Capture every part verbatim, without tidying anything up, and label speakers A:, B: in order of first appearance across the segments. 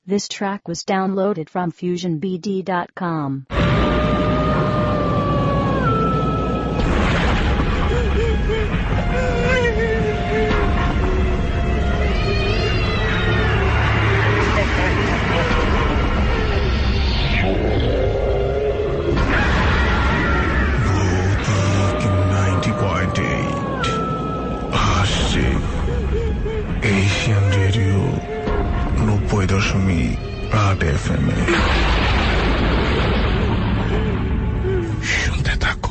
A: This track was downloaded from fusion b d dot com.
B: ninety point eight Asik Asian Radio নব্বই দশমিক আট F M এ শুনতে থাকো।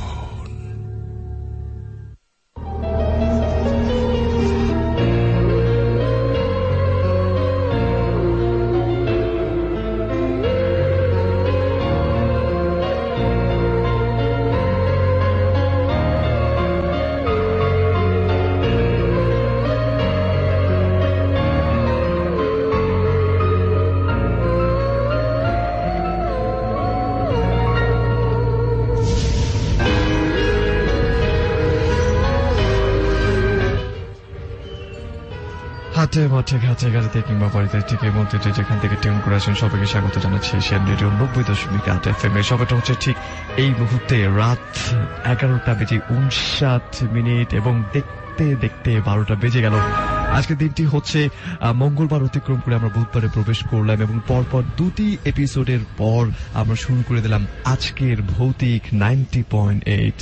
C: মাঠে ঘাটে গাড়িতে কিংবা বাড়িতে ঠিক এই মুহূর্তে যেখান থেকে টিউন করে আসেন সবাইকে স্বাগত জানাচ্ছি এশিয়ান রেডিও নব্বই দশমিক আট এফ এম এর। সবাইটা হচ্ছে ঠিক এই মুহূর্তে রাত এগারোটা বেজে উনষাট মিনিট এবং দেখতে দেখতে বারোটা বেজে গেল। আজকের দিনটি হচ্ছে মঙ্গলবার অতিক্রম করে আমরা বুধবারে প্রবেশ করলাম এবং পরপর দুটি এপিসোডের পর আমরা শুরু করে দিলাম আজকের ভৌতিক নাইনটি পয়েন্ট এইট।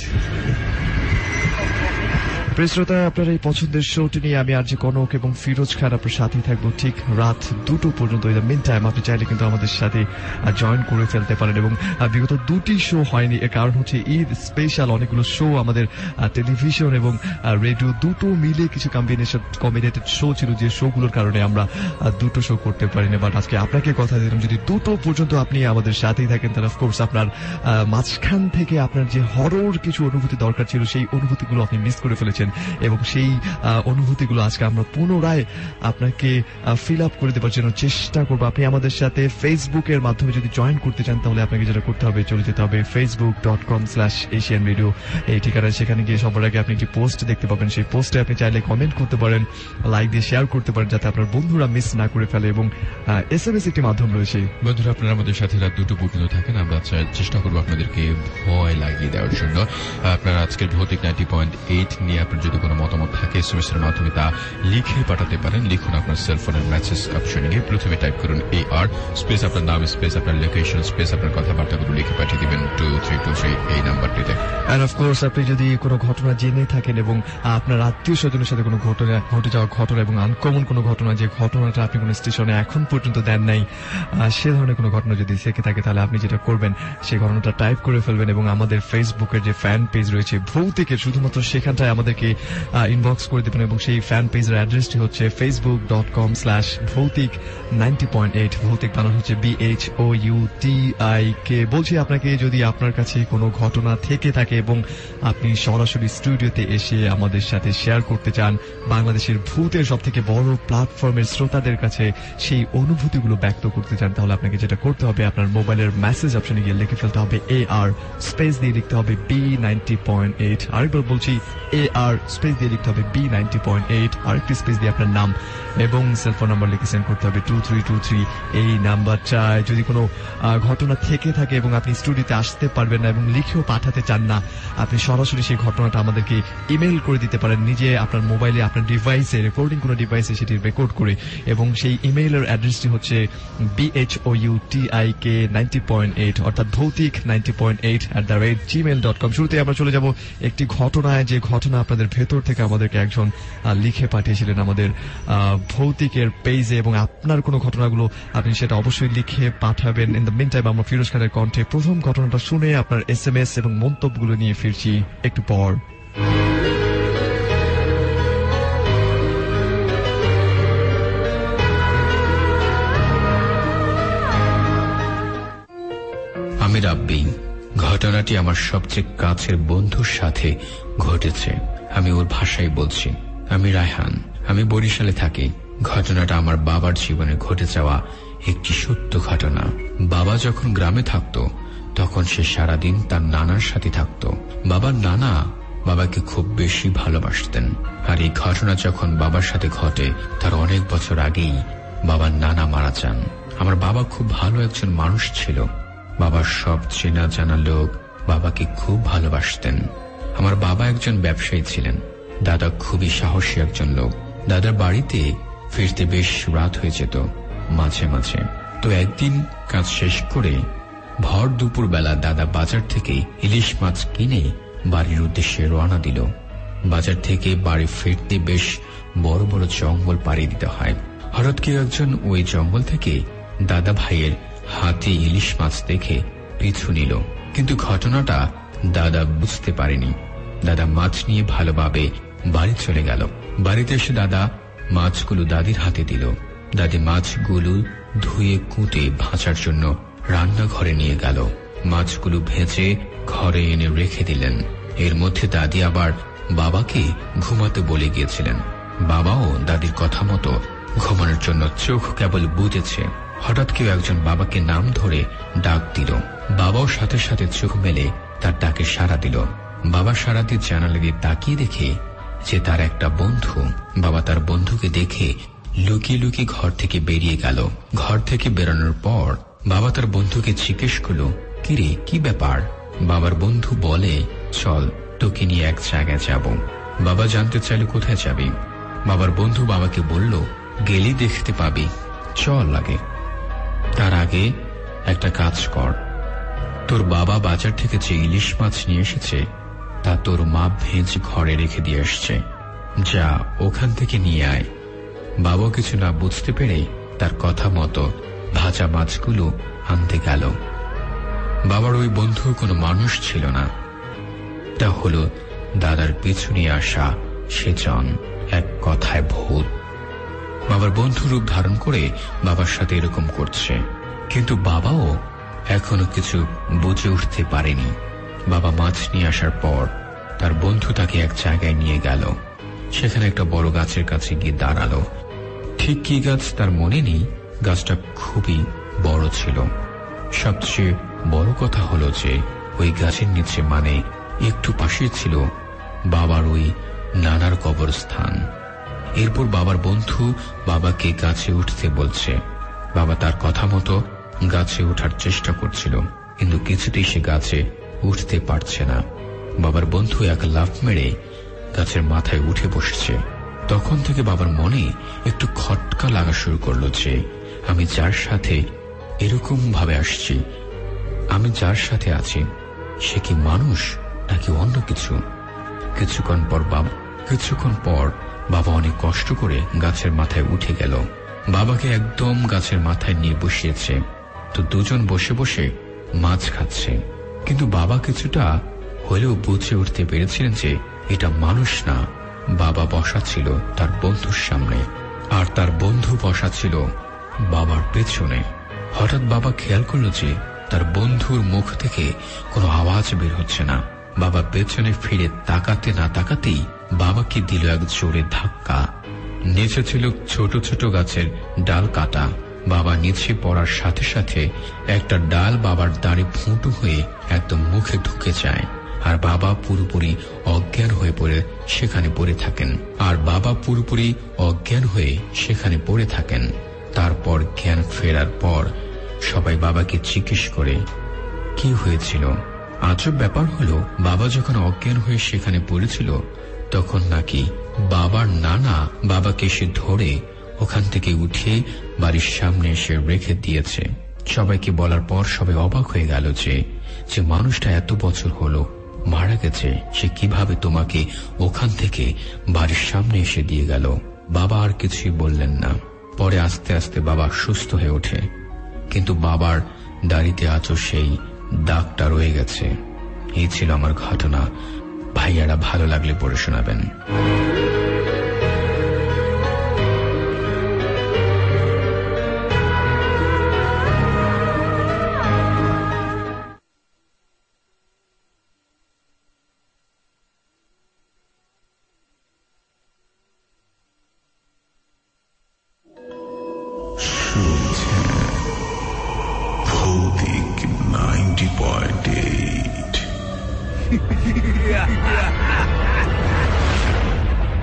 C: প্রিয়শ্রোতা, আপনার এই পছন্দের শোটি নিয়ে আমি আর যে কনক এবং ফিরোজ খান আপনার সাথেই থাকবো ঠিক রাত দুটো পর্যন্ত। ইন দ্য মিন টাইম আপনি চাইলে কিন্তু আমাদের সাথে জয়েন করে ফেলতে পারেন এবং বিগত দুটি শো হয়নি, এর কারণ হচ্ছে ঈদ স্পেশাল অনেকগুলো শো আমাদের টেলিভিশন এবং রেডিও দুটো মিলে কিছু কম্বিনেশন কম্বিনেটেড শো ছিল, যে শোগুলোর কারণে আমরা দুটো শো করতে পারিনি। বাট আজকে আপনাকে কথা দিলাম যদি দুটো পর্যন্ত আপনি আমাদের সাথেই থাকেন তাহলে অফকোর্স আপনার মাঝখান থেকে আপনার যে হরর কিছু অনুভূতি দরকার ছিল সেই অনুভূতিগুলো আপনি মিস করে ফেলেছেন এবং সেই অনুভূতিগুলো আজকে আমরা পুনরায় আপনাকে ফিল আপ করে দেওয়ার জন্য চেষ্টা করবো। আপনি আমাদের সাথে ফেসবুকের মাধ্যমে যদি জয়েন করতে চান তাহলে আপনাকে যেটা করতে হবে, চলে যেতে হবে Facebook dot com slash Asian radio এই ঠিকানায়। সেখানে গিয়ে সবার আগে আপনি একটি পোস্ট দেখতে পাবেন, সেই পোস্টে আপনি চাইলে কমেন্ট করতে পারেন, লাইক দিয়ে শেয়ার করতে পারেন যাতে আপনার বন্ধুরা মিস না করে ফেলে এবং এস এম এস একটি মাধ্যম রয়েছে।
D: বন্ধুরা, আপনারা আমাদের সাথে রাত দুটো পর্যন্ত থাকেন, আমরা চেষ্টা করবো আপনাদেরকে ভয় লাগিয়ে দেওয়ার জন্য। আপনারা আজকের ভৌতিক নাইনটি পয়েন্ট এইট নিয়ে আপনার যদি কোনো মতামত থাকে এস এম এস এর মাধ্যমে তা লিখে পাঠাতে পারেন। লিখুন আপনার সেলফোনের মেসেজ অপশনে গিয়ে প্রথমে টাইপ করুন এ আর স্পেস আপনার নাম স্পেস আপনার লোকেশন স্পেস আপনার কথাবার্তাগুলো লিখে পাঠিয়ে দিবেন টু থ্রি টু থ্রি এই নাম্বারটিতে।
C: এন্ড অফ কোর্স আপনি যদি কোনো ঘটনা জেনে থাকেন এবং আপনার আত্মীয় স্বজনের সাথে কোনো ঘটনা ঘটে যাওয়া ঘটনা এবং আনকমন কোনো ঘটনা, যে ঘটনাটা আপনি কোনো স্টেশনে এখন পর্যন্ত দেন নাই, সে ধরনের কোনো ঘটনা যদি থেকে থাকে তাহলে আপনি যেটা করবেন সেই ঘটনাটা টাইপ করে ফেলবেন এবং আমাদের ফেসবুকের যে ফ্যান পেজ রয়েছে ভৌতিকের, শুধুমাত্র সেখানটায় আমাদেরকে ইনবক্স করে দেবেন এবং সেই ফ্যান পেজের অ্যাড্রেসটি হচ্ছে ফেসবুক ডট কম স্ল্যাশ ভৌতিক নাইনটি পয়েন্ট এইট। ভৌতিক বানানো হচ্ছে B H O U T I K. বলছি আপনাকে যদি আপনার কাছে কোনো ঘটনা থেকে থাকে এবং আপনি সরাসরি স্টুডিওতে এসে আমাদের সাথে শেয়ার করতে চান, বাংলাদেশের ভূতের সব থেকে বড় প্ল্যাটফর্মের শ্রোতাদের কাছে সেই অনুভূতিগুলো ব্যক্ত করতে চান, তাহলে আপনাকে যেটা করতে হবে আপনার মোবাইলের মেসেজ অপশনে গিয়ে লিখে ফেলতে হবে এ আর স্পেস দিয়ে লিখতে হবে বি নাইনটি পয়েন্ট এইট। আরেকবার বলছি এ আর স্পেস দিয়ে লিখতে হবে বি নাইনটি পয়েন্ট এইট, আরেকটি স্পেস দিয়ে আপনার নাম এবং সেলফোন নাম্বার লিখে সেন্ড করতে হবে টু থ্রি টু থ্রি এই নাম্বারটায়। যদি কোনো ঘটনা থেকে থাকে এবং আপনি স্টুডিওতে আসতে পারবেন না এবং লিখেও পাঠাতে চান না, আপনি সরাসরি সেই ঘটনাটা আমাদেরকে ইমেল করে দিতে পারেন নিজে আপনার মোবাইলে আপনার ডিভাইসে, রেকর্ডিং কোনো ডিভাইসে সেটি রেকর্ড করে, এবং সেই ইমেইলের অ্যাড্রেসটি হচ্ছে B H O U T I K ninety point eight অর্থাৎ Bhoutik ninety point eight at the rate Gmail dot com. শুরুতে আমরা চলে যাব একটি ঘটনায়, যে ঘটনা আপনাদের ভেতর থেকে আমাদেরকে একজন লিখে পাঠিয়েছিলেন আমাদের ভৌতিকের পেজে, এবং আপনার কোনো ঘটনাগুলো আপনি সেটা অবশ্যই লিখে পাঠাবেন। ইন দ্য মিন টাইম আমরা ফিরোজ খানের কণ্ঠে প্রথম ঘটনাটা শুনে আপনার এস এম এস এবং মন্তব্যগুলো নিয়ে ফিরছি একটু পর।
D: আমি রাব্বি। ঘটনাটি আমার সবচেয়ে কাছের বন্ধুর সাথে ঘটেছে। আমি ওর ভাষায় বলছি। আমি রায়হান, আমি বরিশালে থাকি। ঘটনাটা আমার বাবার জীবনে ঘটে যাওয়া একটি সত্য ঘটনা। বাবা যখন গ্রামে থাকতো তখন সে সারাদিন তার নানার সাথে থাকতো। বাবার নানা বাবাকে খুব বেশি ভালোবাসতেন, আর এই ঘটনা যখন বাবার সাথে ঘটে তার অনেক বছর আগেই বাবার নানা মারা যান। আমার বাবা খুব ভালো একজন মানুষ ছিল। বাবার সব চেনা জানা লোক বাবাকে খুব ভালোবাসতেন। আমার বাবা একজন ব্যবসায়ী ছিলেন। দাদা খুবই সাহসী একজন লোক। দাদার বাড়িতে ফিরতে বেশ রাত হয়ে যেত মাঝে মাঝে। তো একদিন কাজ শেষ করে ভর দুপুর বেলা দাদা বাজার থেকে ইলিশ মাছ কিনে বাড়ির উদ্দেশ্যে রওনা দিল। বাজার থেকে বাড়ি ফিরতে বেশ বড় বড় জঙ্গল পাড়ি দিতে হয়। হঠাৎ কেউ একজন ওই জঙ্গল থেকে দাদা ভাইয়ের হাতে ইলিশ মাছ দেখে পিছু নিল, কিন্তু ঘটনাটা দাদা বুঝতে পারেনি। দাদা মাছ নিয়ে ভালোভাবে বাড়ি চলে গেল। বাড়িতে এসে দাদা মাছগুলো দাদির হাতে দিল। দাদি মাছগুলো ধুয়ে কুটে ভাজার জন্য রান্নাঘরে নিয়ে গেল। মাছগুলো ভেজে ঘরে এনে রেখে দিলেন। এর মধ্যে দাদি আবার বাবাকে ঘুমাতে বলে গিয়েছিলেন। বাবাও দাদির কথা মতো ঘুমানোর জন্য চোখ কেবল বুজেছে। হঠাৎ কেউ একজন বাবাকে নাম ধরে ডাক দিল। বাবাও সাথে সাথে চোখ মেলে তার ডাকে সাড়া দিল। বাবা সাড়া দিয়ে জানালা দিয়ে তাকিয়ে দেখে যে তার একটা বন্ধু। বাবা তার বন্ধুকে দেখে লুকিয়ে লুকিয়ে ঘর থেকে বেরিয়ে গেল। ঘর থেকে বেরোনোর পর বাবা তার বন্ধুকে জিজ্ঞেস করলো, কিরে কি ব্যাপার? বাবার বন্ধু বলে, চল তোকে নিয়ে এক জায়গায় যাব। বাবা জানতে চাইলে কোথায় যাবি? বাবার বন্ধু বাবাকে বলল, গেলি দেখতে পাবি, চল আগে। তার আগে একটা কাজ কর, তোর বাবা বাজার থেকে যে ইলিশ মাছ নিয়ে এসেছে তা তোর মা ভেজে ঘরে রেখে দিয়ে আসছে, যা ওখান থেকে নিয়ে আয়। বাবা কিছু না বুঝতে পেরে তার কথা মতো ভাজা মাছগুলো আনতে গেল। বাবার ওই বন্ধু কোনো মানুষ ছিল না, তা হলো দাদার পিছু নিয়ে আসা সেজন, এক কথায় ভূত। বাবার বন্ধু রূপ ধারণ করে বাবার সাথে এরকম করছে, কিন্তু বাবাও এখনো কিছু বুঝে উঠতে পারেনি। বাবা মাছ নিয়ে আসার পর তার বন্ধু তাকে এক জায়গায় নিয়ে গেল। সেখানে একটা বড় গাছের কাছে গিয়ে দাঁড়ালো। ঠিক কি গাছ তার মনে নেই, গাছটা খুবই বড় ছিল। সবচেয়ে বড় কথা হলো যে ওই গাছের নিচে মানে একটু পাশে ছিল বাবার ওই নানার কবরস্থান। এরপর বাবার বন্ধু বাবাকে গাছে উঠতে বলছে। বাবা তার কথা মতো গাছে ওঠার চেষ্টা করছিল, কিন্তু কিছুতেই সে গাছে উঠতে পারছে না। বাবার বন্ধু এক লাফ মেরে গাছের মাথায় উঠে বসছে। তখন থেকে বাবার মনে একটু খটকা লাগা শুরু করলো যে আমি যার সাথে এরকম ভাবে আসছি, আমি যার সাথে আছি সে কি মানুষ নাকি অন্য কিছু। কিছুক্ষণ পর বাবা কিছুক্ষণ পর বাবা অনেক কষ্ট করে গাছের মাথায় উঠে গেল। বাবাকে একদম গাছের মাথায় নিয়ে বসিয়েছে। তো দুজন বসে বসে মাছ খাচ্ছে, কিন্তু বাবা কিছুটা হলেও বুঝে উঠতে পেরেছিলেন যে এটা মানুষ না। বাবা বসা ছিল তার বন্ধুর সামনে, আর তার বন্ধু বসা ছিল বাবার পেছনে। হঠাৎ বাবা খেয়াল করল যে তার বন্ধুর মুখ থেকে কোনো আওয়াজ বের হচ্ছে না। বাবা পেছনে ফিরে তাকাতে না তাকাতেই বাবাকে দিল এক জোরে ধাক্কা। নিচে ছিল ছোট ছোট গাছের ডাল কাটা। বাবা নিচে পড়ার সাথে সাথে একটা ডাল বাবার দাঁড়ে ফুটো হয়ে একদম মুখে ঢুকে যায়, আর বাবা পুরোপুরি অজ্ঞান হয়ে পড়ে সেখানে পড়ে থাকেন আর বাবা পুরোপুরি অজ্ঞান হয়ে সেখানে পড়ে থাকেন। তারপর জ্ঞান ফেরার পর সবাই বাবাকে জিজ্ঞেস করে কি হয়েছিল। আজব ব্যাপার হলো, বাবা যখন অজ্ঞান হয়ে সেখানে পড়েছিল তখন নাকি বাবার নানা বাবাকে সে ধরে ওখান থেকে উঠিয়ে বাড়ির সামনে এসে রেখে দিয়েছে। সবাইকে বলার পর সবাই অবাক হয়ে গেল যে যে মানুষটা এত বছর হলো মারা গেছে, সে কিভাবে তোমাকে ওখান থেকে বাড়ির সামনে এসে দিয়ে গেল। বাবা আর কিছুই বললেন না। পরে আস্তে আস্তে বাবা সুস্থ হয়ে ওঠে, কিন্তু বাবার দাড়িতে আজও সেই দাগটা রয়ে গেছে। এই ছিল আমার ঘটনা। ভাইয়ারা ভালো লাগলে পড়ে শোনাবেন।
B: ভৌতিক নাইনটি পয়েন্ট এইট।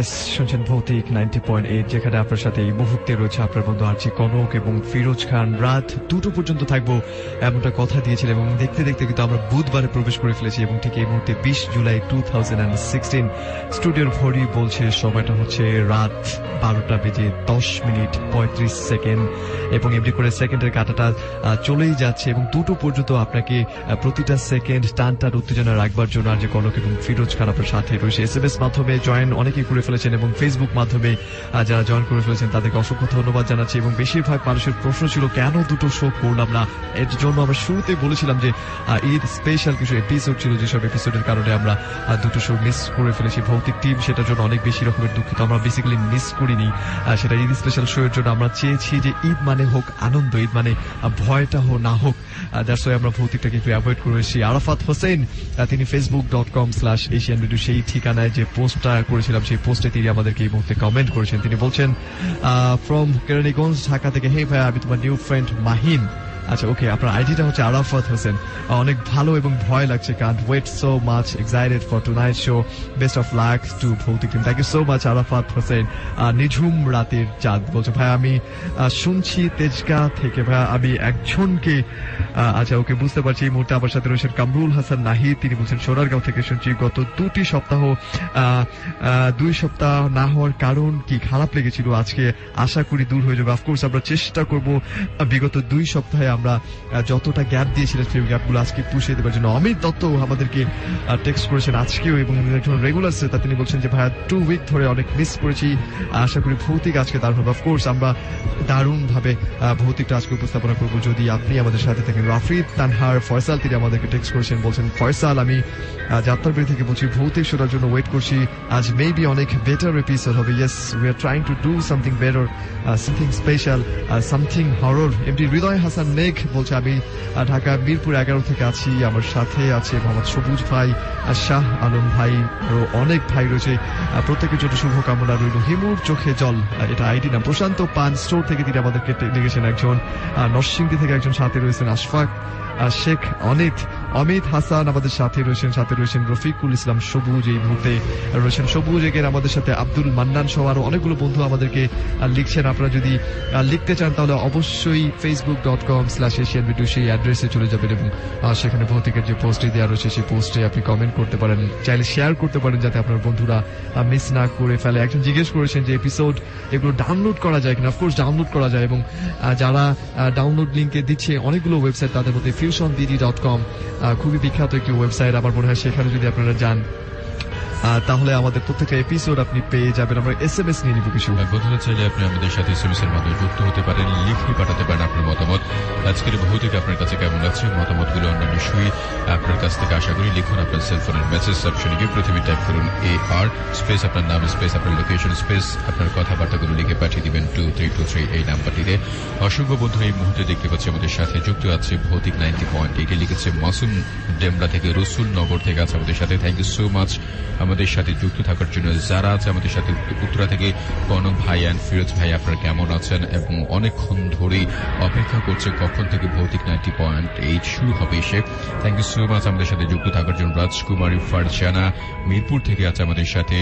C: ইয়েস, শুনছেন ভৌতিক নাইনটি পয়েন্ট এইট, যেখানে আপনার সাথে এই মুহূর্তে রয়েছে আপনার বন্ধু আরজি কনক এবং ফিরোজ খান। রাত দুটো পর্যন্ত থাকবো এমনটা কথা দিয়েছিলাম এবং দেখতে দেখতে কিন্তু আমরা বুধবারে প্রবেশ করে ফেলেছি এবং ঠিক এই মুহূর্তে বিশ জুলাই টু থাউজেন্ড সিক্সটিন স্টুডিওর ঘড়ি বলছে সময়টা হচ্ছে রাত বারোটা বেজে দশ মিনিট পঁয়ত্রিশ সেকেন্ড এবং এমনি করে সেকেন্ডের কাটাটা চলেই যাচ্ছে এবং দুটো পর্যন্ত আপনাকে প্রতিটা সেকেন্ড টান টান উত্তেজনা রাখবার জন্য আরজি কনক এবং ফিরোজ খান আপনার সাথে রয়েছে। এস এম এস মাধ্যমে জয়েন অনেকেই করে ফেলেছেন এবং ফেসবুক মাধ্যমে যারা জয়েন করে ফেলেছেন তাদেরকে অসংখ্য ধন্যবাদ জানাচ্ছি এবং বেশিরভাগ মানুষের প্রশ্ন ছিল কেন দুটো শো করলাম না। এর জন্য আমরা শুরুতে বলেছিলাম যে ঈদ স্পেশাল কিছু এপিসোড ছিল, যেসব এপিসোডের কারণে আমরা দুটো শো মিস করে ফেলেছি। ভৌতিক টিম সেটার জন্য অনেক বেশি রকমের দুঃখিত, আমরা বেসিক্যালি মিস করিনি সেটা। ঈদ স্পেশাল শো এর জন্য আমরা চেয়েছি যে ঈদ মানে হোক আনন্দ, ঈদ মানে ভয়টা হোক না হোক, দ্যাটস ওয়াই আমরা ভৌতিকটাকে একটু অ্যাভয়েড করেছি। আরাফাত হোসেন তিনি Facebook dot com slash Asian radio সেই ঠিকানায় যে পোস্টটা করেছিলাম সেই পোস্টে তিনি আমাদেরকে এই মুহূর্তে কমেন্ট করেছেন। তিনি বলছেন ফ্রম কেরানীগঞ্জ ঢাকা থেকে, হে ভাই আমি তোমার নিউ ফ্রেন্ড মাহিন। আচ্ছা ওকে, আপনার আইডিটা হচ্ছে আরাফাত হোসেন। অনেক ভালো এবং ভয় লাগছে, can't wait so much, excited for tonight show, best of luck to Bhoutik team. Thank you so much Arafat Hossain. নিঝুম রাতের চাঁদ বলছে ভাই আমি শুনছি তেজগাঁ থেকে, ভাই আমি একজনকে, আচ্ছা ওকে বুঝতে পারছি। এই মুহূর্তে আমার সাথে রয়েছেন কামরুল হাসান নাহিদ, তিনি বলছেন সোনারগাঁও থেকে শুনছি। গত দুটি সপ্তাহ দুই সপ্তাহ না হওয়ার কারণ কি খারাপ লেগেছিল, আজকে আশা করি দূর হয়ে যাবে। অফকোর্স আমরা চেষ্টা করব বিগত দুই সপ্তাহে আমরা যতটা গ্যাপ দিয়েছিলাম সেই গ্যাপগুলো আজকে পুষিয়ে দেওয়ার জন্য। অমিত দত্ত আমাদেরকে টেক্সট করেছেন আজকেও এবং একজন রেগুলার শ্রোতা, তিনি বলছেন যে ভাইয়া টু উইক ধরে অনেক মিস করেছি, আশা করি ভৌতিক আজকে দারুণ হবে। অফকোর্স আমরা দারুণ ভাবে ভৌতিকটা আজকে উপস্থাপনা করবো যদি আপনি আমাদের সাথে থাকেন। রাফিদ তানহার ফয়সাল তিনি আমাদেরকে টেক্সট করেছেন, বলছেন ফয়সাল আমি যাত্রাবাড়ি থেকে বলছি, ভৌতিক শোনার জন্য ওয়েট করছি, আজ মেবি অনেক বেটার এপিসোড হবে। Yes we are trying to do something better, something special, something horror. MD Hridoy Hasan Megh বলছে আমি ঢাকা মিরপুর এগারো থেকে আছি, আমার সাথে আছে মোহাম্মদ সবুজ ভাই, শাহ আলম ভাই, আরো অনেক ভাই রয়েছে, প্রত্যেকের জন্য শুভকামনা রইল। হিমুর চোখে জল এটা আইডি নাম। প্রশান্ত পান স্টোর থেকে তিনি আমাদেরকে লিখেছেন একজন, নরসিংদী থেকে একজন সাথে রয়েছেন আশফাক শেখ, অনিত অমিত হাসান আমাদের সাথে রয়েছেন, সাথে রয়েছেন রফিকুল ইসলাম সবুজ, এই মুহূর্তে রয়েছেন সবুজ এগেন আমাদের সাথে, আব্দুল মান্নান সহ আরো অনেকগুলো বন্ধু আমাদেরকে লিখছেন। আপনারা যদি লিখতে চান তাহলে অবশ্যই Facebook dot com slash Asian video সেই অ্যাড্রেসে চলে যাবেন এবং সেখানে ভৌতিকের যে পোস্টে দেওয়া রয়েছে সেই পোস্টে আপনি কমেন্ট করতে পারেন, চাইলে শেয়ার করতে পারেন যাতে আপনার বন্ধুরা মিস না করে ফেলে। একজন জিজ্ঞেস করেছেন যে এপিসোড এগুলো ডাউনলোড করা যায় কিনা। অফকোর্স ডাউনলোড করা যায় এবং যারা ডাউনলোড লিঙ্কে দিচ্ছে অনেকগুলো ওয়েবসাইট, তাদের মধ্যে ফিউশন বিডি ডট কম খুবই বিখ্যাত একটি ওয়েবসাইট। আমার মনে হয় সেখানে যদি আপনারা যান তাহলে আমাদের প্রত্যেকটা এপিসোড আপনি পেয়ে যাবেন। আমরা এস এম এস নিয়ে নিব কিছু।
E: বন্ধুরা চাইলে আপনি আমাদের সাথে এস এম এস এর মাধ্যমে যুক্ত হতে পারেন, লিখে পাঠাতে পারেন আপনার মতামত। আজকের ভৌতিক আপনার কাছে কেমন লাগছে, মতামতগুলো আমরা নিশ্চয়ই আপনার কাছ থেকে আশা করি। লিখুন আপনার সেলফোনের মেসেজ অপশনে গিয়ে প্রথমে টাইপ করুন এ আর স্পেস আপনার নাম স্পেস আপনার লোকেশন স্পেস আপনার কথাবার্তাগুলো লিখে পাঠিয়ে দিবেন টু থ্রি টু থ্রি এই নাম্বারটিতে। অসংখ্য বন্ধু এই মুহূর্তে দেখতে পাচ্ছি আমাদের সাথে যুক্ত আছে ভৌতিক নাইনটি পয়েন্ট এইটে লিখেছে মাসুম ডেমরা থেকে, রসুল নগর থেকে আছে আমাদের সাথে। থ্যাংক ইউ সো মাচ আমাদের সাথে যুক্ত থাকার জন্য। যারা আছে আমাদের সাথে উত্তরা থেকে কনক ভাই অ্যান্ড ফিরোজ ভাই, আপনারা কেমন আছেন এবং অনেকক্ষণ ধরেই অপেক্ষা করছে কখন থেকে ভৌতিক নাইনটি পয়েন্ট এইট শুরু হবে এসে। থ্যাংক ইউ সো মাচ আমাদের সাথে যুক্ত থাকার জন্য। রাজকুমারী ফারজানা মিরপুর থেকে আছে আমাদের সাথে,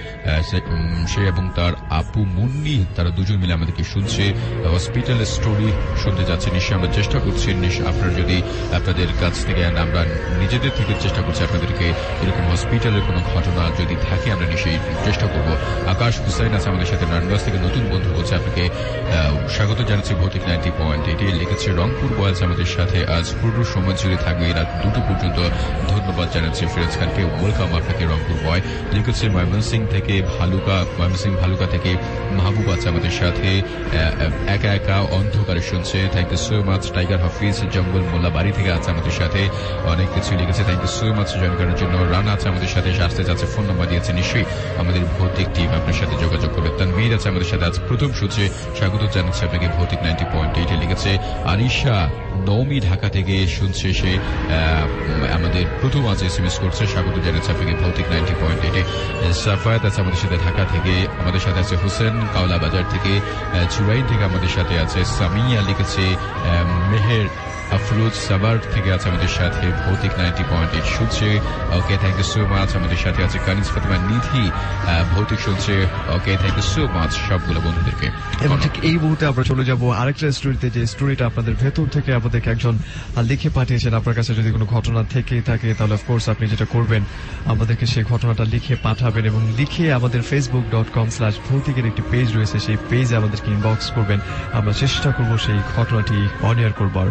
E: সে এবং তার আপু মুন্নি, তারা দুজন মিলে আমাদেরকে শুনছে। হসপিটাল স্টোরি শুনতে যাচ্ছে, নিশ্চয়ই আমরা চেষ্টা করছি, আপনারা যদি আপনাদের কাছ থেকে আমরা নিজেদের থেকে চেষ্টা করছি আপনাদেরকে এরকম হসপিটালের কোনো ঘটনা যদি থাকে আমরা নিশ্চয়ই চেষ্টা করব। আকাশ হুসাইন আছে আমাদের সাথে নারায়ণগঞ্জ থেকে, নতুন বন্ধু বলছে আপনাকে স্বাগত জানাচ্ছি ভৌতিক নাইনটি পয়েন্ট এইটে লিখেছে। রংপুর বয়েজ আমাদের সাথে আজ পুরো সময় জুড়ে থাকবে রাত দুটো পর্যন্ত, ধন্যবাদ জানাচ্ছি ফিরোজ খানকে, ওয়েলকাম আপনাকে রংপুর বয়। লিখেছে ময়মনসিং থেকে ভালুকা, ময়মনসিং ভালুকা থেকে মাহবুব আছে আমাদের সাথে, একা একা অন্ধকারে শুনছে। Thank you so much. Tiger Hafiz জঙ্গল মোল্লা বাড়ি থেকে আছে আমাদের সাথে, অনেক কিছু লিখেছে। Thank you so much join করার জন্য। রানা আছে আমাদের সাথে, আসতে যাচ্ছে, ফোন নাম্বার দিয়েছে, নিশ্চয়ই আমাদের ভৌতিক টিম আপনার সাথে যোগাযোগ করবে। তানভীর আছে আমাদের সাথে আজ প্রথম শুনছে, স্বাগত জানাচ্ছে আপনাকে ভৌতিক নাইনটি পয়েন্ট এইটে লিখেছে। আরিশা নৌমি ঢাকা থেকে শুনছে, সে আমাদের প্রথম আজ এস এম এস করছে, স্বাগত জানাচ্ছে আপনাকে ভৌতিক নাইনটি পয়েন্ট এইটে। সাফায়াত আছে আমাদের সাথে ঢাকা থেকে, আমাদের সাথে আছে হোসেন কাওলা বাজার থেকে, চুরাইন থেকে আমাদের সাথে আছে সামিয়া লিখেছে। মেহের আফরোজ সাবার থেকে আছে আমাদের সাথে, ভৌতিক নাইনটি পয়েন্ট এইট শুনছে, okay thank you so much. আমাদের সাথে আছে কানিজ ফাতিমা নিধি, ভৌতিক শুনছে, okay thank you so much সবগুলো বন্ধুদেরকে।
C: এবং ঠিক এই মুহূর্তে আমরা চলে যাব আরেকটা স্টোরিতে, যে স্টোরিটা আপনাদের ভেতর থেকে আমাদেরকে একজন লিখে পাঠিয়েছেন। আপনার কাছে যদি কোনো ঘটনা থেকে থাকে তাহলে অফকোর্স আপনি যেটা করবেন, আমাদেরকে সেই ঘটনাটা লিখে পাঠাবেন এবং লিখে আমাদের ফেসবুক ডট কম স্ল্যাশ ভৌতিকের একটি পেজ রয়েছে, সেই পেজে আমাদেরকে ইনবক্স করবেন। আমরা চেষ্টা করব সেই ঘটনাটি অন এয়ার করবার।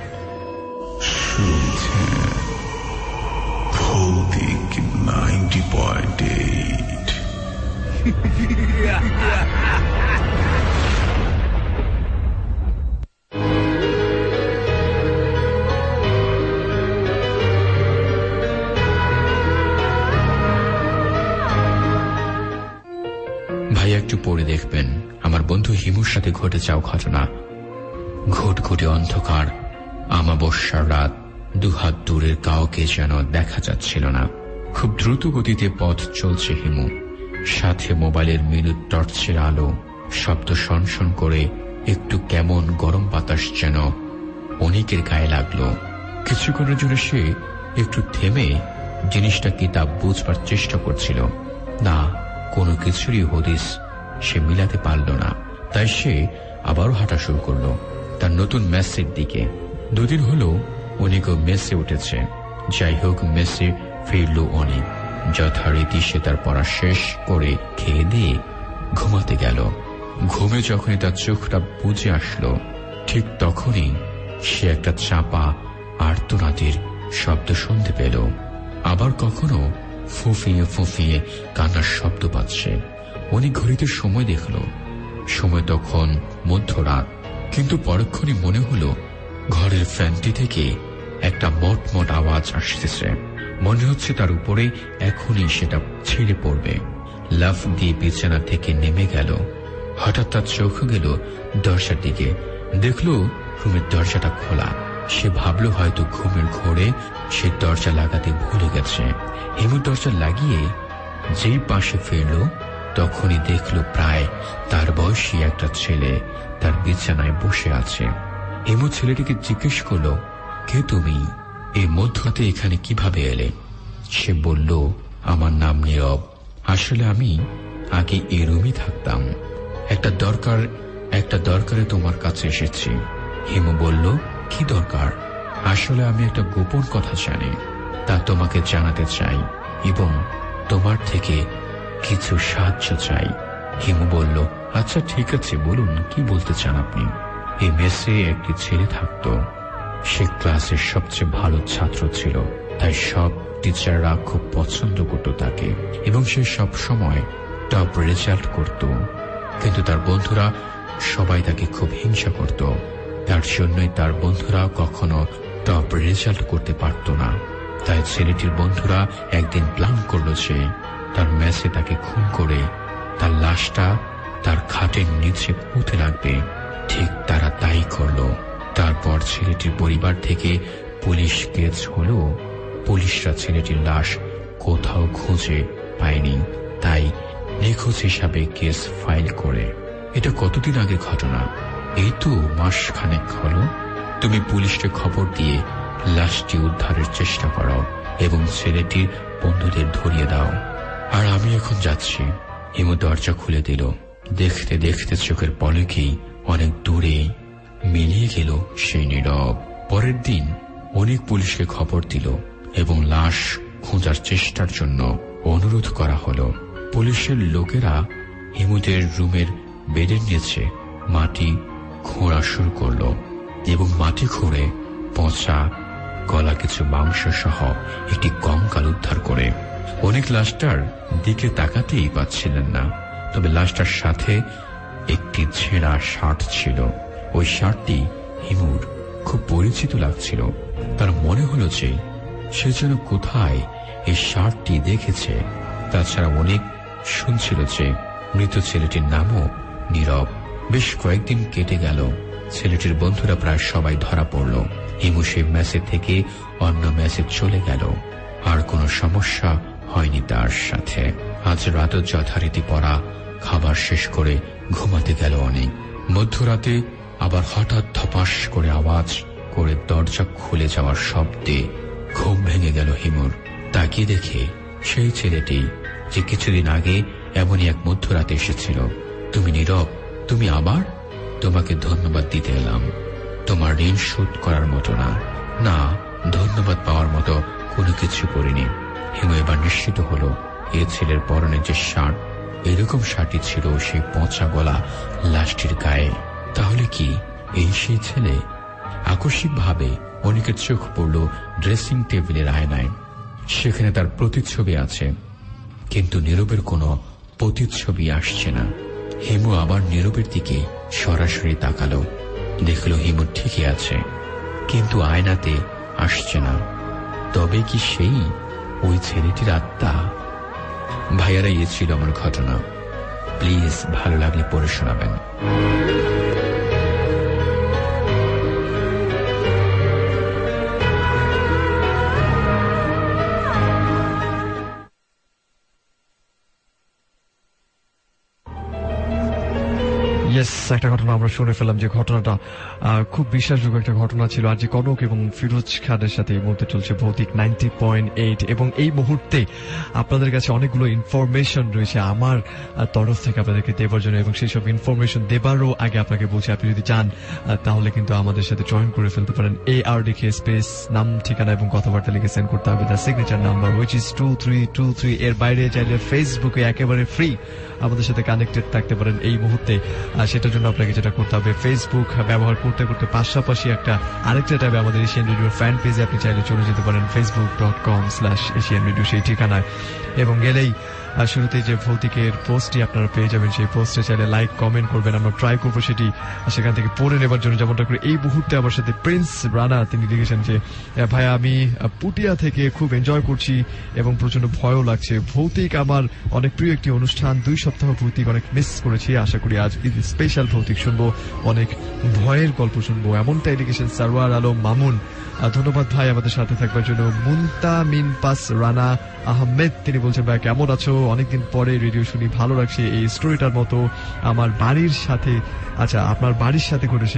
B: ভৌতিক নাইনটি পয়েন্ট এইট।
D: ভাইয়া একটু পড়ে দেখবেন আমার বন্ধু হিমুর সাথে ঘটে যাওয়া ঘটনা। ঘুটঘুটে অন্ধকার, আমাবস্যার রাত, দুহাত দূরের কাউকে যেন দেখা যাচ্ছিল না। খুব দ্রুত গতিতে পথ চলছে হিমু, সাথে মোবাইলের মিনিট টর্চের আলো, শব্দ শনশন করে একটু কেমন গরম বাতাস যেন অনেকের গায়ে লাগলো। কিছুক্ষণের জন্য সে একটু থেমে জিনিসটা কি তা বুঝবার চেষ্টা করছিল। না, কোনো কিছুরই হদিস সে মিলাতে পারল না। তাই সে আবারও হাঁটা শুরু করলো তার নতুন মেসের দিকে। দুদিন হলো অনেকও মেসে উঠেছে। যাই হোক, মেসে ফিরল অনেক। যথারীতি সে তার পড়া শেষ করে খেয়ে দিয়ে ঘুমাতে গেল। ঘুমে যখনই তার চোখটা বুজে আসলো, ঠিক তখনই সে একটা চাপা আর্তনাদের শব্দ শুনতে পেল। আবার কখনো ফুঁফিয়ে ফুঁফিয়ে কান্নার শব্দ পাচ্ছে। অনেক ঘড়িতে সময় দেখল, সময় তখন মধ্যরাত। কিন্তু পরক্ষণই মনে হলো ঘরের ফ্যানটি থেকে একটা মটমট আওয়াজ আসতেছে। মনে হচ্ছে তার উপরে এখনই সেটা ছেড়ে পড়বে। লাফ দিয়ে বিছানা থেকে নেমে গেল। হঠাৎ তার চোখ গেল দরজার দিকে, দেখল রুমের দরজাটা খোলা। সে ভাবল হয়তো ঘুমের ঘোরে সে দরজা লাগাতে ভুলে গেছে। হিমু দরজা লাগিয়ে যেই পাশে ফিরল, তখনই দেখল প্রায় তার বয়সী একটা ছেলে তার বিছানায় বসে আছে। হিমু ছেলেটিকে জিজ্ঞেস করল, কে তুমি? এই মধ্যরাতে এখানে কিভাবে এলে? সে বলল, আমার নাম নীরব। আসলে আমি আগে এই রুমে থাকতাম। একটা দরকার একটা দরকারে তোমার কাছে এসেছি। হিমু বলল, কি দরকার? আসলে আমি একটা গোপন কথা জানি, তা তোমাকে জানাতে চাই এবং তোমার থেকে কিছু সাহায্য চাই। হিমু বলল, আচ্ছা ঠিক আছে, বলুন কি বলতে চান আপনি। এই মেসে একটি ছেলে থাকত। সে ক্লাসের সবচেয়ে ভালো ছাত্র ছিল, তাই সব টিচাররা খুব পছন্দ করত তাকে এবং সে সব সময় টপ রেজাল্ট করত। কিন্তু তার বন্ধুরা সবাই তাকে খুব হিংসা করত। তার জন্যই তার বন্ধুরা কখনো টপ রেজাল্ট করতে পারত না। তাই ছেলেটির বন্ধুরা একদিন প্ল্যান করলো যে তার মেসে তাকে খুন করে তার লাশটা তার খাটের নিচে পুঁতে রাখবে। ঠিক তারা তাই করলো। তারপর ছেলেটির পরিবার থেকে পুলিশ কেস হলো। পুলিশরা ছেলেটির লাশ কোথাও খুঁজে পায়নি, তাই নিখোঁজ হিসাবে কেস ফাইল করে। এটা কতদিন আগের ঘটনা? এই তো মাস খানেক হলো। তুমি পুলিশকে খবর দিয়ে লাশটি উদ্ধারের চেষ্টা করো এবং ছেলেটির বন্ধুদের ধরিয়ে দাও। আর আমি এখন যাচ্ছি। হিমু দরজা খুলে দিল। দেখতে দেখতে চোখের পলকেই অনেক দূরে মিলিয়ে গেল সেই নীরব। পরের দিন অনেক পুলিশকে খবর দিল এবং লাশ খোঁজার চেষ্টার জন্য অনুরোধ করা হলো। পুলিশের লোকেরা হিমুদের রুমের বেডের নিচে মাটি খোঁড়া শুরু করলো এবং মাটি খুঁড়ে পচা গলা কিছু মাংস সহ একটি কঙ্কাল উদ্ধার করে। অনেক লাশটার দিকে তাকাতেই পাচ্ছিলেন না, তবে লাশটার সাথে একটি ছেঁড়া শার্ট ছিল। ওই শার্টটি হিমুর খুব পরিচিত লাগছিল। তার মনে হলো যে সে যেন কোথায় এই শার্টটি দেখেছে। তাছাড়া অনেক শুনছিল যে মৃত ছেলেটির নামও নীরব। বেশ কয়েকদিন কেটে গেল। ছেলেটির বন্ধুরা প্রায় সবাই ধরা পড়ল। হিমু সেই মেসে থেকে অন্য মেসে চলে গেল। আর কোনো সমস্যা হয়নি তার সাথে। আজ রাত যথারীতি পড়া খাবার শেষ করে ঘুমাতে গেল অনেক। মধ্যরাতে আবার হঠাৎ ধপাস করে আওয়াজ করে দরজা খুলে যাওয়ার শব্দে ঘুম ভেঙে গেল হিমুর। তাকিয়ে দেখে সেই ছেলেটি যে কিছুদিন আগে এমনই এক মধ্যরাতে এসেছিল। তুমি নীরব, তুমি আবার? তোমাকে ধন্যবাদ দিতে এলাম। তোমার ঋণ শোধ করার মতো না, না ধন্যবাদ পাওয়ার মতো কোনো কিছু করিনি। হিমু এবার নিশ্চিত হলো এ ছেলের পরনে যে শার্ট, এরকম শার্টই ছিল সেই পচা গলা লাশটির গায়ে। তাহলে কি এই সেই ছেলে? আকস্মিক ভাবে অনেকের চোখ পড়ল ড্রেসিং টেবিলের আয়নায়। সেখানে তার প্রতিচ্ছবি আছে, কিন্তু নীরবের কোনো প্রতিচ্ছবি আসছে না। হিমু আবার নীরবের দিকে সরাসরি তাকালো, দেখলো হিমু ঠিকই আছে, কিন্তু আয়নাতে আসছে না। তবে কি সেই ওই ছেলেটির আত্মা? ভাইয়ারা, ইয়ে ছিল আমার ঘটনা। প্লিজ ভালো লাগলে পড়ে শোনাবেন।
C: ইয়েস, একটা ঘটনা আমরা শুনে ফেলাম, যে ঘটনাটা খুব বিশ্বাসযোগ্য একটা ঘটনা ছিল। আর যে কনক এবং ফিরোজ খানের সাথে এই মুহূর্তে চলছে ভৌতিক নাইনটি পয়েন্ট এইট, এবং এই মুহূর্তে আপনাদের কাছে অনেকগুলো ইনফরমেশন রয়েছে আমার তরফ থেকে আপনাদেরকে দেবার জন্য, এবং সেই সব ইনফরমেশন দেবারও আগে আপনাকে বলছি, আপনি যদি চান তাহলে কিন্তু আমাদের সাথে জয়েন করে ফেলতে পারেন। এ আর লিখে স্পেস নাম, ঠিকানা এবং কথাবার্তা লিখে সেন্ড করতে হবে the signature number which is two three two three. এর বাইরে চাইলে ফেসবুকে একেবারে ফ্রি আমাদের সাথে কানেক্টেড থাকতে পারেন এই মুহূর্তে। সেটার জন্য আপনাকে যেটা করতে হবে, ফেসবুক ব্যবহার করতে করতে পাশাপাশি একটা আরেকটা ট্যাবে আমাদের এশিয়ান রেডিওর ফ্যান পেজে আপনি চাইলে চলে যেতে পারেন, Facebook dot com slash Asian radio সেই ঠিকানায়। এবং গেলেই শুরুতে যে ভৌতিকের পোস্টটি আপনারা পেয়ে যাবেন, সেই পোস্টে চাইলে লাইক কমেন্ট করবেন। আমরা ট্রাই করবো সেটি সেখান থেকে পড়ে নেবার জন্য। যেমনটা করে এই মুহূর্তে আমার সাথে প্রিন্স রানা, তিনি লিখেছেন যে ভাই আমি পুটিয়া থেকে খুব এনজয় করছি এবং প্রচন্ড ভয়ও লাগছে। ভৌতিক আমার অনেক প্রিয় একটি অনুষ্ঠান, দুই সপ্তাহ ভৌতিক অনেক মিস করেছি। আশা করি আজ স্পেশাল ভৌতিক শুনবো, অনেক ভয়ের গল্প শুনবো। এমনটাই লিখেছেন সারওয়ার আলম মামুন। ধন্যবাদ ভাই আমাদের সাথে থাকবার জন্য। মুনতামিন পাস রানা আহমেদ, তিনি বলছেন ভাই কেমন আছো, অনেকদিন পরে রেডিও শুনি, ভালো লাগছে। এই স্টোরিটার মতো আমার বাড়ির সাথে, আচ্ছা আপনার বাড়ির সাথে ঘটেছে,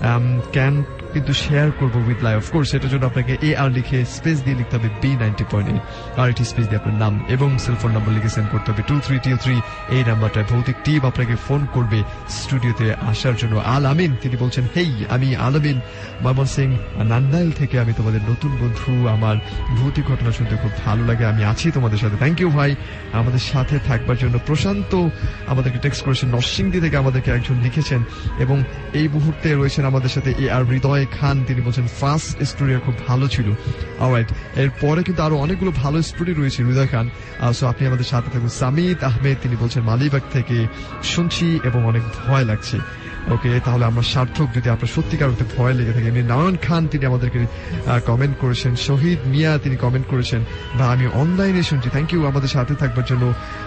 C: ক্যান কিন্তু শেয়ার করবো উইথ লাইভ অফকোর্স। সেটার জন্য আপনাকে এ আর লিখে স্পেস দিয়ে লিখতে হবে বি নাইনটি পয়েন্ট এইট, আর একটি স্পেস দিয়ে আপনার নাম এবং সেলফোন নাম্বার লিখে সেন্ড করতে হবে টু থ্রি টু থ্রি। এই নাম্বারটায় ভৌতিক টিম আপনাকে ফোন করবে স্টুডিওতে আসার জন্য। আল আমিন, তিনি বলছেন হেই আমি আল আমিন মামন সিং নান্দাইল থেকে, আমি তোমাদের নতুন বন্ধু, আমার ভৌতিক ঘটনা শুনতে খুব ভালো লাগে, আমি আছি তোমাদের সাথে। থ্যাংক ইউ ভাই আমাদের সাথে থাকবার জন্য। প্রশান্ত আমাদেরকে টেক্সট করেছেন, নরসিংদী থেকে আমাদেরকে একজন লিখেছেন, এবং এই মুহূর্তে রয়েছেন আমাদের সাথে এ আর হৃদয় খান, তিনি বলছেন ফার্স্ট স্টোরি খুব ভালো ছিল। অলরাইট, এরপরে কিন্তু আরো অনেকগুলো ভালো স্টোরি রয়েছে হৃদয় খান, সো আপনি আমাদের সাথে থাকুন। সামিদ আহমেদ, তিনি বলছেন মালিবাগ থেকে শুনছি এবং অনেক ভয় লাগছে। ওকে, তাহলে আমরা সার্থক যদি আপনার সত্যিকার অর্থে ভয় লেগে থাকে। নারায়ণ খান তিনি আমাদেরকে কমেন্ট করেছেন। শহীদ মিয়া তিনি কমেন্ট করেছেন বা আমি অনলাইনে শুনছি, থ্যাংক ইউ আমাদের সাথে থাকবার জন্য।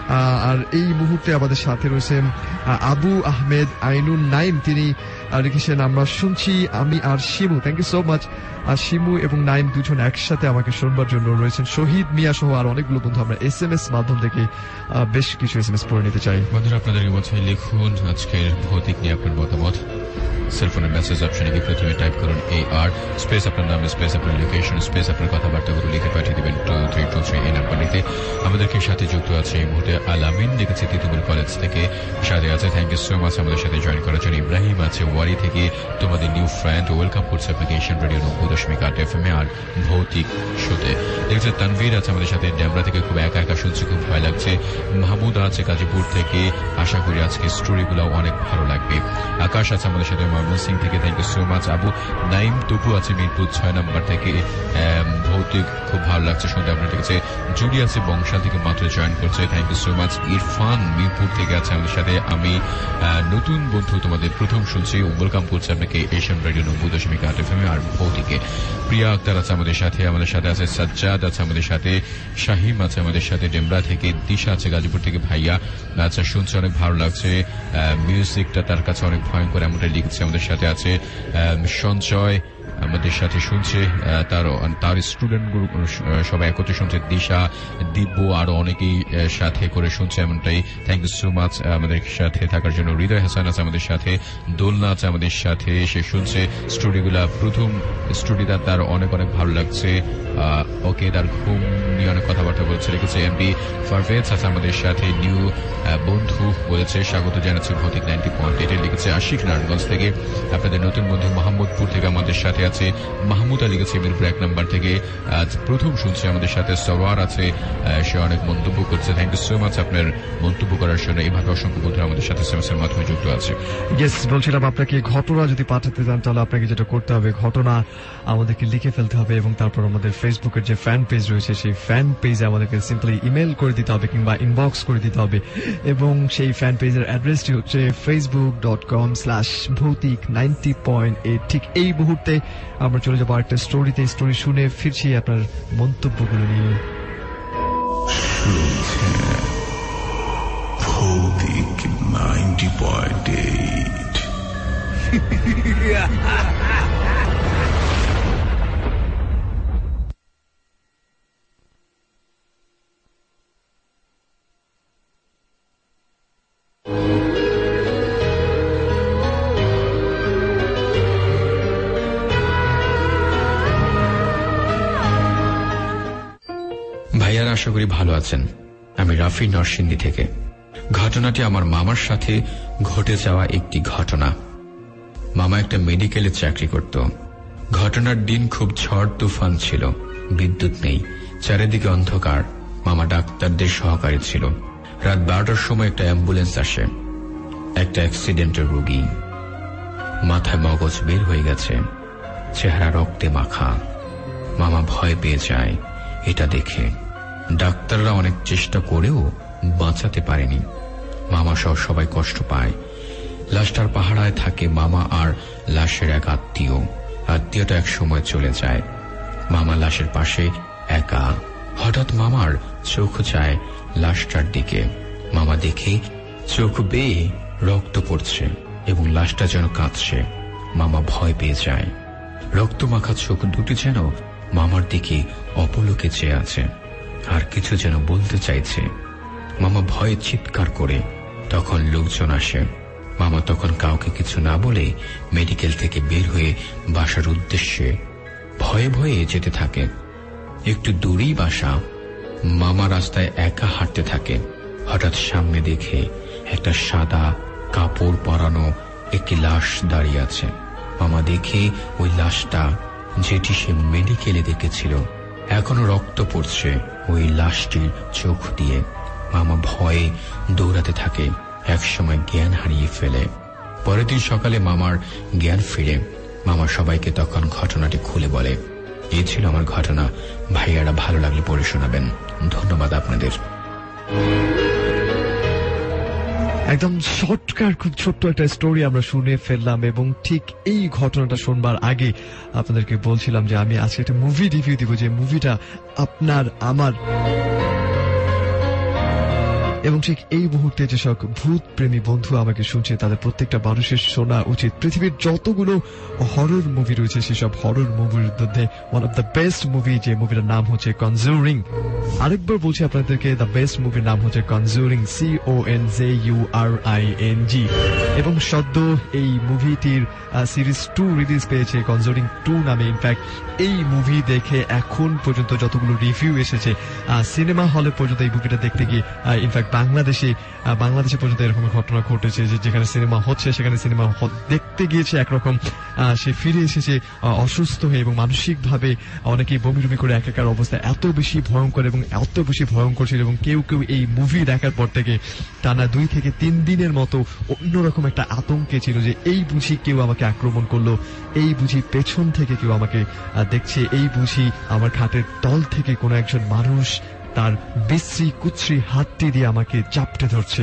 C: আর এই মুহূর্তে আমাদের সাথে রয়েছেন আবু আহমেদ আইনুন নাইম, তিনি লিখেছেন আমরা শুনছি আমি আর Shimu, thank you so much. আর শিমু এবং নাইম দুজন একসাথে আমাকে শুনবার জন্য রয়েছেন। শহীদ মিয়া সহ আর অনেকগুলো বন্ধু আমরা এস এম এস মাধ্যম থেকে বেশ কিছু এস এম এস পড়ে নিতে চাই।
E: বন্ধুরা আপনাদেরকে বলছি লিখুন আজকের ভৌতিক নিয়ে আপনার মতামত। সেলফোনের মেসেজ অপশনে গিয়ে প্রথমে টাইপ করুন এ আর স্পেস আপনার নাম, স্পেস আপনার লোকেশন, স্পেস আপনার কথাবার্তাগুলো লিখে পাঠিয়ে দেবেন টু থ্রি টু থ্রি এই নাম্বারটিতে। আমাদেরকে সাথে যুক্ত আছে এই মুহূর্তে আলামিন, লিখেছে তিতুমির কলেজ থেকে, সাথে আছে থ্যাংক ইউ সো মাচ আমাদের সাথে জয়েন করার জন্য। ইব্রাহিম আছে ওয়ারি থেকে, তোমাদের নিউ ফ্রেন্ড, ওয়েলকাম করছে অ্যাপ্লিকেশন রেডিও নব্বই দশমিক আট এফ এম এ আর ভৌতিক শোতে। লিখেছে তানভীর আছে আমাদের সাথে ড্যামরা থেকে, খুব একা একা শুনছে, খুব ভয় লাগছে। মাহমুদ আছে গাজীপুর থেকে, আশা করি আজকে স্টোরিগুলো অনেক ভালো লাগবে। আকাশ আছে আমাদের সাথে ময়মনসিং থেকে, thank you so much. Abu Naim Tuku আছে মিরপুর ছয় নম্বর থেকে, ভৌতিক খুব ভালো লাগছে শুনতে আপনার। লিখেছে জুলি আছে বংশাল থেকে, মাত্র জয়েন করছে, thank you so much. Irfan Mirpur থেকে আছে আমাদের সাথে, আমি নতুন বন্ধু, তোমাদের প্রথম শুনছি, ওয়েলকাম করছে আপনাকে এশিয়ান রেডিও নব্বই দশমিক আট এফ এম এ আর ভৌতিকে। প্রিয়া আক্তার আছে আমাদের সাথে, আমাদের সাথে আছে সাজ্জাদ আছে আমাদের সাথে, শাহিম আছে আমাদের সাথে ডেমরা থেকে, দিশা আছে গাজীপুর থেকে, ভাইয়া আচ্ছা শুনছে অনেক ভালো লাগছে, মিউজিকটা তার কাছে অনেক ভয়ঙ্কর এমনটা লিখছে আমাদের আমাদের সাথে আছে সঞ্চয় আমাদের সাথে শুনছে, তার তার স্টুডেন্ট গ্রুপ সবাই একত্রে শুনছে, দিশা, দিব্য আরো অনেকেই সাথে করে শুনছে এমনটাই। থ্যাংক ইউ সো মাচ আমাদের সাথে থাকার জন্য। হৃদয় হাসান আছে আমাদের সাথে, দোলনা আছে আমাদের সাথে, সে শুনছে স্টুডিওগুলা। প্রথম স্টুডিওটা তার অনেক অনেক ভালো লাগছে, ওকে তার ঘুম নিয়ে অনেক কথাবার্তা বলছে লিখেছে। এমবি পারভেজ আছে আমাদের সাথে, নিউ বন্ধু বলেছে স্বাগত জানাচ্ছে ভৌতিক নাইনটি পয়েন্ট এইট লিখেছে। আশিক নারায়ণগঞ্জ থেকে আপনাদের নতুন বন্ধু মোহাম্মদপুর থেকে আমাদের সাথে আছে। মাহমুদা লিখেছে মিরপুর এক নম্বর থেকে, আজ প্রথম শুনছে আমাদের সাথে। সরওয়ার আছে, সে অনেক মন্তব্য করছে। থ্যাংক ইউ সো মাচ আপনার মন্তব্য করার জন্য। এইভাবে অসংখ্য বন্ধুরা আমাদের সাথে এসএমএসের মাধ্যমে যুক্ত আছে।
C: ইয়েস, বলছিলাম আপনাকে ঘটনা যদি পাঠাতে চান তাহলে আপনাকে যেটা করতে হবে, ঘটনা আমাদেরকে লিখে ফেলতে হবে এবং তারপর আমাদের ফেসবুকের যে ফ্যান পেজ রয়েছে সেই ফ্যান পেজে আমাদেরকে সিম্পলি ইমেল করে দিতে হবে কিংবা ইনবক্স করে দিতে হবে এবং সেই ফ্যান পেজের অ্যাড্রেসটি হচ্ছে ফেসবুক ডট কম স্ল্যাশ ভৌতিক নাইনটি পয়েন্ট এইট। ঠিক এই মুহূর্তে আমরা চলে যাবো আরেকটা স্টোরিতে। স্টোরি শুনে ফিরছি আপনার মন্তব্যগুলো নিয়ে।
B: ভৌতিক নাইনটি পয়েন্ট এইট।
D: ভাইয়ারা আশা করি ভালো আছেন। আমি রাফি নরসিংদী থেকে। ঘটনাটি আমার মামার সাথে ঘটে যাওয়া একটি ঘটনা। মামা একটা মেডিকেলে চাকরি করত। ঘটনার দিন খুব ঝড় তুফান ছিল, বিদ্যুৎ নেই, চারিদিকে অন্ধকার। মামা ডাক্তারদের সহকারী ছিল। রাত বারোটার সময় একটা অ্যাম্বুলেন্স আসে। একটা অ্যাক্সিডেন্টের রোগী, মাথায় মগজ বের হয়ে গেছে, চেহারা রক্তে মাখা। মামা ভয় পেয়ে যায় এটা দেখে। ডাক্তাররা অনেক চেষ্টা করেও বাঁচাতে পারেনি। মামা সহ সবাই কষ্ট পায়। লাশটার পাহারায় থাকে মামা আর লাশের এক আত্মীয়। আত্মীয়টা এক সময় চলে যায়। মামা লাশের পাশে একা। হঠাৎ মামার চোখ যায় লাশটার দিকে। মামা দেখে চোখ বেয়ে রক্ত পড়ছে এবং লাশটা যেন কাঁদছে। মামা ভয় পেয়ে যায়। রক্ত মাখা চোখ দুটি যেন মামার দিকে অপলকে চেয়ে আছে, আর কিছু যেন বলতে চাইছে। মামা ভয়ে চিৎকার করে। তখন লোকজন আসে। মামা তখন কাউকে কিছু না বলে মেডিকেল থেকে বের হয়ে বাসার উদ্দেশ্যে ভয়ে ভয়ে যেতে থাকে। একটু দূরেই বাসা। মামা রাস্তায় একা হাঁটতে থাকে। হঠাৎ সামনে দেখে একটা সাদা কাপড় পরানো একটি লাশ দাঁড়িয়ে আছে। মামা দেখে ওই লাশটা যেটি সে মেডিকেলে দেখেছিল, এখনো রক্ত পড়ছে ওই লাশটির চোখ দিয়ে। মামা ভয়ে দৌড়াতে থাকে, একসময় জ্ঞান হারিয়ে ফেলে। পরের দিন সকালে মামার জ্ঞান ফিরে। মামা সবাইকে তখন ঘটনাটি খুলে বলে। এই ছিল আমার ঘটনা। ভাইয়ারা ভালো লাগলে পড়ে শোনাবেন। ধন্যবাদ আপনাদের।
C: একদম শর্টকাট খুব ছোট্ট একটা স্টোরি আমরা শুনে ফেললাম এবং ঠিক এই ঘটনাটা শুনবার আগে আপনাদেরকে বলছিলাম যে আমি আজকে একটা মুভি রিভিউ দিব, যে মুভিটা আপনার আমার এবং ঠিক এই মুহূর্তে যেসব ভূত প্রেমী বন্ধু আমাকে শুনছে তাদের প্রত্যেকটা মানুষের শোনা উচিত। পৃথিবীর যতগুলো হরর মুভি রয়েছে সেসব হরর মুভির মধ্যে one of the best movie যে মুভিটার নাম হচ্ছে কনজুরিং। আরেকবার বলছি আপনাদেরকে, দ্য বেস্ট মুভির নাম হচ্ছে Conjuring, C O N J U R I N G. এবং সদ্য এই মুভিটির সিরিজ টু রিলিজ পেয়েছে, কনজুরিং টু নামে। ইনফ্যাক্ট এই মুভি দেখে এখন পর্যন্ত যতগুলো রিভিউ এসেছে, সিনেমা হলে পর্যন্ত এই মুভিটা দেখতে গিয়ে ইনফ্যাক্ট বাংলাদেশে বাংলাদেশে পর্যন্ত এরকম ঘটনা ঘটেছে যে যেখানে সিনেমা হচ্ছে সেখানে সিনেমা দেখতে গিয়েছে একরকম, সে ফিরে এসেছে অসুস্থ হয়ে এবং মানসিকভাবে অনেকেই বমি বমি করে একাকার অবস্থা। এত বেশি ভয়ঙ্কর এবং এত বেশি ভয়ঙ্কর ছিল এবং কেউ কেউ এই মুভি দেখার পর থেকে টানা দুই থেকে তিন দিনের মতো অন্যরকম একটা আতঙ্কে ছিল যে এই বুঝি কেউ আমাকে আক্রমণ করলো, এই বুঝি পেছন থেকে কেউ আমাকে দেখছে, এই বুঝি আমার খাটের তল থেকে কোনো একজন মানুষ তার বিশ্রী কুচ্ছ্রি হাতটি দিয়ে আমাকে চাপটে ধরছে।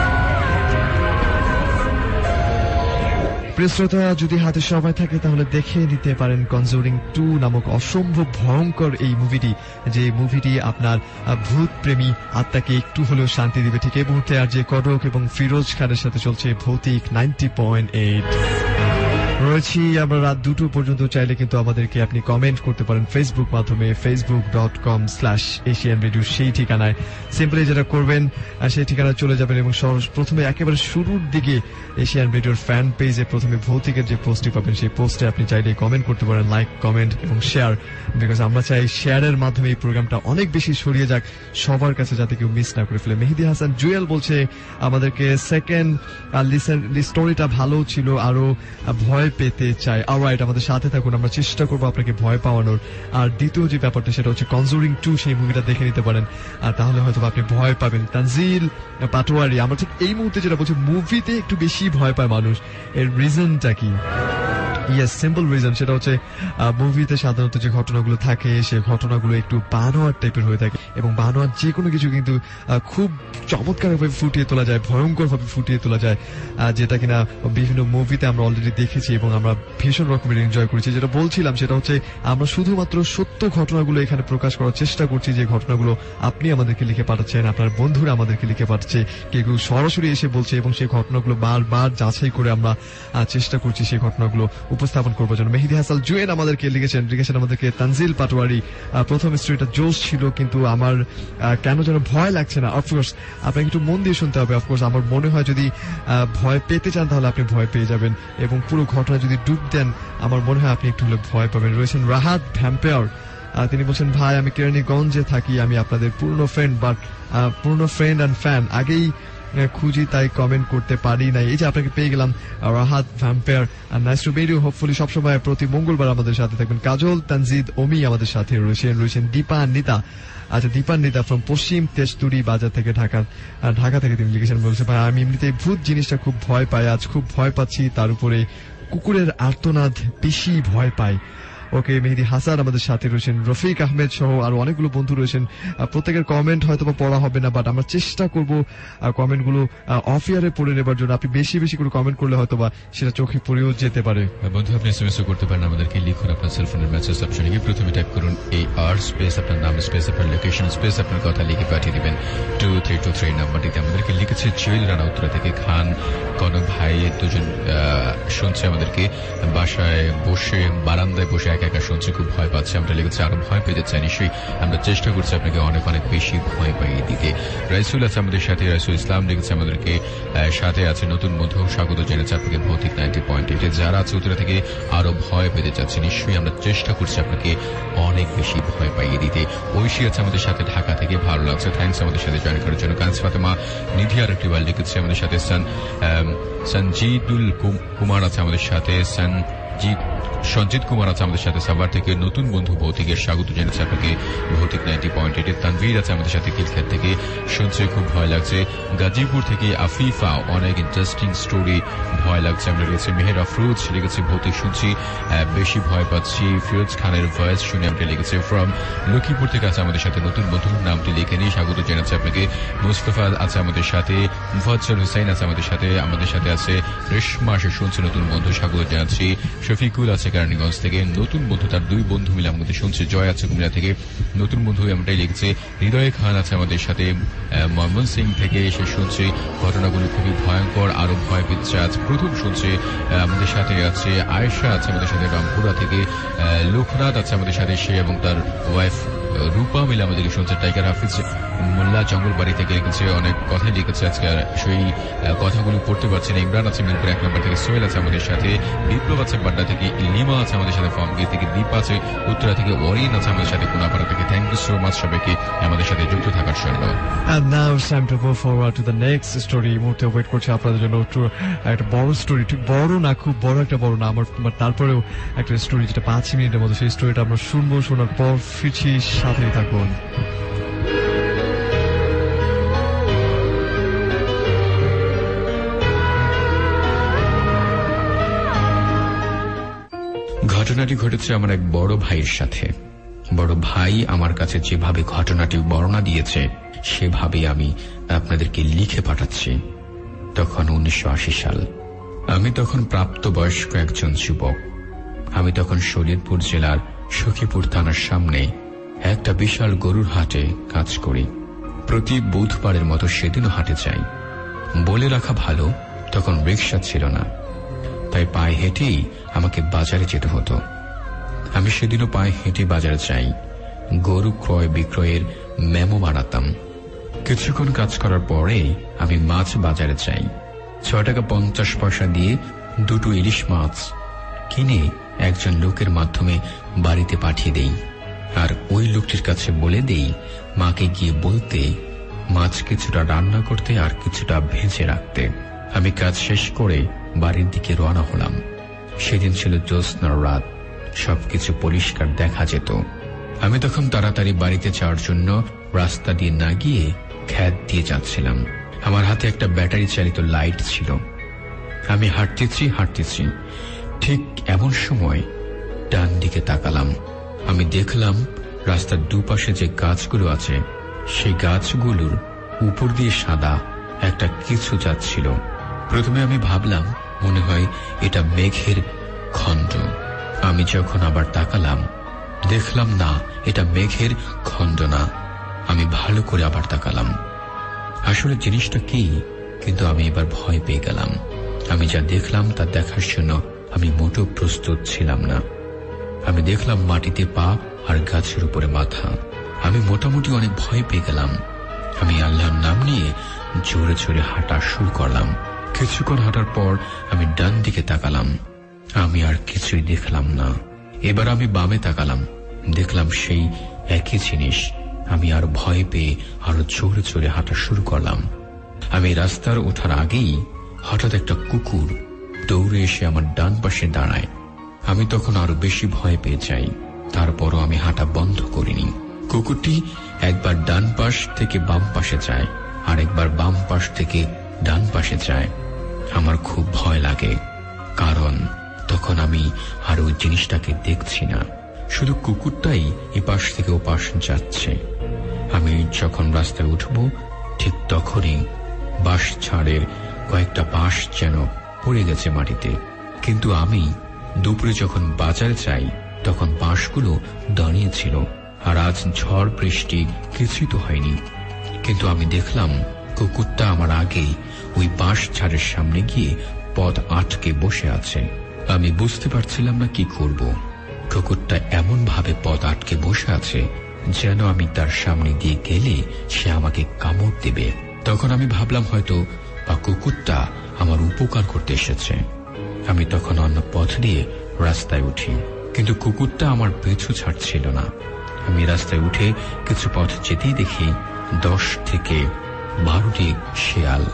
C: প্রিয় শ্রোতা, যদি হাতে সময় থাকে তাহলে দেখে নিতে পারেন কনজুরিং টু নামক অসম্ভব ভয়ঙ্কর এই মুভিটি, যে মুভিটি আপনার ভূত প্রেমী আত্মাকে একটু হলেও শান্তি দিবে। ঠিক এই মুহূর্তে আর যে কডক এবং ফিরোজ খানের সাথে চলছে ভৌতিক নাইনটি পয়েন্ট এইট। রয়েছি আমরা রাত দুটো পর্যন্ত। চাইলে কিন্তু আমাদেরকে আপনি কমেন্ট করতে পারেন ফেসবুক মাধ্যমে, Facebook dot com slash Asian radio সেই ঠিকানায়। সিম্পলি যেটা করবেন সেই ঠিকানায় চলে যাবেন এবং প্রথমে একেবারে শুরুর দিকে এশিয়ান রেডিওর ফ্যান পেজে প্রথমে ভৌতিকের যে পোস্টটি পাবেন সেই পোস্টে আপনি চাইলে কমেন্ট করতে পারেন, লাইক, কমেন্ট এবং শেয়ার, বিকজ আমরা চাই শেয়ারের মাধ্যমে এই প্রোগ্রামটা অনেক বেশি ছড়িয়ে যাক সবার কাছে, যাতে কেউ মিস না করে ফেলে। মেহেদি হাসান জুয়েল বলছে আমাদেরকে সেকেন্ড স্টোরিটা ভালো ছিল, আরো ভয় পেতে চাই। অলরাইট, আমাদের সাথে থাকুন, আমরা চেষ্টা করবো আপনাকে ভয় পাওয়ানোর। আর দ্বিতীয় যে ব্যাপারটা সেটা হচ্ছে কনজুরিং টু, সেই মুভিটা দেখে নিতে পারেন, আর তাহলে হয়তো আপনি ভয় পাবেন। তানজিল পাটোয়ারি আমরা ঠিক এই মুহূর্তে যেটা বলছি, মুভিতে একটু বেশি ভয় পায় মানুষ, এর রিজনটা কি? ইয়েস, সিম্পল রিজন, সেটা হচ্ছে মুভিতে সাধারণত যে ঘটনাগুলো থাকে সে ঘটনাগুলো একটু বানোয়ার টাইপের হয়ে থাকে, এবং বানোয়ার যে কোনো কিছু কিন্তু খুব চমৎকারভাবে ফুটিয়ে তোলা যায়, ভয়ঙ্কর ভাবে ফুটিয়ে তোলা যায়, যেটা কিনা বিভিন্ন মুভিতে আমরা অলরেডি দেখেছি এবং আমরা ভীষণ রকমের এনজয় করেছি। যেটা বলছিলাম সেটা হচ্ছে আমরা শুধুমাত্র সত্য ঘটনাগুলো এখানে প্রকাশ করার চেষ্টা করছি, যে ঘটনাগুলো আপনি আমাদেরকে লিখে পাঠাচ্ছেন, আপনার বন্ধুরা আমাদেরকে লিখে পাঠাচ্ছে, কেউ কেউ সরাসরি এসে বলছে, এবং সেই ঘটনাগুলো বারবার যাচাই করে আমরা চেষ্টা করছি সেই ঘটনাগুলো উপস্থাপন করবার জন্য। মেহেদি হাসান জুয়েন আমাদেরকে লিখেছেন লিখেছেন আমাদেরকে তানজিল পাটোয়ারি প্রথম স্টোরিটা জোশ ছিল, কিন্তু আমার কেন যেন ভয় লাগছে না। অফকোর্স আপনাকে একটু মন দিয়ে শুনতে হবে। অফকোর্স আমার মনে হয় যদি ভয় পেতে চান তাহলে আপনি ভয় পেয়ে যাবেন, এবং পুরো ঘটনা যদি ডুব দেন আমার মনে হয় আপনি একটু হলে ভয় পাবেন। রয়েছেন রাহাত ভ্যাম্পায়ার, তিনি বলছেন ভাই আমি কেরানীগঞ্জে থাকি, আমি আপনাদের পুরনো ফ্রেন্ড, বাট পুরনো ফ্রেন্ড অ্যান্ড ফ্যান, আগেই খুঁজি তাই কমেন্ট করতে পারি নাই। এই যে আপনাকে পেয়ে গেলাম Rahat vampire, nice to meet you. Hopefully সবসময় প্রতি মঙ্গলবার আমাদের সাথে থাকবেন। কাজল তানজিদ ওমি আমাদের সাথে রয়েছেন। রয়েছেন দীপান্বিতা, আচ্ছা দীপান্বিতা ফ্রম পশ্চিম তেজতুরি বাজার থেকে, ঢাকা ঢাকা থেকে তিনি লিখেছেন, বলছে ভাই আমি এমনিতেই ভূত জিনিসটা খুব ভয় পাই, আজ খুব ভয় পাচ্ছি, তার উপরে কুকুরের আর্তনাদ বেশি ভয় পাই। ওকে, মেহেদি হাসান আমাদের সাথে রয়েছেন, রফিক আহমেদ সহ আরো অনেকগুলো বন্ধু রয়েছেন। প্রত্যেকের কমেন্ট হয়তো বা পড়া হবে না, বাট আমরা চেষ্টা করব কমেন্টগুলো অফ ইয়ারে পড়ে নেবার জন্য। আপনি বেশি বেশি করে কমেন্ট করলে হয়তো বা সেটা চোখে পড়েও যেতে পারে।
E: বন্ধু আপনি এসএমএস করতে পারেন আমাদেরকে, লিখুন আপনার সেলফোনের মেসেজ অপশনে গিয়ে প্রথমে টাইপ করুন এ আর স্পেস আপনার নাম স্পেস আপনার লোকেশন স্পেস আপনার কথা লিখে পাঠিয়ে দিবেন টু থ্রি টু থ্রি নাম্বারটিতে। আমাদেরকে লিখেছে জুয়েল রানা উত্তরা থেকে, খান কনক ভাই দুজন শুনছে আমাদেরকে, বাসায় বসে বারান্দায় বসে একা একা শুনছে, খুব ভয় পাচ্ছে। আমরা লিখেছি আরো ভয় পেতে চাই, নিশ্চয়ই আমরা চেষ্টা করছি আপনাকে অনেক অনেক বেশি ভয় পাইয়ে দিতে। রাইসুল আছে আমাদের সাথে, রাইসুল ইসলাম লিখেছে আমাদেরকে, সাথে আছে নতুন বন্ধু স্বাগত জেনেছে আপনাকে ভৌতিক নাইনটি পয়েন্ট এইটে। যারা আছে উত্তরা থেকে আরো ভয় পেতে চাচ্ছে, নিশ্চয়ই আমরা চেষ্টা করছি আপনাকে অনেক বেশি ভয় পাইয়ে দিতে। ঐশী আছে আমাদের সাথে ঢাকা থেকে, ভালো লাগছে, থ্যাংকস আমাদের সাথে জয়েন করার জন্য। কানস ফাতেমা নিধি আর একটি বার লিখেছে আমাদের সাথে। সঞ্জিদুল কুমার আছে আমাদের সাথে, সঞ্জিত সঞ্জিত কুমার আছে আমাদের সাথে সাভার থেকে, নতুন বন্ধু ভৌতিকের স্বাগত জানাচ্ছে আপনাকে ভৌতিক নাইনটি পয়েন্ট এইট। তানভীর আছে আমাদের সাথে কিলখ্যাত থেকে, শুনছে খুব ভয় লাগছে। গাজীপুর থেকে আফিফা, অনেক ইন্টারেস্টিং স্টোরি, ভয় লাগছে। আমরা লিখেছি মেহের আফরোজ লিখেছে ভৌতিক শুনছি বেশি ভয় পাচ্ছি। ফিরোজ খানের ভয়েস শুনে আমরা লিখেছে ফ্রম লক্ষ্মীপুর থেকে আছে আমাদের সাথে, নতুন বন্ধুর নামটি লিখে নিয়ে স্বাগত জানাচ্ছে আপনাকে। মুস্তফা আছে আমাদের সাথে, মুফাজ্জল হুসাইন আছে আমাদের সাথে, আমাদের সাথে আছে রেশমা, সে শুনছে নতুন বন্ধু, স্বাগত জানাচ্ছি। শফিকুল আছে কেরানীগঞ্জ থেকে, নতুন বন্ধু তার দুই বন্ধু মিলে আমাদের শুনছে। জয় আছে কুমিল্লা থেকে, নতুন বন্ধু এমনটাই লিখছে। হৃদয় খান আছে আমাদের সাথে ময়মন সিং থেকে, সে শুনছে ঘটনাগুলো খুবই ভয়ঙ্কর, আরো ভয় পেচ্ছে, আজ প্রথম শুনছে। আমাদের সাথে আছে আয়েশা আছে আমাদের সাথে রামপুরা থেকে, লোকনাথ আছে আমাদের সাথে, সে এবং তার ওয়াইফ রূপা মিলে আমাদেরকে শুনছে। টাইগার হাফিজ মোল্লা জঙ্গলবাড়ি থেকে লিখেছে, অনেক কথাই লিখেছে, আজকে সেই কথাগুলো পড়তে পারছি না। ইমরান আছে মিরপুর এক নম্বর থেকে, সোহেল আছে আমাদের সাথে, বিপ্লব আছে বাড্ডা থেকে, লিমা আছে আমাদের সাথে ফর্মগির থেকে, দীপ আছে উত্তরা থেকে, ওরিন আছে আমাদের সাথে কোনাপাড়া থেকে। থ্যাংক ইউ সো মাচ সবাইকে আমাদের সাথে যুক্ত থাকার জন্য।
C: And now it's time to go forward to the next story. এই মুহূর্তে ওয়েট করছে আপনাদের জন্য একটা বড় স্টোরি, ঠিক বড় না, খুব বড় একটা বড় না আমার, তারপরেও একটা স্টোরি যেটা পাঁচ মিনিটের মতো, সেই স্টোরিটা আমরা শুনবো। শোনার পর ফিরছি, সাথেই থাকুন।
D: ঘটনাটি ঘটেছে আমার এক বড় ভাইয়ের সাথে। বড় ভাই আমার কাছে যেভাবে ঘটনাটি বর্ণনা দিয়েছে সেভাবে আমি আপনাদেরকে লিখে পাঠাচ্ছি। তখন উনিশশো আশি সাল, আমি তখন প্রাপ্তবয়স্ক একজন যুবক। আমি তখন শরীয়তপুর জেলার সখীপুর থানার সামনে একটা বিশাল গরুর হাটে কাজ করি। প্রতি বুধবারের মতো সেদিনও হাটে যাই। বলে রাখা ভালো, তখন রিক্সা ছিল না। তাই পায়ে হেঁটেই আমাকে বাজারে যেতে হতো। আমি সেদিনও পায়ে হেঁটে বাজারে যাই। গরু ক্রয় বিক্রয়ের মেমো বানাতাম। কিছুক্ষণ কাজ করার পরে আমি মাছ বাজারে যাই। ছয় টাকা পঞ্চাশ পয়সা দিয়ে দুটো ইলিশ মাছ কিনে একজন লোকের মাধ্যমে বাড়িতে পাঠিয়ে দেই, আর ওই লোকটির কাছে বলে দেই মাকে গিয়ে বলতে মাছ কিছুটা রান্না করতে আর কিছুটা ভেজে রাখতে। আমি কাজ শেষ করে বাড়ির দিকে রওনা হলাম। সেদিন ছিল জ্যোৎস্নার রাত, সবকিছু পরিষ্কার দেখা যেত। আমি তখন তাড়াতাড়ি বাড়িতে যাওয়ার জন্য রাস্তা দিয়ে না গিয়ে খ্যাত দিয়ে যাচ্ছিলাম। আমার হাতে একটা ব্যাটারি চালিত লাইট ছিল। আমি হাঁটতেছি হাঁটতেছি ঠিক এমন সময় ডান দিকে তাকালাম। আমি দেখলাম রাস্তার দুপাশে যে গাছগুলো আছে সেই গাছগুলোর উপর দিয়ে সাদা একটা কিছু যাচ্ছিল। প্রথমে আমি ভাবলাম মনে হয় এটা মেঘের খণ্ড। আমি যখন আবার তাকালাম দেখলাম না, এটা মেঘের খণ্ড না। আমি ভালো করে আবার তাকালাম, আসলে জিনিসটা কি, কিন্তু আমি এবার ভয় পেয়ে গেলাম। আমি যা দেখলাম তা দেখার জন্য আমি মোটেও প্রস্তুত ছিলাম না। আমি দেখলাম মাটিতে পা আর গাছের উপরে মাথা। আমি মোটামুটি অনেক ভয় পেয়ে গেলাম। আমি আল্লাহর নাম নিয়ে জোরে জোরে হাঁটা শুরু করলাম। কিছুক্ষণ হাঁটার পর আমি ডান দিকে তাকালাম, আমি আর কিছুই দেখলাম না। এবার আমি বামে তাকালাম, দেখলাম সেই একই জিনিস। আমি আর ভয় পেয়ে আরো জোরে জোরে হাঁটা শুরু করলাম। আমি রাস্তার ওঠার আগেই হঠাৎ একটা কুকুর দৌড়ে এসে আমার ডান পাশে দাঁড়ায়। আমি তখন আরো বেশি ভয় পেয়ে যাই। তারপরও আমি হাঁটা বন্ধ করিনি। কুকুরটি একবার ডান পাশ থেকে বাম পাশে যায়, আর একবার বাম পাশ থেকে ডান পাশে যায়। আমার খুব ভয় লাগে, কারণ তখন আমি আর ওই জিনিসটাকে দেখছি না, শুধু কুকুরটাই এপাশ থেকে ওপাশ যাচ্ছে। আমি যখন রাস্তায় উঠব ঠিক তখনই বাঁশ ঝাড়ের কয়েকটা বাঁশ যেন পড়ে গেছে মাটিতে। কিন্তু আমি দুপুরে যখন বাজারে যাই তখন বাঁশগুলো দাঁড়িয়েছিল, আর আজ ঝড় বৃষ্টি কিছুই তো হয়নি। কিন্তু আমি দেখলাম কুকুরটা আমার আগেই ওই বাঁশ ঝাড়ের সামনে গিয়ে পথ আটকে বসে আছে। আমি বুঝতে পারছিলাম না কি করব। কুকুরটা এমন ভাবে পথ আটকে বসে আছে যেন আমি তার সামনে দিয়ে গেলে সে আমাকে কামড় দেবে। তখন আমি ভাবলাম হয়তো বা কুকুরটা আমার উপকার করতে এসেছে। আমি তখন অন্য পথ দিয়ে রাস্তায় উঠি, কিন্তু কুকুরটা আমার পিছু ছাড়ছিল না। আমি রাস্তায় উঠে কিছু পথ যেতেই দেখি দশ থেকে বারোটি শেয়াল।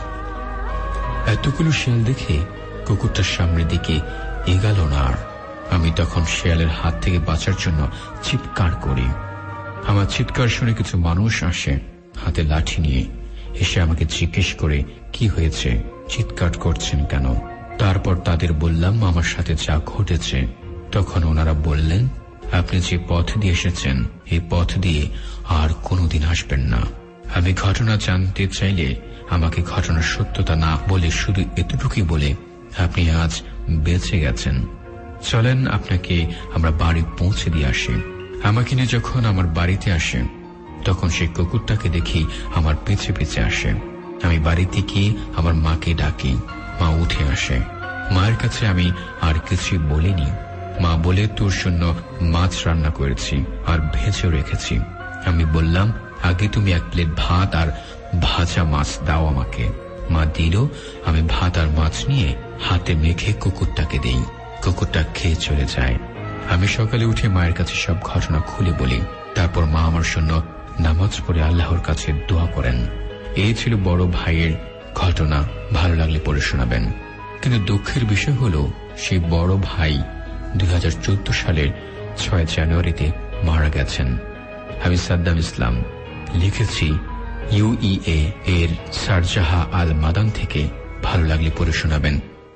D: এতগুলো শেয়াল দেখে কুকুরটার সামনের দিকে এগাল না। আর আমি তখন শেয়ালের হাত থেকে বাঁচার জন্য চিৎকার করি। আমার চিৎকার শুনে কিছু মানুষ আসে হাতে লাঠি নিয়ে, এসে আমাকে জিজ্ঞেস করে কি হয়েছে, চিৎকার করছেন কেন। তারপর তাদের বললাম আমার সাথে যা ঘটেছে। তখন ওনারা বললেন, আপনি যে পথ দিয়ে এসেছেন এই পথ দিয়ে আর কোনোদিন আসবেন না। আমি ঘটনা জানতে চাইলে আমাকে ঘটনার সত্যতা না বলে শুধু এতটুকুই বলে আপনি আজ বেঁচে গেছেন, চলেন আপনাকে আমরা বাড়ি পৌঁছে দিয়ে আসি। আমাকে নিয়ে যখন আমার বাড়িতে আসে তখন সেই কুকুরটাকে দেখি আমার পিছে পিছে আসে। আমি বাড়িতে গিয়ে আমার মাকে ডাকি, মা উঠে আসে। মায়ের কাছে আমি আর কিছু বলিনি। মা বলে, তোর জন্য মাছ রান্না করেছি আর ভেজেও রেখেছি। আমি বললাম, আগে তুমি এক প্লেট ভাত আর ভাজা মাছ দাও আমাকে। মা দিল। আমি ভাত আর মাছ নিয়ে হাতে মেখে কুকুরটাকে দেই। কুকুরটা খেয়ে চলে যায়। আমি সকালে উঠে মায়ের কাছে সব ঘটনা খুলে বলি। তারপর মা আমার জন্য নামাজ পড়ে আল্লাহর কাছে দোয়া করেন। এই ছিল বড় ভাইয়ের ঘটনা। ভালো লাগলে পড়ে শোনাবেন। কিন্তু দুঃখের বিষয় হলো সেই বড় ভাই দুই হাজার চোদ্দ সালের ছয় জানুয়ারিতে মারা গেছেন। আমি সাদ্দাম ইসলাম লিখেছি ইউইএ এর শারজাহা আল মাদান থেকে। ভালো লাগলে পড়ে শোনাবেন।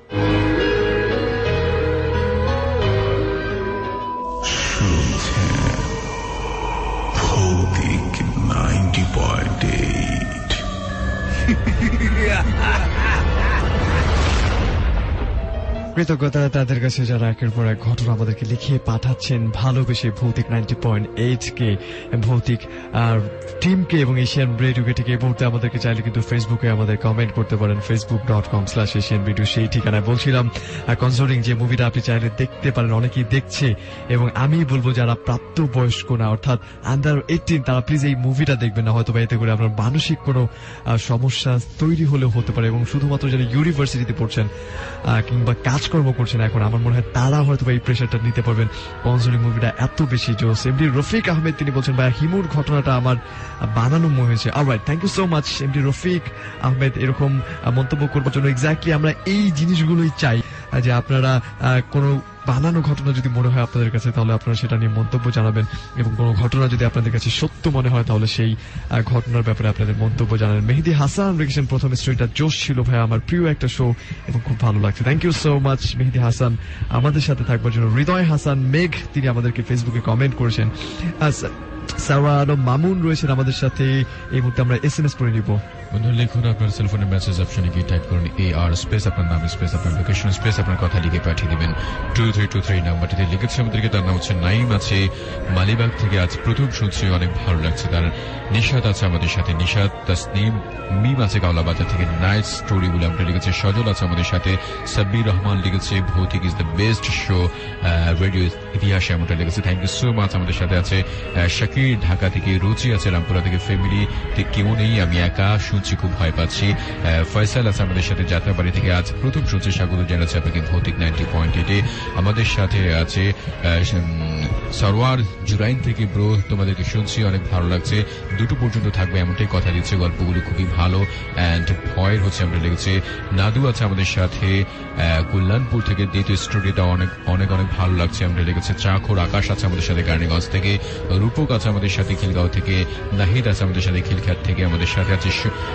B: Phodic ninety point eight.
C: কৃতজ্ঞতা তাদের কাছে যারা একের পর এক ঘটনা আমাদেরকে লিখিয়ে পাঠাচ্ছেন, ভালোবেসে ভৌতিক নাইনটি পয়েন্ট এইট কে, ভৌতিক টিমকে এবং এশিয়ান রেডিওকে ঠিক এই মুহূর্তে আমাদেরকে চাইলে কিন্তু ফেসবুকে আমাদের কমেন্ট করতে পারেন, Facebook dot com slash Asian radio সেই ঠিকানায়। বলছিলাম কনজোরিং যে মুভিটা আপনি চাইলে দেখতে পারেন, অনেকেই দেখছে, এবং আমি বলবো যারা প্রাপ্ত বয়স্ক না অর্থাৎ আন্ডার এইটিন তারা প্লিজ এই মুভিটা দেখবেন না, হয়তো বা এতে করে আপনার মানসিক কোনো সমস্যা তৈরি হলেও হতে পারে। এবং শুধুমাত্র যারা ইউনিভার্সিটিতে পড়ছেন কিংবা কাজকর্ম করছেন এখন, আমার মনে হয় তারা হয়তো এই প্রেশারটা নিতে পারবেন। কনজোরিং মুভিটা এত বেশি জোস। এমডি রফিক আহমেদ তিনি বলছেন ভাই হিমুর ঘটনাটা আমার বানানো মনে হয়েছে। Alright, thank you so much MD Rafiq Ahmed এরকম মন্তব্য করবার জন্য। এক্স্যাক্টলি আমরা এই জিনিসগুলোই চাই, যে আপনারা কোনো বানানো ঘটনা যদি মনে হয় আপনাদের কাছে তাহলে আপনারা সেটা নিয়ে মন্তব্য জানাবেন, এবং কোনো ঘটনা যদি আপনাদের কাছে সত্য মনে হয় তাহলে সেই ঘটনার ব্যাপারে আপনাদের মন্তব্য জানাবেন। মেহেদি হাসান রেখেছেন প্রথম স্টোরিটা জোশ ছিল ভাই, আমার প্রিয় একটা শো এবং খুব ভালো লাগছে। Thank you so much Mehedi Hasan আমাদের সাথে থাকবার জন্য। হৃদয় হাসান মেঘ তিনি আমাদেরকে ফেসবুকে কমেন্ট করেছেন। সারা আলম মামুন রয়েছেন আমাদের সাথে। এই মুহূর্তে আমরা এস এম এস করে নিব।
E: বন্ধু লিখুন আপনার সেলফোনের মেসেজ অপশনে গিয়ে টাইপ করুন এ আর স্পেস আপনার নাম স্পেস আপনার লোকেশন স্পেস আপনার কথা লিখে পাঠিয়ে দিবেন টু থ্রি টু থ্রি নাম্বারটিতে। লিখেছে আমাদেরকে, তার নাম হচ্ছে নাইম, আছে মালিবাগ থেকে। আজ প্রথম শুনছি, অনেক ভালো লাগছে। তার নিশাদ আছে আমাদের সাথে, নিশাদ তাসনিম মিম আছে গাওলা বাজার থেকে। নাইস স্টোরি বলে আমরা লিখেছে। সজল আছে আমাদের সাথে। সাব্বির রহমান লিখেছে Bhautik is the best show radio ইতিহাসে, আমরা লিখেছে। Thank you so much. আমাদের সাথে আছে শাকির ঢাকা থেকে, রুচি আছে রামপুরা থেকে। ফ্যামিলি কেউ নেই, আমি একা শুনছি, খুব ভয় পাচ্ছি। ফয়সাল আছে আমাদের সাথে যাত্রাবাড়ি থেকে। আজ প্রথম শুনছি, স্বাগত জানাচ্ছি আপনাকে ভৌতিক নাইনটি পয়েন্ট এইটে। আমাদের সাথে আছে সরওয়ার জুরাইন থেকে। ব্রো তোমাদেরকে শুনছি, অনেক ভালো লাগছে, দুটো পর্যন্ত থাকবে এমনটাই কথা দিচ্ছে। গল্পগুলো খুবই ভালো অ্যান্ড ভয়ের হচ্ছে আমরা লিখেছে। নাদু আছে আমাদের সাথে কল্যাণপুর থেকে। দ্বিতীয় স্টোরিটা অনেক অনেক অনেক ভালো লাগছে আমরা লিখেছে। চাখোর আকাশ আছে আমাদের সাথে গার্নিগঞ্জ থেকে। রূপক আছে আমাদের সাথে খিলগাঁও থেকে। নাহিদ আছে আমাদের সাথে খিলখ্যাত থেকে। আমাদের সাথে আছে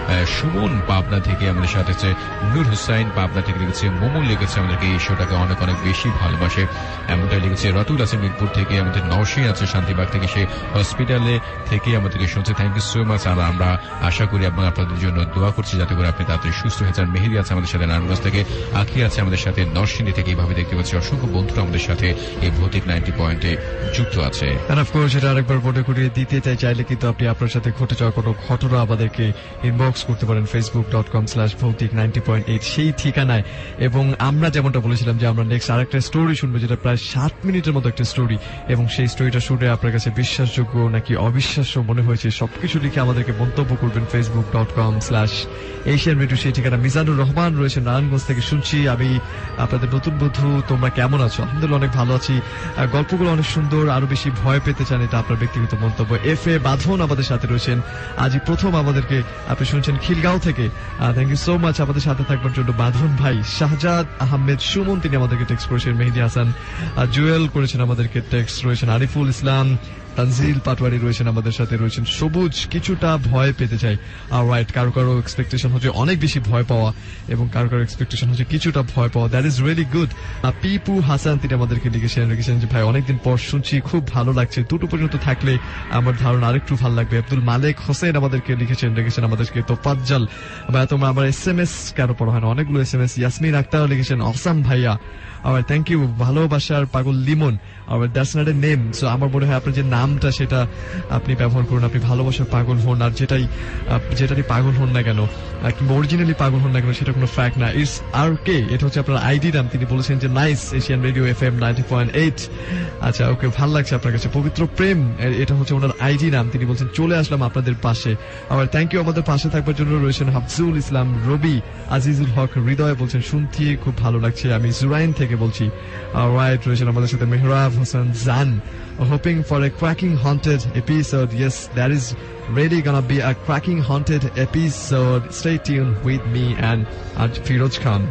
E: সুমন পাবনা থেকে। আমাদের সাথে আছে নূর হুসাইন পাবনা থেকে লিখেছে। মোমো লিখেছে আমাদেরকে এই শোটাকে অনেক অনেক বেশি ভালোবাসে এমনটাই লিখেছে। রতুল আছে মিরপুর থেকে। আমাদের নওশী আছে শান্তিবাগ থেকে, সে হসপিটালে থেকে আমাদেরকে শুনছে। Thank you so much. আর আমরা আশা করি এবং আপনাদের জন্য দোয়া করছি যাতে করে আপনি তাড়াতাড়ি সুস্থ হয়ে যান। মেহেদি আছে আমাদের সাথে নারায়ণগঞ্জ থেকে। আখি আছে আমাদের সাথে নরসিংদী থেকে। এইভাবে দেখতে পাচ্ছি অসংখ্য বন্ধুরা আমাদের সাথে এই ভৌতিক নাইনটি পয়েন্টে যুক্ত আছে।
C: সেটা আরেকবার মনে করিয়ে দিতে চাই, চাইলে কিন্তু আপনি আপনার সাথে ঘটে যাওয়া কোনো ঘটনা আমাদেরকে ইনবক্স করতে পারেন ফেসবুক ডট কম স্ল্যাশ ভৌতিক নাইনটি পয়েন্ট এইট সেই ঠিকানায়। এবং আমরা যেমনটা বলেছিলাম যে আমরা নেক্সট আরেকটা স্টোরি শুনবো, যেটা প্রায় সাত মিনিটের মতো একটা স্টোরি, এবং সেই স্টোরিটা শুনে আপনার কাছে বিশ্বাসযোগ্য নাকি অবিশ্বাস্য মনে হয়েছে সবকিছু লিখে আমাদেরকে মন্তব্য করবেন Facebook dot com slash Asian radio সেই ঠিকানা। মিজানুর রহমান রয়েছে নারায়ণগঞ্জ থেকে। শুনছি আমি আপনাদের নতুন বন্ধু, তোমরা কেমন আছো? আলহামদুলিল্লাহ অনেক ভালো আছি। গল্পগুলো অনেক সুন্দর, আরো বেশি ভয় পেতে চান, এটা আপনার ব্যক্তিগত মন্তব্য। এফ এ বাঁধন আমাদের সাথে রয়েছেন, আজই প্রথম আমাদেরকে আপনি শুনছেন খিলগাঁও থেকে। থ্যাংক ইউ সো মাচ আমাদের সাথে থাকবার জন্য বাঁধন ভাই। শাহজাদ আহমেদ সুমন তিনি আমাদেরকে টেক্সট করেছেন। মেহেদি হাসান জুয়েল করেছেন আমাদেরকে টেক্সট, রয়েছেন আরিফুল ইসলাম, তানজিল পাটওয়ারি রয়েছেন আমাদের সাথে, রয়েছেন সবুজ কিছুটা ভয় পেতে চাই। আর রাইট, কারো কারো এক্সপেকটেশন হচ্ছে অনেক বেশি ভয় পাওয়া এবং কারো কারো এক্সপেকটেশন হচ্ছে কিছুটা ভয় পাওয়া। That is really good. Pipu Hasan তিনি আমাদেরকে লিখেছেন লিখেছেন যে ভাই অনেকদিন পর শুনছি, খুব ভালো লাগছে, দুটো পর্যন্ত থাকলে আমার ধারণা আরেকটু ভালো লাগবে। আব্দুল মালেক হোসেন আমাদেরকে লিখেছেন লিখেছেন আমাদেরকে তোফাজ্জল ভাই, তোমরা আমার এস এম এস কেন পড়া হয় না, অনেকগুলো S M S. Yasmin Akter লিখেছেন অসাম ভাইয়া। আবার থ্যাংক ইউ। ভালোবাসার পাগল লিমন, আবার that's not a name. So আমার মনে হয় আপনার যে নামটা সেটা আপনি ব্যবহার করুন। আপনি ভালোবাসার পাগল হন, আর যেটাই যেটারই পাগল হন না কেন কিংবা অরিজিনালি পাগল হন না কেন সেটা কোনো ফ্যাক্ট না। ইটস আর কে, এটা হচ্ছে আপনার আইডি নাম। তিনি বলেছেন যে nice Asian radio F M ninety point eight. আচ্ছা ওকে, ভালো লাগছে আপনার কাছে। পবিত্র প্রেম এটা হচ্ছে ওনার আইডি নাম। তিনি বলছেন চলে আসলাম আপনাদের পাশে। আবার থ্যাংক ইউ আমাদের পাশে থাকবার জন্য। রয়েছেন হাফজুল ইসলাম, রবি, আজিজুল হক, হৃদয় বলছেন শুনতে খুব ভালো লাগছে, আমি জুরাইন থেকে বলছি। রাইট, রয়েছেন আমাদের সাথে মেহরাব হোসেন জান, hoping for a cracking haunted episode. Yes, that is really gonna be a cracking haunted episode. Stay tuned with me and uh, Firoz Khan.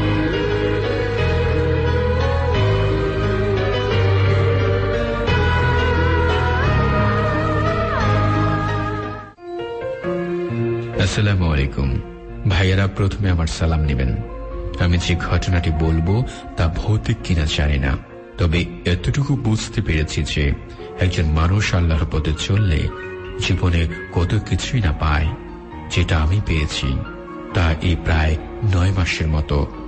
D: আসসালামু আলাইকুম ভাইয়েরা, প্রথমে আমার সালাম নেবেন। আমি যে ঘটনাটি বলবো তা ভৌতিক কিনা জানি না, তবে এতটুকু বুঝতে পেরেছি যে একজন মানুষ আল্লাহর পথে চললে জীবনে কত কিছুই না পায়, যেটা আমি পেয়েছি তা এই প্রায় নয় মাসের মতো।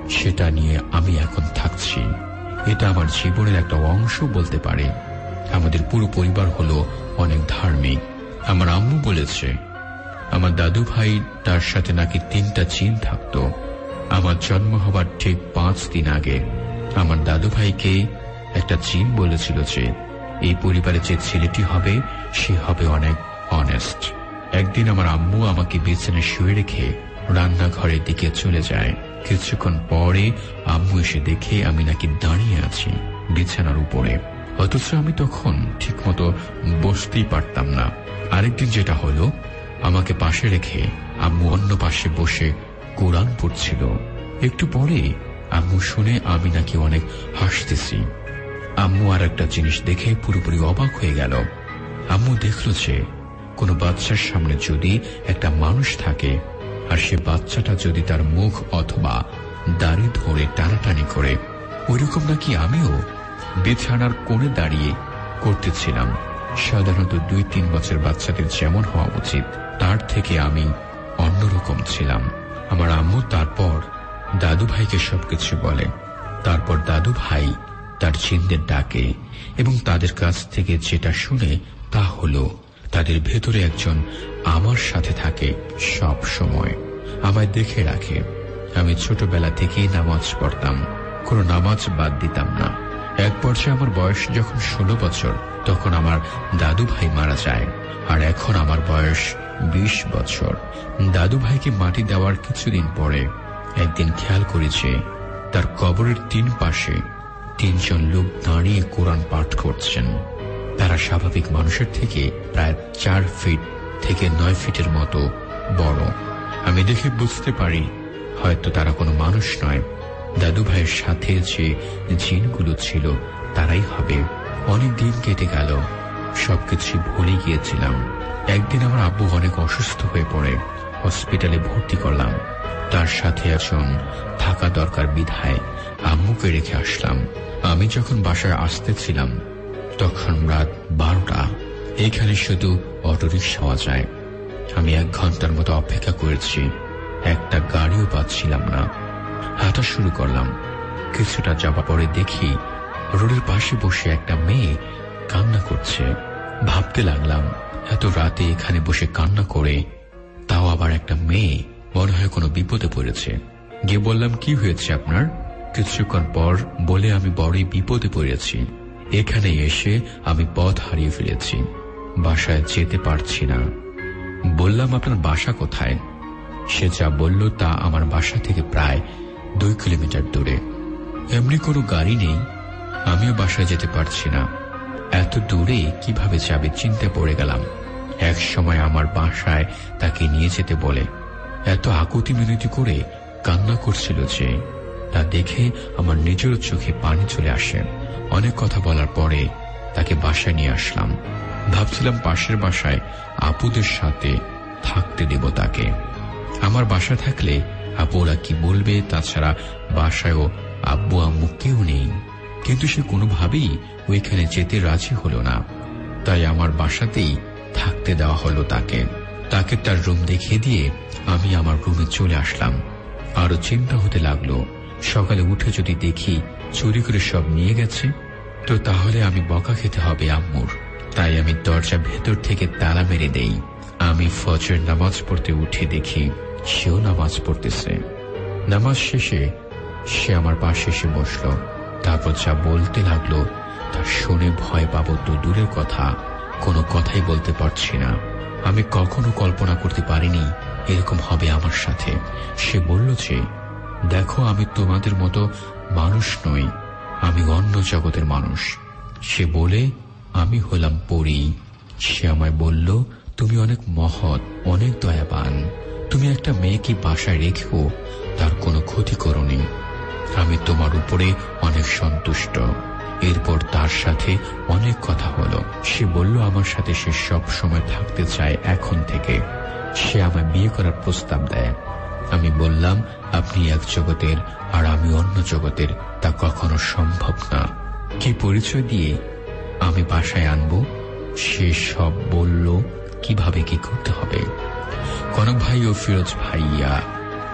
D: সেটা নিয়ে আমি এখন থাকছি। এটা আমার জীবনের একটা অংশ বলতে পারে। আমাদের পুরো পরিবার হলো অনেক ধার্মিক। আমার আম্মু বলেছে আমার দাদু ভাই তার সাথে নাকি তিনটা জিন থাকতো। আমার জন্ম হবার ঠিক পাঁচ দিন আগে আমার দাদু ভাইকে একটা জিন বলেছিল যে এই পরিবারে যে ছেলেটি হবে সে হবে অনেক অনেস্ট। একদিন আমার আম্মু আমাকে বিছানায় শুয়ে রেখে রান্নাঘরের দিকে চলে যায়। কিছুক্ষণ পরে আম্মু এসে দেখে আমি নাকি দাঁড়িয়ে আছি বিছানার উপরে, অথচ আমি তখন ঠিক মতো বসতেই পারতাম না। আরেকদিন যেটা হলো, আমাকে পাশে রেখে আম্মু অন্য পাশে বসে কোরআন পড়ছিল। একটু পরে আম্মু শুনে আমি নাকি অনেক হাসতেছি। আম্মু আর একটা জিনিস দেখে পুরোপুরি অবাক হয়ে গেল। আম্মু দেখল যে কোনো বাচ্চার সামনে যদি একটা মানুষ থাকে আর সে বাচ্চাটা যদি তার মুখ অথবা দাড়ি ধরে টানাটানি করে, ওইরকম নাকি আমিও বিছানার কোণে দাঁড়িয়ে করতেছিলাম। সাধারণত দুই তিন বছর বাচ্চাদের যেমন হওয়া উচিত তার থেকে আমি অন্যরকম ছিলাম। আমার আম্মু তারপর দাদু ভাইকে সবকিছু বলে। তারপর দাদু ভাই তার জিনদের ডাকে এবং তাদের কাছ থেকে যেটা শুনে তা হলো তাদের ভেতরে একজন আমার সাথে থাকে সব সময়, আমায় দেখে রাখে। আমি ছোটবেলা থেকেই নামাজ পড়তাম, কোনো নামাজ বাদ দিতাম না। এক পর্যায়ে আমার বয়স যখন ষোলো বছর তখন আমার দাদু ভাই মারা যায়, আর এখন আমার বয়স বিশ বছর। দাদু ভাইকে মাটি দেওয়ার কিছুদিন পরে একদিন খেয়াল করেছে তার কবরের তিন পাশে তিনজন লোক দাঁড়িয়ে কোরআন পাঠ করছেন। তারা স্বাভাবিক মানুষের থেকে প্রায় চার ফিট থেকে নয় ফিটের মতো বড়। আমি দেখে বুঝতে পারি হয়তো তারা কোনো মানুষ নয়, দাদু ভাইয়ের সাথে যে জিনগুলো ছিল তারাই হবে। অনেক দিন কেটে গেল, সবকিছু ভুলে গিয়েছিলাম। একদিন আমার আব্বু অনেক অসুস্থ হয়ে পড়ে, হসপিটালে ভর্তি করলাম। তার সাথে একজন থাকা দরকার বিধায় আম্মুকে রেখে আসলাম। আমি যখন বাসায় আসতেছিলাম তখন রাত বারোটা। এখানে শুধু অটোরিক্সা পাওয়া যায়। আমি এক ঘন্টার মতো অপেক্ষা করেছি, একটা গাড়িও পাচ্ছিলাম না। হাঁটা শুরু করলাম। কিছুটা যাওয়ার পরে দেখি রোডের পাশে বসে একটা মেয়ে কান্না করছে। ভাবতে লাগলাম এত রাতে এখানে বসে কান্না করে, তাও আবার একটা মেয়ে, মনে হয় কোনো বিপদে পড়েছে। গিয়ে বললাম কি হয়েছে আপনার? কিছুক্ষণ পর বলে আমি বড়ই বিপদে পড়েছি, এখানে এসে আমি পথ হারিয়ে ফেলেছি, বাসায় যেতে পারছি না। বললাম আপনার বাসা কোথায়? সে যা বলল তা আমার বাসা থেকে প্রায় দুই কিলোমিটার দূরে। এমনি কোনো গাড়ি নেই, আমিও বাসায় যেতে পারছি না। এত দূরে কিভাবে যাবে চিন্তা পড়ে গেলাম। এক সময় আমার বাসায় তাকে নিয়ে যেতে বলে এত আকুতি মিনতি করে কান্না করছিল যে তা দেখে আমার নিজের চোখে পানি চলে আসে। অনেক কথা বলার পরে তাকে বাসায় নিয়ে আসলাম। ভাবছিলাম পাশের বাসায় আপুদের সাথে থাকতে দেব তাকে। আমার বাসা থাকলে আপুরা কি বলবে, তাছাড়া বাসায়ও আব্বু আম্মু কেউ নেই। কিন্তু সে কোনোভাবেই ওইখানে যেতে রাজি হলো না, তাই আমার বাসাতেই থাকতে দেওয়া হলো তাকে। তাকে তার রুম দেখিয়ে দিয়ে আমি আমার রুমে চলে আসলাম। আরো চিন্তা হতে লাগলো, সকালে উঠে যদি দেখি চুরি করে সব নিয়ে গেছে তো তাহলে আমি বকা খেতে হবে আম্মুর। তাই আমি দরজা ভেতর থেকে তালা মেরে দেই। আমি ফজর নামাজ পড়তে উঠে দেখি সেও নামাজ পড়তেছে। নামাজ শেষে সে আমার পাশে এসে বসলো। তারপর যা বলতে লাগলো তা শুনে ভয় পাবো তো দূরের কথা, কোনো কথাই বলতে পারছি না। আমি কখনো কল্পনা করতে পারিনি এরকম হবে আমার সাথে। সে বলল যে দেখো আমি তোমাদের মতো মানুষ নই, আমি অন্য জগতের মানুষ। সে বলে আমি হলাম পরী। সে আমায় বলল তুমি অনেক মহৎ, অনেক দয়াবান। তুমি একটা মেয়েকে বাসায় রেখেও তার কোনো ক্ষতি করোনি। আমি তোমার উপরে অনেক সন্তুষ্ট। এরপর তার সাথে অনেক কথা হলো। সে বলল আমার সাথে সে সব সময় থাকতে চায় এখন থেকে। সে আমায় বিয়ে করার প্রস্তাব দেয়। আমি বললাম আপনি এক জগতের আর আমি অন্য জগতের, তা কখনো সম্ভব না। কি পরিচয় দিয়ে আমি বাসায় আনবো? সে সব বলল কিভাবে কি করতে হবে। কনক ভাই ও ফিরোজ ভাইয়া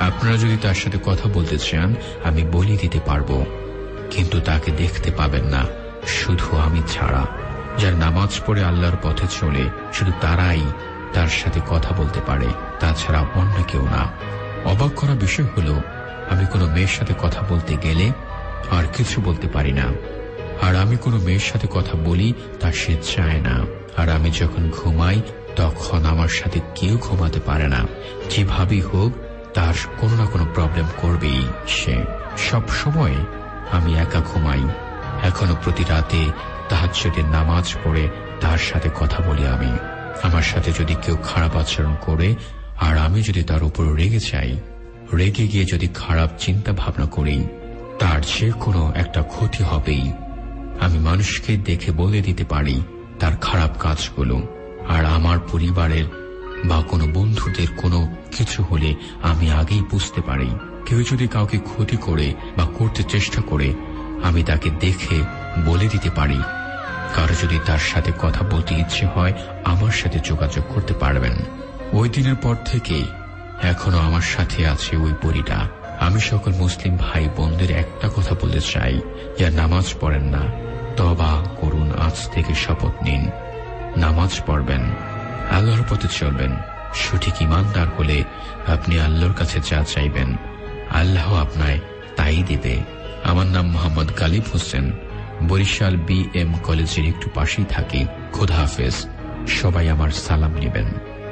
D: আপনারা যদি তার সাথে কথা বলতে চান আমি বলে দিতে পারবো, কিন্তু তাকে দেখতে পাবেন না, শুধু আমি ছাড়া। যার নামাজ পড়ে আল্লাহর পথে চলে শুধু তারাই তার সাথে কথা বলতে পারে, তাছাড়া অন্য কেউ না। অবাক করা বিষয় হলো আমি কোনো মেয়ের সাথে কথা বলতে গেলে আর কিছু বলতে পারি না, আর আমি কোনো মেয়ের সাথে কথা বলি তা সে চায় না। আর আমি যখন ঘুমাই তখন আমার সাথে কেউ ঘুমাতে পারে না, যেভাবেই হোক তার কোনো না কোনো প্রবলেম করবেই সে। সব সময় আমি একা ঘুমাই। এখনো প্রতি রাতে তাহাজ্জুদের নামাজ পড়ে তার সাথে কথা বলি আমি। আমার সাথে যদি কেউ খারাপ আচরণ করে আর আমি যদি তার উপর রেগে যাই, রেগে গিয়ে যদি খারাপ চিন্তা ভাবনা করি, তার যে কোনো একটা ক্ষতি হবেই। আমি মানুষকে দেখে বলে দিতে পারি তার খারাপ কাজগুলো, আর আমার পরিবারের বা কোনো বন্ধুদের কোনো কিছু হলে আমি আগেই বুঝতে পারি। কেউ যদি কাউকে ক্ষতি করে বা করতে চেষ্টা করে আমি তাকে দেখে বলে দিতে পারি। কারো যদি তার সাথে কথা বলতে ইচ্ছে হয় আমার সাথে যোগাযোগ করতে পারবেন। ওই দিনের পর থেকে এখনো আমার সাথে আছে ওই পরীটা। আমি সকল মুসলিম ভাই বোনদের একটা কথা বলতে চাই, যারা নামাজ পড়েন না তওবা করুন, আজ থেকে শপথ নিন, নামাজ পড়বেন, আল্লাহর পথে চলবেন। সঠিক ইমানদার হলে আপনি আল্লাহর কাছে যা চাইবেন আল্লাহ আপনায় তাই দিবে। আমার নাম মোহাম্মদ গালিব হোসেন, বরিশাল বি এম কলেজের একটু পাশেই থাকি। খোদা হাফেজ, সবাই আমার সালাম নেবেন।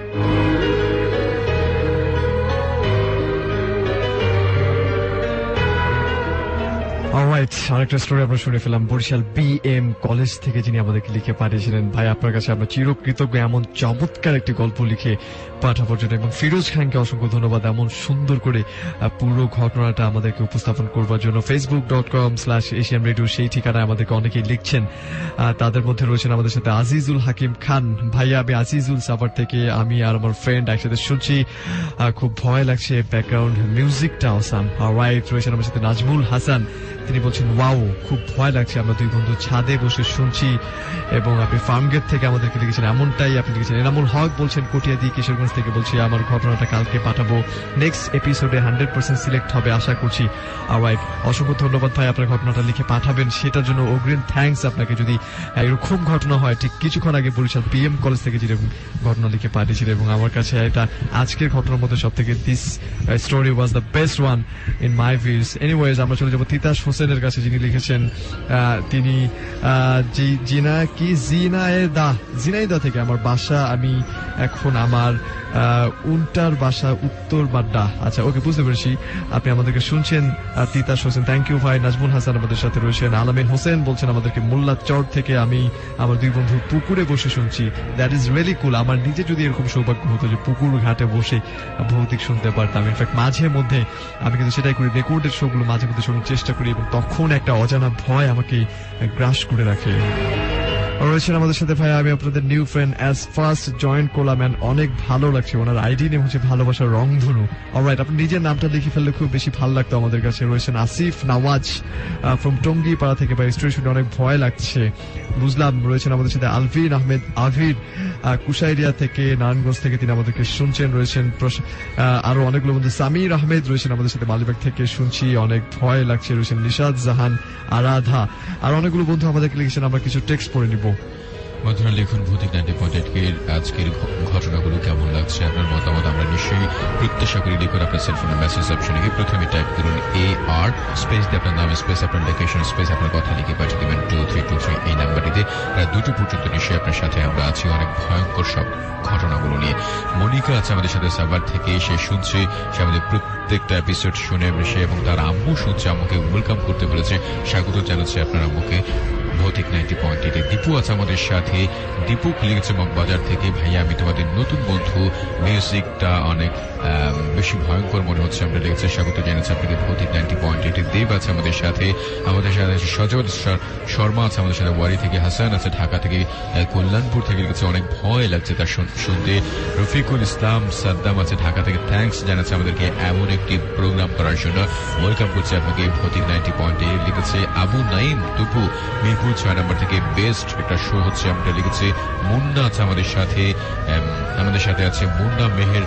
C: অলরাইট, আরেকটা স্টোরি আমরা শুনে ফেলাম বরিশাল বি এম কলেজ থেকে, যিনি আমাদেরকে লিখে পাঠিয়েছিলেন। ভাই আপনার কাছে আমরা চিরকৃতজ্ঞ এমন চমৎকার একটি গল্প লিখে পাঠাবার জন্য, এবং ফিরোজ খানকে অসংখ্য ধন্যবাদ এমন সুন্দর করে পুরো ঘটনাটা আমাদেরকে উপস্থাপন করবার জন্য। Facebook dot com slash Asian radio সেই ঠিকানায় আমাদেরকে অনেকেই লিখছেন। তাদের মধ্যে রয়েছেন আমাদের সাথে আজিজুল হাকিম খান। ভাইয়া আমি আজিজুল সাভার থেকে, আমি আর আমার ফ্রেন্ড একসাথে শুনছি, খুব ভয় লাগছে, ব্যাকগ্রাউন্ড মিউজিকটা অসাম। অলরাইট, রয়েছেন আমার সাথে নাজমুল হাসান, তিনি বলছেন ওয়াও খুব ভয় লাগছে, আমরা দুই বন্ধু ছাদে বসে শুনছি। এবং আপনি ফার্মগেট থেকে আমাদেরকে লিখেছেন এমনটাই আপনি লিখেছেন। এনামুল হক বলছেন কটিয়াদি কিশোরগঞ্জ থেকে, বলছি আমার ঘটনাটা কালকে পাঠাবো, নেক্সট এপিসোডে হান্ড্রেড পার্সেন্ট সিলেক্ট হবে আশা করছি। অলরাইট, অসংখ্য ধন্যবাদ ভাই, আপনার ঘটনাটা লিখে পাঠাবেন সেটার জন্য অগ্রিম থ্যাঙ্কস আপনাকে। যদি এরকম ঘটনা হয়, ঠিক কিছুক্ষণ আগে বরিশাল পি এম কলেজ থেকে যেরকম ঘটনা লিখে পাঠিয়েছিল, এবং আমার কাছে এটা আজকের ঘটনার মধ্যে সব থেকে this story was the best one in my views. Anyways, আমরা চলে যাবো তিতাস হোসেনের কাছে, যিনি লিখেছেন তিনি জিনা কি জিনাইদা জিনাইদা থেকে, আমার বাসা আমি এখন আমার উল্টার বাসা উত্তর বাড্ডা। আচ্ছা, ওকে, বুঝতে পেরেছি, আপনি আমাদেরকে শুনছেন। তিতাস হোসেন, থ্যাংক ইউ ভাই। নাজমুল হাসান আমাদের সাথে রয়েছেন। আলামিন হোসেন বলছেন আমাদেরকে মোল্লা চর থেকে, আমি আমার দুই বন্ধু পুকুরে বসে শুনছি। That is really cool. আমার নিজে যদি এরকম সৌভাগ্য হতো যে পুকুর ঘাটে বসে ভৌতিক শুনতে পারতাম, ইনফ্যাক্ট মাঝে মধ্যে আমি কিন্তু সেটাই করি, রেকর্ডের শোগুলো মাঝে মধ্যে শোনার চেষ্টা করি, এবং তখন একটা অজানা ভয় আমাকে গ্রাস করে রাখে। রয়েছেন আমাদের সাথে ভাই, আমি আপনাদের new friend, as first join করলাম, এন্ড অনেক ভালো লাগছে। ওনার আইডি নেম হচ্ছে ভালোবাসার রংধনু। অলরাইট, আপনি নিজের নামটা লিখে ফেললে খুব বেশি ভালো লাগতো আমাদের কাছে। রয়েছেন আসিফ নওয়াজ ফ্রম টঙ্গি পাড়া থেকে, ভাই স্টোরি শুনে অনেক ভয় লাগছে, বুঝলাম। রয়েছেন আমাদের সাথে আলভিন আহমেদ আভির কুশাইরিয়া থেকে, নারায়ণগঞ্জ থেকে, তিনি আমাদেরকে শুনছেন। রয়েছেন আরো অনেকগুলো বন্ধু, সামির আহমেদ রয়েছেন আমাদের সাথে, মালিবাগ থেকে শুনছি, অনেক ভয় লাগছে। রয়েছেন নিশাদ জাহান, আরাধা, আর অনেকগুলো বন্ধু আমাদেরকে লিখেছেন। আমরা কিছু টেক্সট পড়ে নিব।
E: বন্ধুরা লিখুন ভৌতিক নাইনটি পয়েন্ট এইট এর আজকের ঘটনাগুলো কেমন লাগছে, আপনার মতামত আমরা নিশ্চয়ই প্রত্যাশা করি। লিখুন আপনার সেলফোনের মেসেজ অপশনে গিয়ে প্রথমে টাইপ করুন এ আর স্পেস দিয়ে আপনার নাম স্পেস আপনার লোকেশন স্পেস আপনার কথা লিখে পাঠিয়ে দেবেন টু থ্রি টু থ্রি এই নাম্বারটিতে। প্রায় দুটো পর্যন্ত নিশ্চয়ই আপনার সাথে আমরা আছি অনেক ভয়ঙ্কর সব ঘটনাগুলো নিয়ে। মনিকা আছে আমাদের সাথে সাভার থেকে, সে শুনছে, সে আমাদের প্রত্যেকটা এপিসোড শুনে বসে, এবং তার আম্মু শুনছে, আম্মুকে ওয়েলকাম করতে বলেছে, স্বাগত জানাচ্ছে আপনার আম্মুকে ভৌতিক নাইনটি পয়েন্ট এইট। দীপু আছে আমাদের সাথে, দীপু লিখেছে মগবাজার থেকে, ভাইয়া আমি তোমাদের নতুন বন্ধু, মিউজিকটা অনেক বেশি ভয়ঙ্কর মনে হচ্ছে, আমরা লিখেছে, স্বাগত জানাচ্ছি আপনাকে ভৌতিক নাইনটি পয়েন্ট এইট। দেব আছে আমাদের সাথে, আমাদের সাথে আছে সজল শর্মা আছে আমাদের সাথে ওয়ারি থেকে, হাসান আছে ঢাকা থেকে, কল্যাণপুর থেকে লিখেছে অনেক ভয় লাগছে তার শুনতে। রফিকুল ইসলাম সাদ্দাম আছে ঢাকা থেকে, থ্যাঙ্কস জানাচ্ছে আমাদেরকে এমন একটি প্রোগ্রাম করার জন্য, ওয়েলকাম করছে আপনাকে ভৌতিক নাইনটি পয়েন্ট এইট। লিখেছে আবু নাইম টুপু মিরপুর ছয় নম্বর থেকে, বেস্ট একটা শো হচ্ছে, আমরা লিখেছে। মুন্না আছে আমাদের সাথে, আমাদের সাথে আছে মুন্না মেহের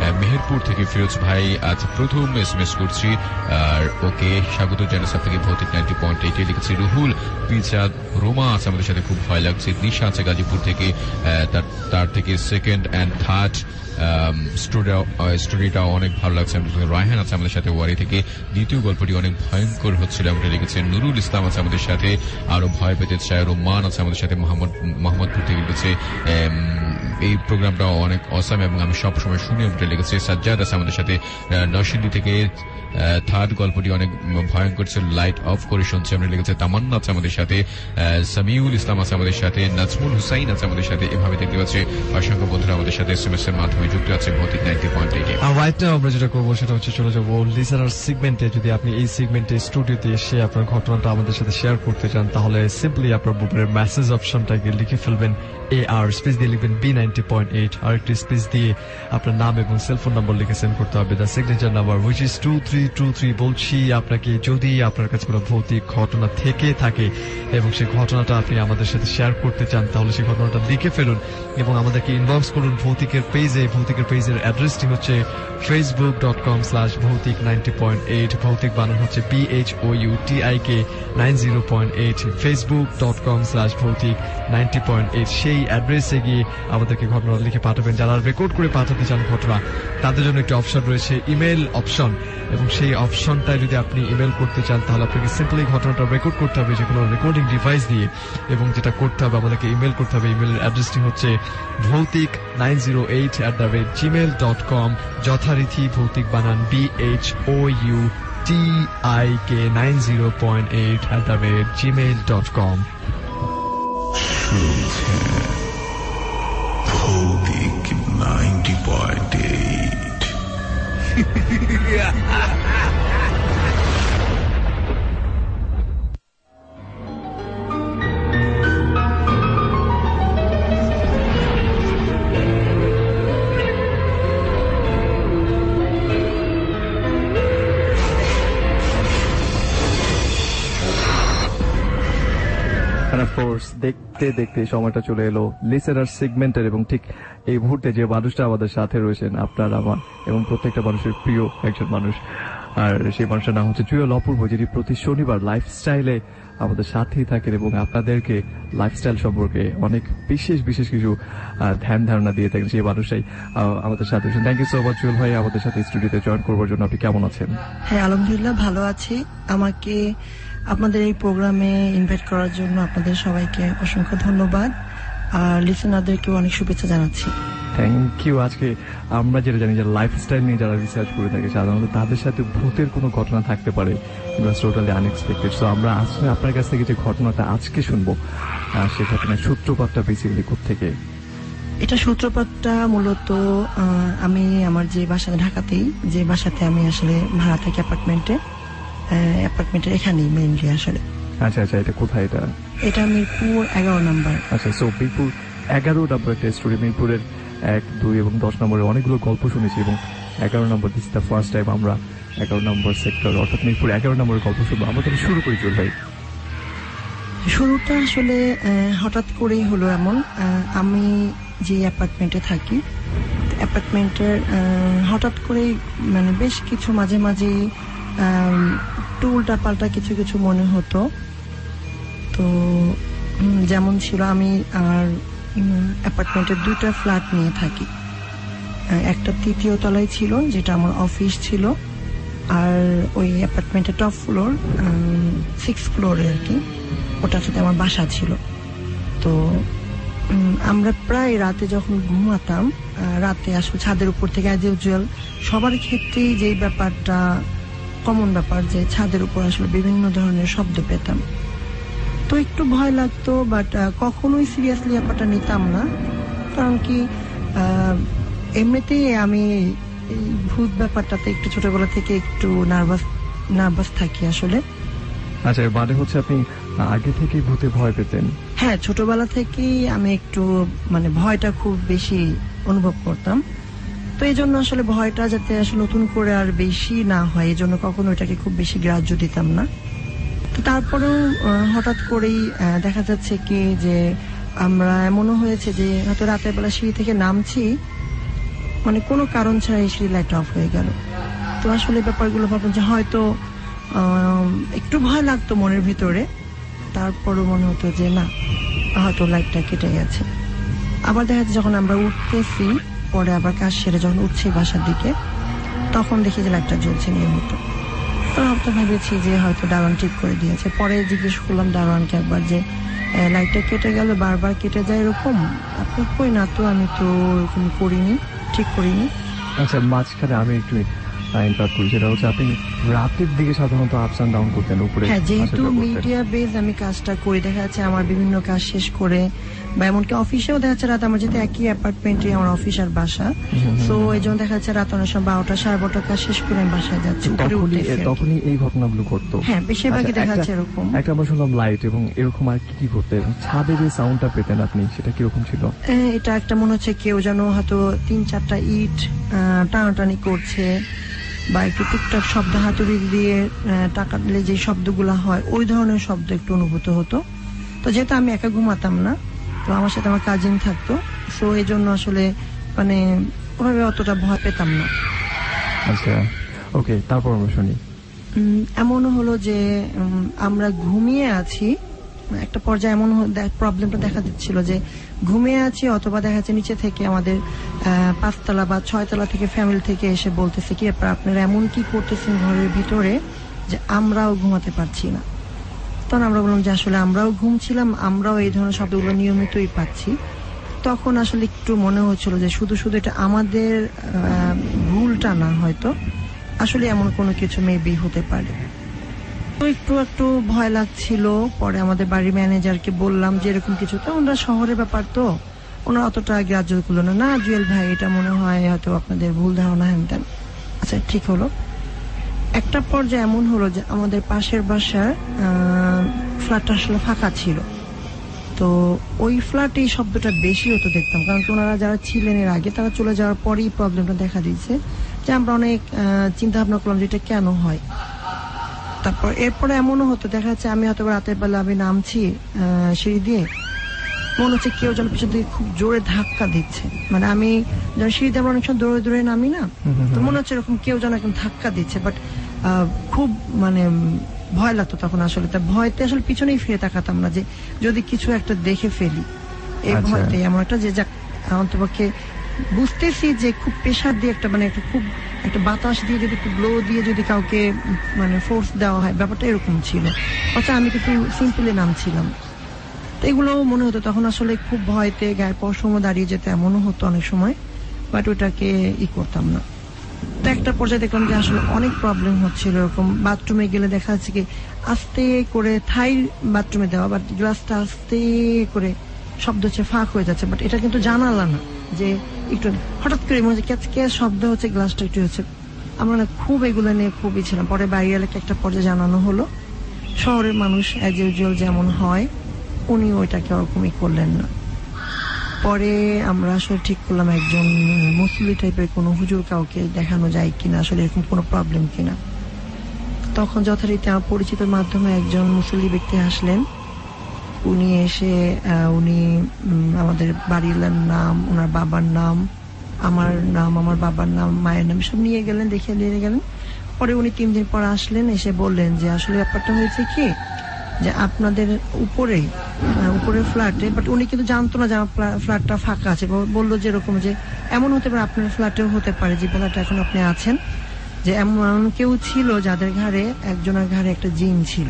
E: মেহেরপুর থেকে ফিরোজ ভাই আজ প্রথম এসএমএস করছি, আর ওকে স্বাগত জানাচ্ছি আপনাকে ভৌতিক নাইনটি পয়েন্ট এইট এ লিখেছে রুহুল পিজাদ। রোমা আছে আমাদের সাথে, খুব ভয় লাগছে। দিশা আছে গাজীপুর থেকে, তার থেকে সেকেন্ড অ্যান্ড থার্ড স্টোরিটা অনেক ভালো লাগছে। রায়হান আছে আমাদের সাথে ওয়ারি থেকে, দ্বিতীয় গল্পটি অনেক ভয়ঙ্কর হচ্ছিল এমনটা লিখেছে। নুরুল ইসলাম আছে আমাদের সাথে, আরো ভয় পেতে চায়। রোমান আছে আমাদের সাথে মোহাম্মদ মোহাম্মদপুর থেকে লিখেছে এই প্রোগ্রামটা অনেক অসাম এবং আমি সবসময় শুনি এমনটা লিখেছে। সাজ্জাদ আছে আমাদের সাথে নরসিংদী থেকে, থার্ড গল্পটি অনেক ভয়ঙ্কর ছিল, লাইট অফ করে শুনছে এমন লিখেছে। তামান্না আছে আমাদের সাথে, সামিউল ইসলাম আছে আমাদের সাথে, নাজমুল হুসাইন আছে আমাদের সাথে। এভাবে দেখতে পাচ্ছে অসংখ্য বন্ধুরা আমাদের সাথে এসএমএস এর মাধ্যমে যুক্ত আছে ভৌতিক নাইনটি পয়েন্ট এইট এ।
C: রাইট নাও আমরা যেটা করবো সেটা হচ্ছে চলে যাবো লিসেনার সেগমেন্টে। যদি আপনি এই সেগমেন্টে স্টুডিওতে এসে আপনার ঘটনাটা আমাদের সাথে শেয়ার করতে চান, তাহলে সিম্পলি আপনার বুকের মেসেজ অপশনটাকে লিখে ফেলবেন এ আর স্পেস দিয়ে লিখবেন বি নাইনটি পয়েন্ট এইট, আর একটি স্পেস দিয়ে আপনার নাম এবং সেলফোন নাম্বার লিখে সেন্ড করতে হবে। The signature number which is two three two three. বলছি আপনাকে যদি আপনার কাছে কোনো ভৌতিক ঘটনা থেকে থাকে এবং সেই ঘটনাটা আপনি আমাদের সাথে শেয়ার করতে চান, তাহলে সেই ঘটনাটা লিখে ফেলুন এবং আমাদেরকে ইনবক্স করুন ভৌতিকের পেজে। ভৌতিকের পেজের অ্যাড্রেসটি হচ্ছে ফেসবুক ডট কম স্ল্যাশ ভৌতিক নাইনটি পয়েন্ট এইট। ভৌতিক বানান হচ্ছে B H O U T I K nine zero point eight. Facebook dot com slash ভৌতিক নাইনটি পয়েন্ট এইট। সেই অ্যাড্রেসে গিয়ে আমাদেরকে ঘটনা লিখে পাঠাবেন। যারা রেকর্ড করে পাঠাতে চান ঘটনা, তাদের জন্য একটি অপশন রয়েছে ইমেল অপশন, এবং সেই অপশনটায় যদি আপনি ইমেল করতে চান তাহলে আপনাকে সিম্পলি ঘটনাটা রেকর্ড করতে হবে যে কোনো রেকর্ডিং ডিভাইস দিয়ে, এবং যেটা করতে হবে আমাদেরকে ইমেল করতে হবে। ইমেলের অ্যাড্রেসটি হচ্ছে Bhautik nine zero eight at the rate Gmail dot com. যথারীতি ভৌতিক বানান B H O U T I K nine zero point eight at the rate Gmail dot com.
B: Bhautik ninety point eight.
C: দেখতে দেখতে সময়টা চলে এলো লিসেনার সেগমেন্টের, এবং ঠিক এই মুহূর্তে যে মানুষটা আমাদের সাথে রয়েছেন আপনার আমার এবং প্রত্যেকটা মানুষের প্রিয় একজন মানুষ, আর সেই মানুষের নাম হচ্ছে জুয়েল অপূর্ব, যিনি প্রতি শনিবার লাইফস্টাইলে আমাদের সাথেই থাকেন এবং আপনাদেরকে লাইফস্টাইল সম্পর্কে অনেক বিশেষ বিশেষ কিছু ধ্যান ধারণা দিয়ে থাকেন। সেই মানুষটাই আমাদের সাথে। Thank you so much Jewel ভাই আমাদের সাথে স্টুডিওতে জয়েন করবার জন্য। আপনি কেমন আছেন?
F: হ্যাঁ, আলহামদুলিল্লাহ ভালো আছি। আমাকে আপনাদের এই প্রোগ্রামে ইনভাইট করার জন্য আপনাদের সবাইকে অসংখ্য ধন্যবাদ, আর লিসেনারদেরকেও অনেক শুভেচ্ছা জানাচ্ছি।
C: Thank you. আজকে আমরা যেটা জানি যে লাইফস্টাইল নিয়ে যারা রিসার্চ করে থাকে সাধারণত তাদের সাথে ভূতের কোনো ঘটনা থাকতে পারে, টোটালি আনএক্সপেক্টেড। সো আমরা আসলে আপনার কাছ থেকে যে ঘটনাটা আজকে শুনবো সে ঘটনার সূত্রপাতটা বেসিক্যালি কোত্থেকে?
F: এটা সূত্রপাতটা মূলত আমি আমার যে বাসা ঢাকাতেই, যে বাসাতে আমি আসলে ভাড়া থাকি অ্যাপার্টমেন্টে, অ্যাপার্টমেন্টের এখানেই মেইনলি আসলে।
C: আচ্ছা আচ্ছা, এটা কোথায়? এটা
F: এটা মিরপুর এগারো নম্বর।
C: আচ্ছা, সো মিরপুর এগারো নম্বর একটা স্টোরি। মিরপুরের এক, দুই এবং দশ নম্বরে অনেকগুলো গল্প শুনেছি, এবং এগারো নম্বর দিস দ্য ফার্স্ট টাইম আমরা এগারো নম্বর সেক্টর অর্থাৎ মিরপুর এগারো নম্বরের গল্প শুনবো। আমরা তাহলে শুরু করি চল ভাই।
F: শুরুটা আসলে হঠাৎ করেই হলো এমন, আমি যে অ্যাপার্টমেন্টে থাকি অ্যাপার্টমেন্টের হঠাৎ করেই মানে বেশ কিছু মাঝে মাঝে একটু উল্টা পাল্টা কিছু কিছু মনে হতো। তো যেমন ছিল, আমি আর অ্যাপার্টমেন্টের দুইটা ফ্ল্যাট নিয়ে থাকি। একটা তৃতীয় তলায় ছিল যেটা আমার অফিস ছিল, আর ওই অ্যাপার্টমেন্টের টপ ফ্লোর সিক্স ফ্লোরে আর কি, ওটার সাথে আমার বাসা ছিল। তো আমরা প্রায় রাতে যখন ঘুমাতাম, রাতে আসলে ছাদের উপর থেকে অ্যাজ ইউজুয়াল সবার ক্ষেত্রেই যেই ব্যাপারটা কমন ব্যাপার যে ছাদের উপর আসলে বিভিন্ন ধরনের শব্দ পেতাম। তো একটু ভয় লাগতো, বাট কখনোই সিরিয়াসলি ব্যাপারটা নিতাম না, কারণ কি এমনিতেই আমি এই ভূত ব্যাপারটাতে একটু ছোটবেলা থেকে একটু নার্ভাস নার্ভাস থাকি আসলে।
C: আচ্ছা, মানে হচ্ছে আপনি আগে থেকে ভূতে ভয় পেতেন?
F: হ্যাঁ, ছোটবেলা থেকেই আমি একটু মানে ভয়টা খুব বেশি অনুভব করতাম। তো এই জন্য আসলে ভয়টা যাতে আসলে নতুন করে আর বেশি না হয়, এই জন্য কখনো এটাকে খুব বেশি গ্রাহ্য দিতাম না। তো তারপরেও হঠাৎ করেই দেখা যাচ্ছে কি যে আমরা এমনও হয়েছে যে হয়তো রাতের বেলা সিঁড়ি থেকে নামছি, মানে কোনো কারণ ছাড়া সেই লাইটটা অফ হয়ে গেল। তো আসলে ব্যাপারগুলো ভাবলাম যে হয়তো একটু ভয় লাগতো মনের ভিতরে, তারপরও মনে হতো যে না হয়তো লাইটটা কেটে গেছে। আবার দেখা যাচ্ছে যখন আমরা উঠতেছি, পরে আবার কাজ সেরে যখন উঠছি বাসার দিকে, তখন দেখি যে লাইটটা জ্বলছে নিয়মিত। তো ভাবতে ভেবেছি যে হয়তো দারোয়ান ঠিক করে দিয়েছে। পরে জিজ্ঞেস করলাম দারোয়ানকে একবার যে লাইটটা কেটে গেল, বারবার কেটে যায় এরকম, আপনি কই না তো, আমি তো এরকম করিনি, ঠিক করিনি।
C: আচ্ছা, মাঝখানে আমি একটু ইন্টারাপ্ট করি, সেটা হচ্ছে আপনি রাতের দিকে সাধারণত আপস অ্যান্ড ডাউন করতেন উপরে?
F: হ্যাঁ, যেহেতু মিডিয়া বেজ আমি কাজটা করি, দেখা যাচ্ছে আমার বিভিন্ন কাজ শেষ করে বা এমনকি অফিসেও দেখা যাচ্ছে রাত, আমার যেহেতু একই অ্যাপার্টমেন্টে আমার অফিস আর বাসা, তো এই জন্য দেখা যাচ্ছে রাত অনেক সময় বারোটা সাড়ে বারোটা কাজ শেষ করে আমি বাসায় যাচ্ছি।
C: তখনই এই ঘটনাগুলো ঘটতো?
F: হ্যাঁ, বেশিরভাগই দেখা যাচ্ছে এরকম।
C: একটা আমরা শুনলাম লাইট এবং এরকম আর কি কি করতে, এবং ছাদে যে সাউন্ডটা পেতেন আপনি, সেটা কিরকম ছিল?
F: এটা একটা মনে হচ্ছে কেউ যেন হয়তো তিন চারটা ইট টানাটানি করছে, বা একটু টুকটাক শব্দ হাতুড়ি দিয়ে টাকা দিলে যে শব্দগুলো হয়, ওই ধরনের শব্দ একটু অনুভূত হতো। তো যেহেতু আমি একা ঘুমাতাম না, তো আমার সাথে আমার কাজিন থাকতো, সো এই জন্য আসলে মানে ওভাবে অতটা ভয় পেতাম না।
C: আচ্ছা, ওকে, তারপর আমরা শুনি।
F: এমনও হলো যে আমরা ঘুমিয়ে আছি, একটা পর্যায়ে এমন প্রবলেমটা দেখা দিচ্ছিল যে ঘুমিয়ে আছি, অথবা দেখা যাচ্ছে নিচে থেকে আমাদের পাঁচতলা বা ছয়তলা থেকে ফ্যামিলি থেকে এসে বলতেছে কি আপনারা এমন কি করতেছেন ঘরের ভিতরে যে আমরাও ঘুমাতে পারছি না। তখন আমরা বললাম যে আসলে আমরাও ঘুমছিলাম, আমরাও এই ধরনের শব্দগুলো নিয়মিতই পাচ্ছি। তখন আসলে একটু মনে হচ্ছিল যে শুধু শুধু এটা আমাদের ভুলটা না, হয়তো আসলে এমন কোনো কিছু মেবি হতে পারে। তো একটু একটু ভয় লাগছিল। পরে আমাদের বাড়ির ম্যানেজারকে বললাম যে এরকম কিছু, তো ওনারা শহরের ব্যাপার, তো ওনারা অতটা গ্রাহ্য করলো না। না জুয়েল ভাই, এটা মনে হয় হয়তো আপনাদের ভুল ধারণা, হ্যান ত্যান। আচ্ছা, ঠিক হলো। একটা পর্যায়ে এমন হলো যে আমাদের পাশের বাসার ফ্ল্যাটটা আসলে ফাঁকা ছিল, তো ওই ফ্ল্যাটে এই শব্দটা বেশি হতো দেখতাম, কারণ ওনারা যারা ছিলেন এর আগে, তারা চলে যাওয়ার পরেই প্রবলেমটা দেখা দিচ্ছে। যে আমরা অনেক চিন্তা ভাবনা করলাম যে এটা কেন হয়। তারপর এরপরে এমনও হতো, দেখা যাচ্ছে আমি হয়তো রাতের বেলা আমি নামছি সিঁড়ি দিয়ে, মনে হচ্ছে কেউ যেন পিছন থেকে খুব জোরে ধাক্কা দিচ্ছে। মানে আমি যেন সিঁড়িতে আমরা অনেক সময় দৌড়ে দৌড়ে নামি না, তো মনে হচ্ছে এরকম কেউ যেন একদম ধাক্কা দিচ্ছে। বাট খুব মানে ভয় লাগতো তখন আসলে। তা ভয়তে আসলে পিছনেই ফিরে তাকাতাম না, যে যদি কিছু একটা দেখে ফেলি, এই ভয়তে এমন একটা যে যাক অন্তপক্ষে বুঝতেছি যে খুব প্রেশার দিয়ে একটা মানে একটা খুব একটা বাতাস দিয়ে যদি একটু ব্লো দিয়ে যদি কাউকে মানে ফোর্স দেওয়া হয়, ব্যাপারটা এরকম ছিল। অর্থাৎ আমি কিন্তু সিম্পলি নামছিলাম। তো এগুলো মনে হতো তখন আসলে খুব ভয়তে গায়ের পশমও দাঁড়িয়ে যেতে এমনও হতো অনেক সময়, বাট ওটাকে ই করতাম না। তো একটা পর্যায়ে দেখলাম যে আসলে অনেক প্রবলেম হচ্ছিল। এরকম বাথরুমে গেলে দেখা যাচ্ছে কি আস্তে করে থাই বাথরুমে দেওয়া, বাট গ্লাসটা আস্তে করে শব্দ হচ্ছে ফাঁক হয়ে যাচ্ছে, বাট এটা কিন্তু জানালা না, যে একটু হঠাৎ করে মনে হচ্ছে ক্যাচ ক্যাচ শব্দ হচ্ছে, গ্লাসটা একটু হচ্ছে। আমরা না খুব এগুলো নিয়ে খুবই ছিলাম। পরে বাইরে এলাকা একটা পর্যায়ে জানানো হলো, শহরের মানুষ অ্যাজ ইউজুয়াল যেমন হয়, উনি ওইটাকে ওরকমই করলেন না। পরে আমরা আসলে ঠিক করলাম একজন মুসলিম টাইপের কোনো হুজুর কাউকে দেখানো যায় কিনা, আসলে এরকম কোনো প্রবলেম কিনা। তখন যথারীতি আমার পরিচিত মাধ্যমে একজন মুসলিম ব্যক্তি আসলেন। উনি এসে উনি আমাদের বাড়ির নাম, ওনার বাবার নাম, আমার নাম, আমার বাবার নাম, মায়ের নাম সব নিয়ে গেলেন, দেখিয়ে দিয়ে গেলেন। পরে উনি তিন দিন পর আসলেন, এসে বললেন যে আসলে ব্যাপারটা হয়েছে কি যে আপনাদের উপরে উপরের ফ্ল্যাটে, বাট উনি কিন্তু জানতো না যে আমার ফ্ল্যাটটা ফাঁকা আছে। বললো যে এরকম যে এমন হতে পারে আপনার ফ্ল্যাটেও হতে পারে, যে ফ্ল্যাটে এখন আপনি আছেন, যে এমন কেউ ছিল যাদের ঘাড়ে একজনের ঘাড়ে একটা জিন ছিল।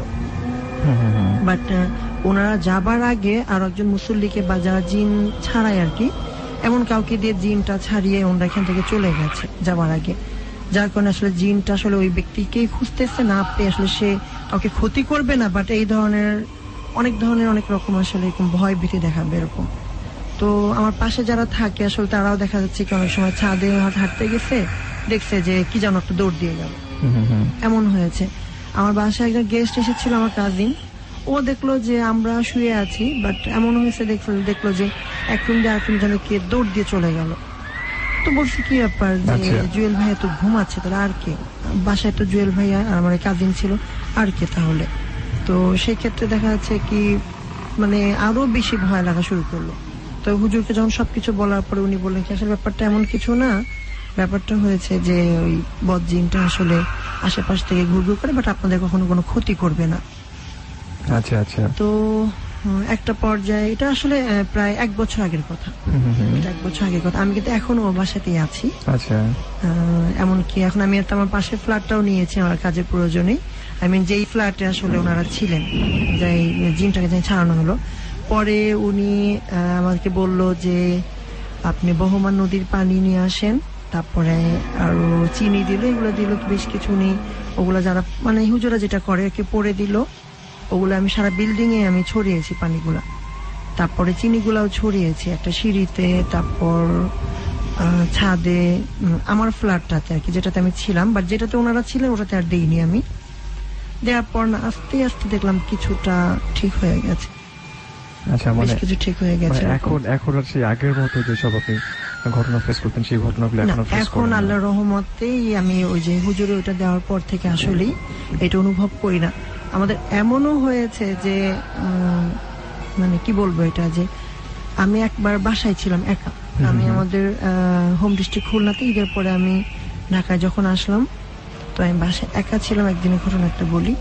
F: বাট ওনারা যাবার আগে আর একজন মুসল্লিকে বা যারা জিন ছাড়াই আর কি, এমন কাউকে দিয়ে জিনটা ছাড়িয়ে ওনারা এখান থেকে চলে গেছে যাবার আগে, যার কারণে আসলে জিনটা আসলে ওই ব্যক্তিকেই খুঁজতেছে, না পেয়ে আসলে সে কাউকে ক্ষতি করবে না, বাট এই ধরনের অনেক ধরনের অনেক রকম আসলে এরকম ভয় ভীতি দেখাবে এরকম। তো আমার পাশে যারা থাকে আসলে তারাও দেখা যাচ্ছে কি অনেক সময় ছাদে হাঁটতে গেছে, দেখছে যে কি যেন একটা দৌড় দিয়ে গেল, এমন হয়েছে। আমার বাসায় একজন গেস্ট এসেছিল, আমার কাজিন, ও দেখলো যে আমরা শুয়ে আছি, বাট এমন হয়েছে দেখলো দেখলো যে এক রুম দিয়ে আরেক রুম যেন কে দৌড় দিয়ে চলে গেল। তো বলছি কি ব্যাপার, যে জুয়েল ভাইয়া তো ঘুমাচ্ছে, তাহলে আর কে? বাসায় তো জুয়েল ভাইয়া আর আমার কাজিন ছিল, আর কে তাহলে? তো সেই ক্ষেত্রে দেখা যাচ্ছে কি মানে আরো বেশি ভয় লাগা শুরু করলো। তো হুজুরকে যখন সবকিছু বলার পরে উনি বললেন কি আসলে ব্যাপারটা এমন কিছু না, ব্যাপারটা হয়েছে যে ওই বদজিনটা আসলে আশেপাশ থেকে ঘুরঘুর করে, বাট আপনাদের কখনো কোনো ক্ষতি করবে না।
C: আচ্ছা আচ্ছা।
F: তো একটা পর্যায়ে, এটা আসলে প্রায় এক বছর আগের কথা, এটা এক বছর আগের কথা। আমি কিন্তু এখনো ওর বাসাতেই আছি।
C: আচ্ছা।
F: এমনকি এখন আমি আমার পাশের ফ্ল্যাটটাও নিয়েছি আমার কাজের প্রয়োজনে। আই মিন যেই ফ্ল্যাটে আসলে ওনারা ছিলেন, যাই জিনটাকে যাই ছাড়ানো হলো, পরে উনি আমাকে বলল যে আপনি বহমান নদীর পানি নিয়ে আসেন, তারপরে আরো চিনি দিল, এগুলো দিল বেশ কিছু। উনি ওগুলা যারা মানে হুজুরা যেটা করে কে পরে দিল, ওগুলো আমি সারা বিল্ডিং এ আমি ছড়িয়েছি পানিগুলা, তারপরে চিনিগুলাও ছড়িয়েছি একটা সিঁড়িতে, তারপর ছাদে, আমার ফ্ল্যাটটাতে আর কি, যেটাতে আমি ছিলাম, বাট যেটাতে ওনারা ছিলেন ওটাতে আর দেইনি আমি। দেওয়ার পর না আস্তে আস্তে দেখলাম কিছুটা ঠিক হয়ে গেছে।
C: আচ্ছা, মানে
F: কিছু ঠিক হয়ে গেছে।
C: এখন এখন আর সেই আগের মতো যেসব আপনি ঘটনা ফেস করতেন সেই ঘটনাগুলো এখন ফেস করেন? এখন
F: আল্লাহর রহমতেই আমি ওই যে হুজুরে ওটা দেওয়ার পর থেকে আসলেই এটা অনুভব করি না। আমাদের এমনও হয়েছে যে মানে কি বলবো, এটা যে আমি একবার বাসায় ছিলাম একা, আমি আমাদের হোম ডিস্ট্রিক্ট খুলনাতে, ঈদের পরে আমি ঢাকায় যখন আসলাম, তো আমি বাসায় একা ছিলাম। একদিনের ঘটনা একটা বলি,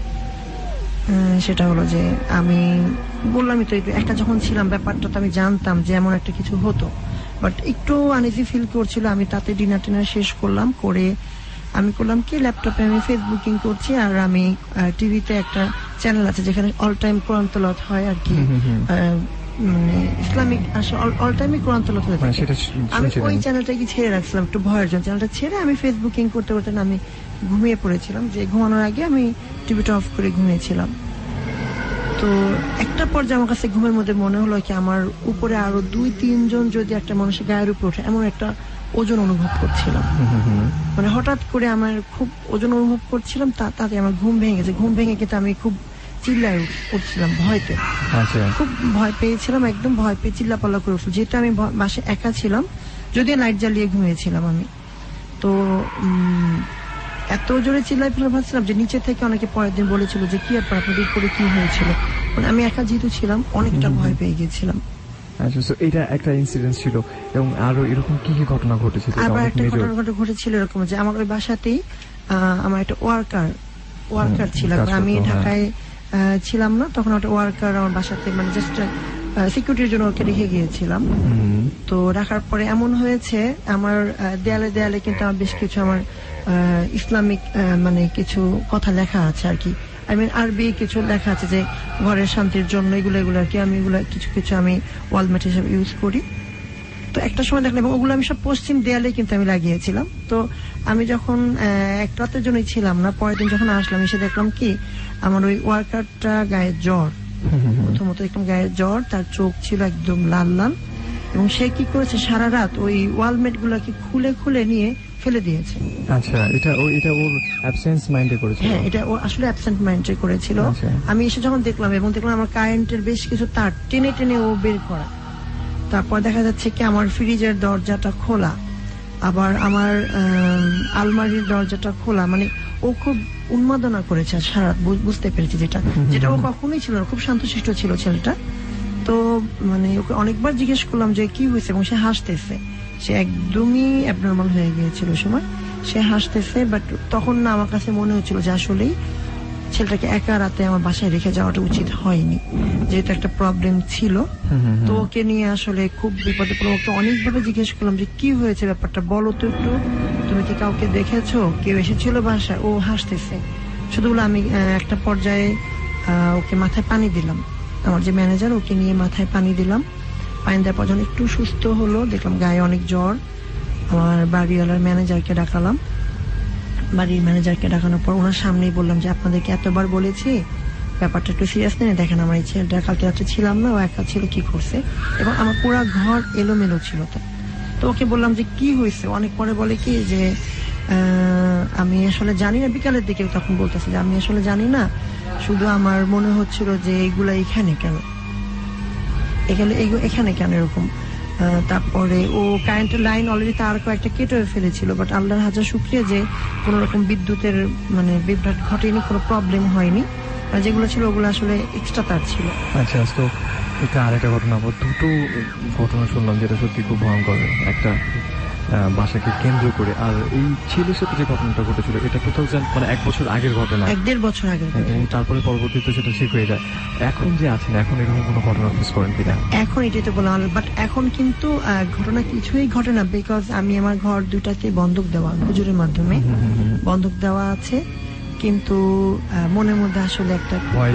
F: সেটা হলো যে আমি বললামই তো একা যখন ছিলাম, ব্যাপারটা তো আমি জানতাম যে এমন একটা কিছু হতো, বাট একটু আনইজি ফিল করছিল। আমি তাতে ডিনার টিনার শেষ করলাম, করে আমি করলাম কি ল্যাপটপে আমি ফেসবুকিং করছি, আর আমি টিভিতে একটা চ্যানেল আছে যেখানে অল টাইম কোরআন তেলাওয়াত হয় আর কি, মানে ইসলামিক অল টাইমই কোরআন তেলাওয়াত হয়ে থাকে। আমি ওই চ্যানেলটাকে ছেড়ে রাখছিলাম একটু ভয়ের জন্য। চ্যানেলটা ছেড়ে আমি ফেসবুকিং করতে করতে আমি ঘুমিয়ে পড়েছিলাম, যে ঘুমানোর আগে আমি টিভিটা অফ করে ঘুমিয়েছিলাম। তো একটা পর্যায়ে আমার কাছে ঘুমের মধ্যে মনে হলো কি আমার উপরে আরো দুই তিনজন যদি একটা মানুষের গায়ের উপর ওঠে, এমন একটা ওজন অনুভব করছিলাম। মানে হঠাৎ করে আমার খুব ওজন অনুভব করছিলাম, তাতে আমার ঘুম ভেঙে গেছে। ঘুম ভেঙে কিন্তু আমি খুব চিল্লায় উঠছিলাম ভয়তে, খুব ভয় পেয়েছিলাম, একদম ভয় পেয়ে চিল্লাপাল্লা করে উঠছিল, যেহেতু আমি বাসায় একা ছিলাম, যদিও লাইট জ্বালিয়ে ঘুমিয়েছিলাম আমি। তো এত জোরে চিল্লাই ফেলে ভাবছিলাম যে নিচে থেকে অনেকে পরের দিন বলেছিল যে কি ব্যাপার আপনাদের উপরে কি হয়েছিল, মানে আমি একা যেহেতু ছিলাম অনেকটা ভয় পেয়ে গেছিলাম।
C: আচ্ছা, এটা একটা ইনসিডেন্ট ছিল, এবং আরো এরকম কি কি ঘটনা ঘটেছিল?
F: আবার একটা ঘটনা ঘটনা ঘটেছিল এরকম যে আমার ওই বাসাতেই আমার একটা ওয়ার্কার ওয়ার্কার ছিল, আমি ঢাকায় ছিলাম না তখন, একটা ওয়ার্কার আমার বাসাতে মানে জাস্ট সিকিউরিটির জন্য ওকে রেখে গিয়েছিলাম। তো রাখার পরে এমন হয়েছে আমার দেয়ালে দেয়ালে কিন্তু আমার বেশ কিছু আমার ইসলামিক মানে কিছু কথা লেখা আছে আর কি, আই মিন আরবি কিছু লেখা আছে যে ঘরের শান্তির জন্য, এগুলো এগুলো আর কি। আমি এগুলো কিছু কিছু আমি ওয়ালমেট হিসেবে ইউজ করি। তো একটা সময় দেখলাম, এবং ওগুলো আমি সব পশ্চিম দেয়ালে কিন্তু আমি লাগিয়েছিলাম। তো আমি যখন এক রাতের জন্যই ছিলাম না, পরের দিন যখন আসলাম এসে দেখলাম কি আমার ওই ওয়ার্কারটা গায়ে জ্বর, প্রথমত একদম গায়ে জ্বর, তার চোখ ছিল একদম লাল লাল, এবং সে কি করেছে সারা রাত ওই ওয়ালমেট গুলাকে খুলে খুলে নিয়ে ফেলে দিয়েছে।
C: আচ্ছা, এটা ও এটা ওর অ্যাবসেন্স মাইন্ডে করেছিল?
F: হ্যাঁ, এটা ও আসলে অ্যাবসেন্ট মাইন্ডে করেছিল। আমি এসে যখন দেখলাম, এবং দেখলাম আমার কারেন্টের বেশ কিছু তার টেনে টেনে ও বের করা। তারপর দেখা যাচ্ছে কি আমার ফ্রিজের দরজাটা খোলা, আবার আমার আলমারির দরজাটা খোলা, মানে ও খুব উন্মাদনা করেছে সারা, বুঝতে পেরেছি যেটা যেটা ও কখনোই ছিল না, খুব শান্তশিষ্ট ছিল ছেলেটা। তো মানে ওকে অনেকবার জিজ্ঞেস করলাম যে কি হয়েছে, এবং সে হাসতেছে, সে একদমই অ্যাবনর্মাল হয়ে গিয়েছিল সময়, সে হাসতেছে। বাট তখন না আমার কাছে মনে হচ্ছিল যে আসলেই ছেলেটাকে একা রাতে আমার বাসায় রেখে যাওয়াটা উচিত হয়নি, যেহেতু একটা প্রবলেম ছিল। তো ওকে নিয়ে আসলে খুব বিপদে পড়ে। ওকে অনেকভাবে জিজ্ঞেস করলাম যে কি হয়েছে, ব্যাপারটা বলো তো একটু, তুমি কি কাউকে দেখেছো, কেউ এসেছিল বাসায়? ও হাসতেছে শুধু। আমি একটা পর্যায়ে ওকে মাথায় পানি দিলাম, আমার যে ম্যানেজার, ওকে নিয়ে মাথায় পানি দিলাম। পানি দেওয়ার পর যখন একটু সুস্থ হলো, দেখলাম গায়ে অনেক জ্বর, আমার বাড়িওয়ালার ম্যানেজারকে ডাকালাম। বাড়ির ম্যানেজারকে ডাকানোর পর ওনার সামনেই বললাম যে আপনাদেরকে এতবার বলেছি ব্যাপারটা একটু সিরিয়াস নেই, দেখেন আমার এই ছেলেটা কালকে রাত্রে ছিলাম না, ও একা ছিল, কি করছে, এবং আমার পুরো ঘর এলোমেলো ছিল। তো ওকে বললাম যে কি হয়েছে, অনেক পরে বলে কি যে আমি আসলে জানি না, বিকালের দিকে তখন বলতেছে যে আমি আসলে জানি না, শুধু আমার মনে হচ্ছিল যে এইগুলা এখানে কেন, এখানে এখানে কেন এরকম। তারপরে ও কারেন্টের লাইন অলরেডি তার কয়েকটা কেটে ফেলেছিল, বাট আল্লাহর হাজার শুকরিয়া যে কোন রকম বিদ্যুতের মানে বিভ্রাট ঘটেনি, কোনো প্রবলেম হয়নি, আর যেগুলো ছিল ওগুলো আসলে এক্সট্রা তার ছিল।
C: আচ্ছা, তো এটা আরেকটা ঘটনা, দুটো ঘটনা শুনলাম যেটা সত্যি খুব ভয়ঙ্কর। একটা বাসাকে কেন্দ্র করে। আর এই ছেলের সাথে যে ঘটনাটা ঘটেছিল এটা টু থাউজেন্ড মানে এক বছর আগের ঘটনা,
F: এক দেড় বছর আগে,
C: এবং তারপরে পরবর্তীতে সেটা ঠিক হয়ে যায়। এখন যে আছেন এখন এরকম কোনো ঘটনা ফেস করেন কিনা?
F: এখন এটাই তো বললাম, বাট এখন কিন্তু ঘটনা কিছুই ঘটে না, বিকজ আমি আমার ঘর দুটাকে বন্ধক দেওয়া, হুজুরের মাধ্যমে বন্ধক দেওয়া আছে, কিন্তু মনের মধ্যে আসলে একটা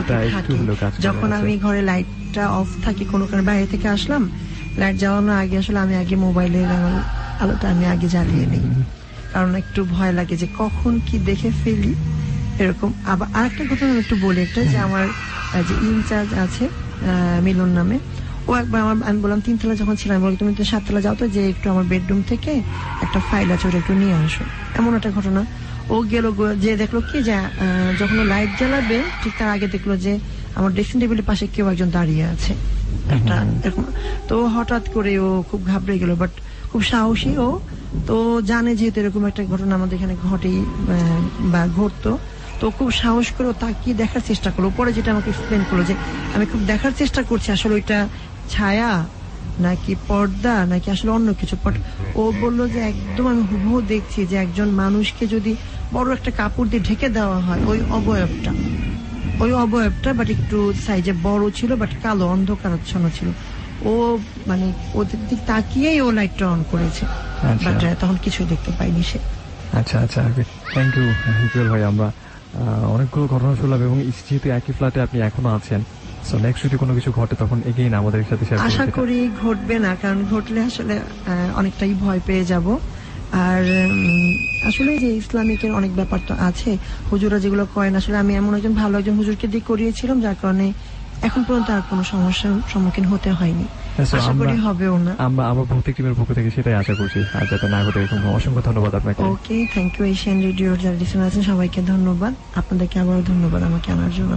F: যখন আমি ঘরে লাইটটা অফ থাকি, কোনো কারণে বাইরে থেকে আসলাম, লাইট জ্বালানোর আগে আসলে আমি আগে মোবাইলের আলোটা আমি আগে জ্বালিয়ে নিই, কারণ একটু ভয় লাগে যে কখন কি দেখে ফেলি এরকম। আবার আরেকটা ঘটনা আমি একটু বলি, একটা যে আমার যে ইনচার্জ আছে মিলন নামে, ও একবার আমার, আমি বললাম তিনতলা যখন ছিলাম, বলি তুমি তো সাততলা যাও তো, যে একটু আমার বেডরুম থেকে একটা ফাইল আছে ওটা একটু নিয়ে আসো, এমন একটা ঘটনা। ও গেল, যে দেখলো কি যে যখন লাইট জ্বালাবে ঠিক তার আগে দেখলো যে আমার ড্রেসিং টেবিলের পাশে কেউ একজন দাঁড়িয়ে আছে একটা এরকম। তো হঠাৎ করে ও খুব ঘাবড়ে গেল, বাট খুব সাহসী ও, তো জানে যেহেতু এরকম একটা ঘটনা আমাদের এখানে ঘটেই বা ঘটতো, তো খুব সাহস করে তাকিয়ে দেখার চেষ্টা করলো। পরে যেটা আমাকে এক্সপ্লেন করলো যে আমি খুব দেখার চেষ্টা করছি আসলে ওইটা ছায়া নাকি পর্দা নাকি আসলে অন্য কিছু, বাট ও বললো যে একদম আমি হুবহু দেখছি যে একজন মানুষকে যদি বড় একটা কাপড় দিয়ে ঢেকে দেওয়া হয়, ওই অবয়বটা ওই অবয়বটা বাট একটু সাইজে বড় ছিল, বাট কালো অন্ধকারাচ্ছন্ন ছিল। ও মানে ওদের দিক তাকিয়েই ও লাইটটা অন করেছে, বাট তখন কিছু দেখতে পাইনি সে।
C: আচ্ছা আচ্ছা, থ্যাংক ইউ জুয়েল ভাই। আমরা অনেকগুলো ঘটনা শুনলাম, এবং যেহেতু একই ফ্ল্যাটে আপনি এখনো আছেন, সো নেক্সট যদি কোনো কিছু ঘটে তখন এগেইন আমাদের সাথে শেয়ার করবেন।
F: আশা করি ঘটবে না, কারণ ঘটলে আসলে অনেকটাই ভয় পেয়ে যাব। আর আসলে যে ইসলামিকের অনেক ব্যাপার তো আছে, হুজুরা যেগুলো করেন, আসলে আমি এমন একজন ভালো একজন হুজুরকে দিয়ে করিয়েছিলাম, যার কারণে এখন পর্যন্ত আর কোনো সমস্যার সম্মুখীন হতে হয়নি, আশা করি হবেও না।
C: আমরা আমার ভৌতিক টিমের পক্ষ থেকে সেটাই আশা করছি, আর যাতে না ঘটে এরকম। অসংখ্য ধন্যবাদ আপনাকে।
F: ওকে, থ্যাংক ইউ। এশিয়ান রেডিওর যারা লিসেনার আছেন সবাইকে ধন্যবাদ, আপনাদেরকে আবারও ধন্যবাদ আমাকে আনার জন্য।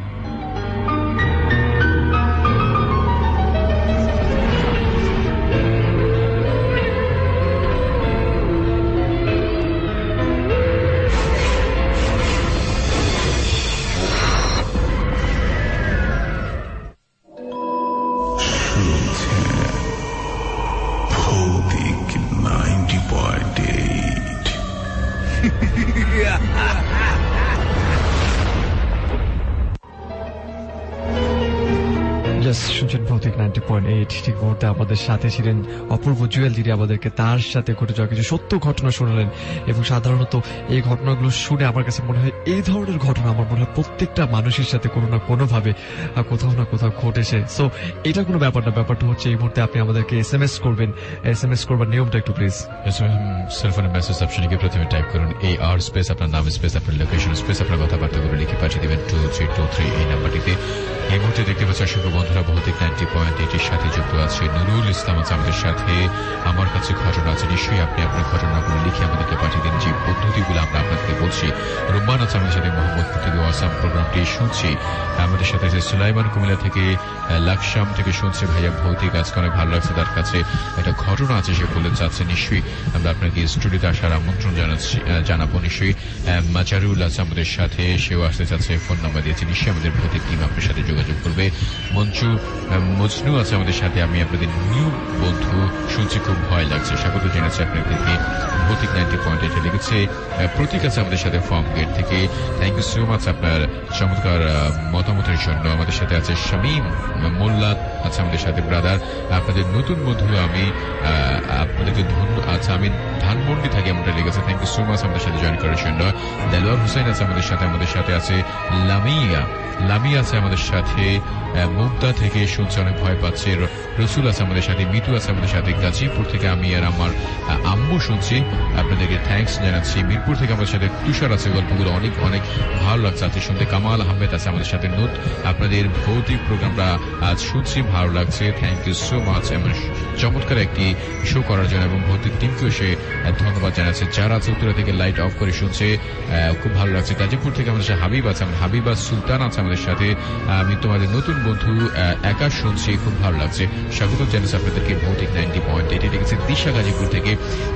C: শুনছেন ভৌতিক নাইনটি পয়েন্ট এইট। ঠিক মুহূর্তে আমাদের সাথে ছিলেন অপূর্ব জুয়েল, যিনি আমাদেরকে তার সাথে ঘটে যাওয়া কিছু সত্য ঘটনা শোনালেন। এবং সাধারণত এই ঘটনাগুলো শুনে আমার কাছে মনে হয় এই ধরনের ঘটনা আমার মনে হয় প্রত্যেকটা মানুষের সাথে কোনো না কোনো ভাবে কোথাও না কোথাও ঘটেছে। সো এটা কোনো ব্যাপার না, ব্যাপারটা হচ্ছে এই মুহূর্তে আপনি আমাদেরকে এস এম এস করবেন। এস এম এস করবার নিয়মটা একটু প্লিজ।
E: সেলফোনের মেসেজ অপশনে গিয়ে প্রথমে টাইপ করুন এ আর স্পেস আপনার নাম স্পেস আপনার লোকেশন স্পেস আপনার কথাবার্তা করে লিখে পাঠিয়ে দেবেন টু থ্রি টু থ্রি এই নাম্বারটিতে। এই মুহূর্তে দেখতে পাচ্ছি অসংখ্য বন্ধুরা ভৌতিক নাইনটি পয়েন্ট এইটের সাথে যুক্ত আছে। নুরুল ইসলাম আছে আমাদের সাথে। আমার কাছে ঘটনা আছে, নিশ্চয়ই আপনি আপনার ঘটনাগুলো লিখে আমাদেরকে পাঠিয়ে দিন, যে পদ্ধতিগুলো আমরা আপনাদেরকে বলছি। রুম্মান আছে আমাদের সাথে, মোহাম্মদপুর থেকে ওয়াসাম প্রোগ্রামটি শুনছি। আমাদের সাথে আছে সুলাইমান কুমিল্লা থেকে, লাকসাম থেকে শুনছে ভাইয়া ভৌতিক আজকে অনেক ভালো লাগছে, তার কাছে একটা ঘটনা আছে সে বলে চাচ্ছে। নিশ্চয়ই আমরা আপনাকে স্টুডিওতে আসার আমন্ত্রণ জানাচ্ছি, জানাবো নিশ্চয়ই। মাজারুল আছে আমাদের সাথে, সেও আসতে চাচ্ছে, ফোন নাম্বার দিয়েছে। নিশ্চয়ই আমাদের ভৌতিক টিম আপনার সাথে যোগাযোগ করবে। মঞ্চু মজনু আছে আমাদের সাথে, আমি আপনাদের নিউ বন্ধু, শুনছি খুব ভয় লাগছে, স্বাগত জানাচ্ছি আপনাদেরকে ভৌতিক নাইনটি পয়েন্ট এইটে লিখেছে। প্রতীক আছে আমাদের সাথে ফার্ম গেট থেকে, থ্যাংক ইউ সো মাচ আপনার চমৎকার মতামতের জন্য। আমাদের সাথে আছে শামীম মোল্লা আছে আমাদের সাথে, ব্রাদার আপনাদের নতুন বন্ধু আমি, আপনাদেরকে ধন্য। আচ্ছা, আমি ধানমন্ডি থাকি এমনটা লিখেছে, থ্যাংক ইউ সো মাচ আমাদের সাথে জয়েন করার জন্য। দেলোয়ার হুসাইন আছে আমাদের সাথে, আমাদের সাথে আছে লামিয়া লামিয়া আছে আমাদের সাথে, মুগ্ধা থেকে শুনছে অনেক ভয় পাচ্ছে। রসুল আছে আমাদের সাথে, মিতু আছে আমাদের সাথে, গাজীপুর থেকে আমি আর আমার আম্মু শুনছি, আপনাদেরকে থ্যাংকস জানাচ্ছি। মিরপুর থেকে আমাদের সাথে তুষার আছে, গল্পগুলো অনেক অনেক ভালো লাগছে আজকে শুনতে। কামাল আহমেদ আছে আমাদের সাথে, নোট আপনাদের ভৌতিক প্রোগ্রামটা আজ শুনছি, ভালো লাগছে, থ্যাংক ইউ সো মাচ এমন চমৎকার একটি শো করার জন্য, এবং ভৌতিক টিমকেও সে ধন্যবাদ জানাচ্ছে। যারা আছে উত্তরা থেকে লাইট অফ করে শুনছে, খুব ভালো লাগছে। গাজীপুর থেকে আমাদের সাথে হাবিব আছে, আমার হাবিবা সুলতান আছে আমাদের সাথে, আমি তোমাদের নতুন বন্ধু একা শুনছি, খুব ভালো লাগছে, স্বাগত জানাচ্ছি আপনাদেরকে ভৌতিক নাইনটি পয়েন্ট এইটে লিখেছে। দিশা গাজীপুর থেকে,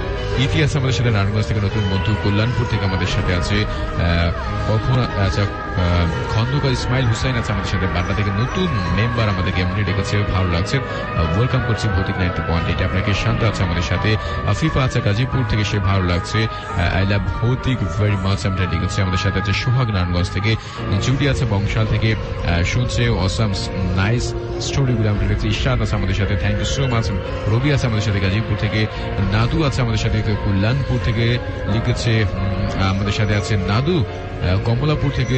E: ইতিহাস আমাদের সাথে, নারায়ণগঞ্জ থেকে নতুন বন্ধু, কল্যাণপুর থেকে আমাদের সাথে আছে, কখন আচ্ছা খন্দকার ইসমাইল হুসাইন আছে আমাদের সাথে বাড্ডা থেকে, নতুন মেম্বার আমাদেরকে এমনি ডেকেছে, ভালো লাগছে, ওয়েলকাম করছি ভৌতিক নাইনটি পয়েন্ট এইট আপনাকে। শান্ত আছে আমাদের সাথে, আফিফা আছে গাজীপুর থেকে, সে ভালো লাগছে, আই লাভ ভৌতিক ভেরি মাচ আমরা ডেকেছে। আমাদের সাথে আছে সোহাগ নারায়ণগঞ্জ থেকে, জুডি আছে বংশাল থেকে, শুনছে অসাম নাইস স্টোরিগুলো আমরা দেখছি। ইশরাত আছে আমাদের সাথে, thank you so much. Robi আছে আমাদের সাথে গাজীপুর থেকে, নাদু আছে আমাদের সাথে কল্যাণপুর থেকে লিখেছে, আমাদের সাথে আছে নাদু কমলাপুর থেকে,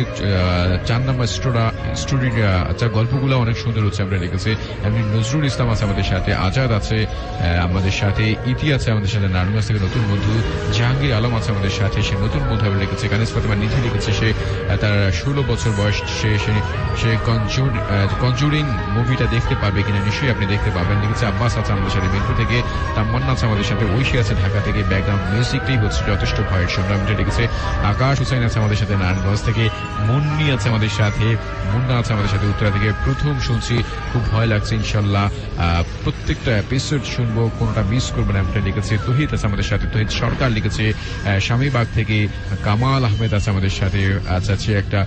E: চার নাম্বার স্টোরি, আচ্ছা গল্পগুলো অনেক সুন্দর হচ্ছে আমরা লিখেছে। এমনি নজরুল ইসলাম আছে আমাদের সাথে, আজাদ আছে আমাদের সাথে, ইতি আছে আমাদের সাথে নারায়ণগঞ্জ থেকে নতুন বন্ধু, জাহাঙ্গীর আলম আছে আমাদের সাথে, সে নতুন বন্ধু আমরা লিখেছে। কানিস ফাতেমা নিধি লিখেছে, সে তার ষোলো বছর বয়স, সে সে কনজুরিং মুভিটা দেখতে পাবে কিনা, নিশ্চয়ই আপনি দেখতে পাবেন লিখেছে। আব্বাস আছে আমাদের সাথে মিরপুর থেকে, তাম্মান্না আছে আমাদের সাথে, ঐশী আছে ঢাকা থেকে, ব্যাকগ্রাউন্ড মিউজিকটাই হচ্ছে যথেষ্ট ভয়ের শুনলাম আমরা লিখেছে। আকাশ হুসাইন আছে আমাদের সাথে নারায়ণগঞ্জ থেকে, মুন্নি আছে আমাদের সাথে, মুন্না আছে আমাদের সাথে উত্তরা থেকে, প্রথম শুনছি খুব ভয় লাগছে, ইনশাল্লাহ প্রত্যেকটা এপিসোড শুনবো, কোনটা মিস করবো না আমরা লিখেছে। তহিদ আছে আমাদের সাথে, তহিদ সরকার লিখেছে স্বামীবাগ থেকে, কামাল আহমেদ আছে আমাদের সাথে, আচ্ছা সে একটা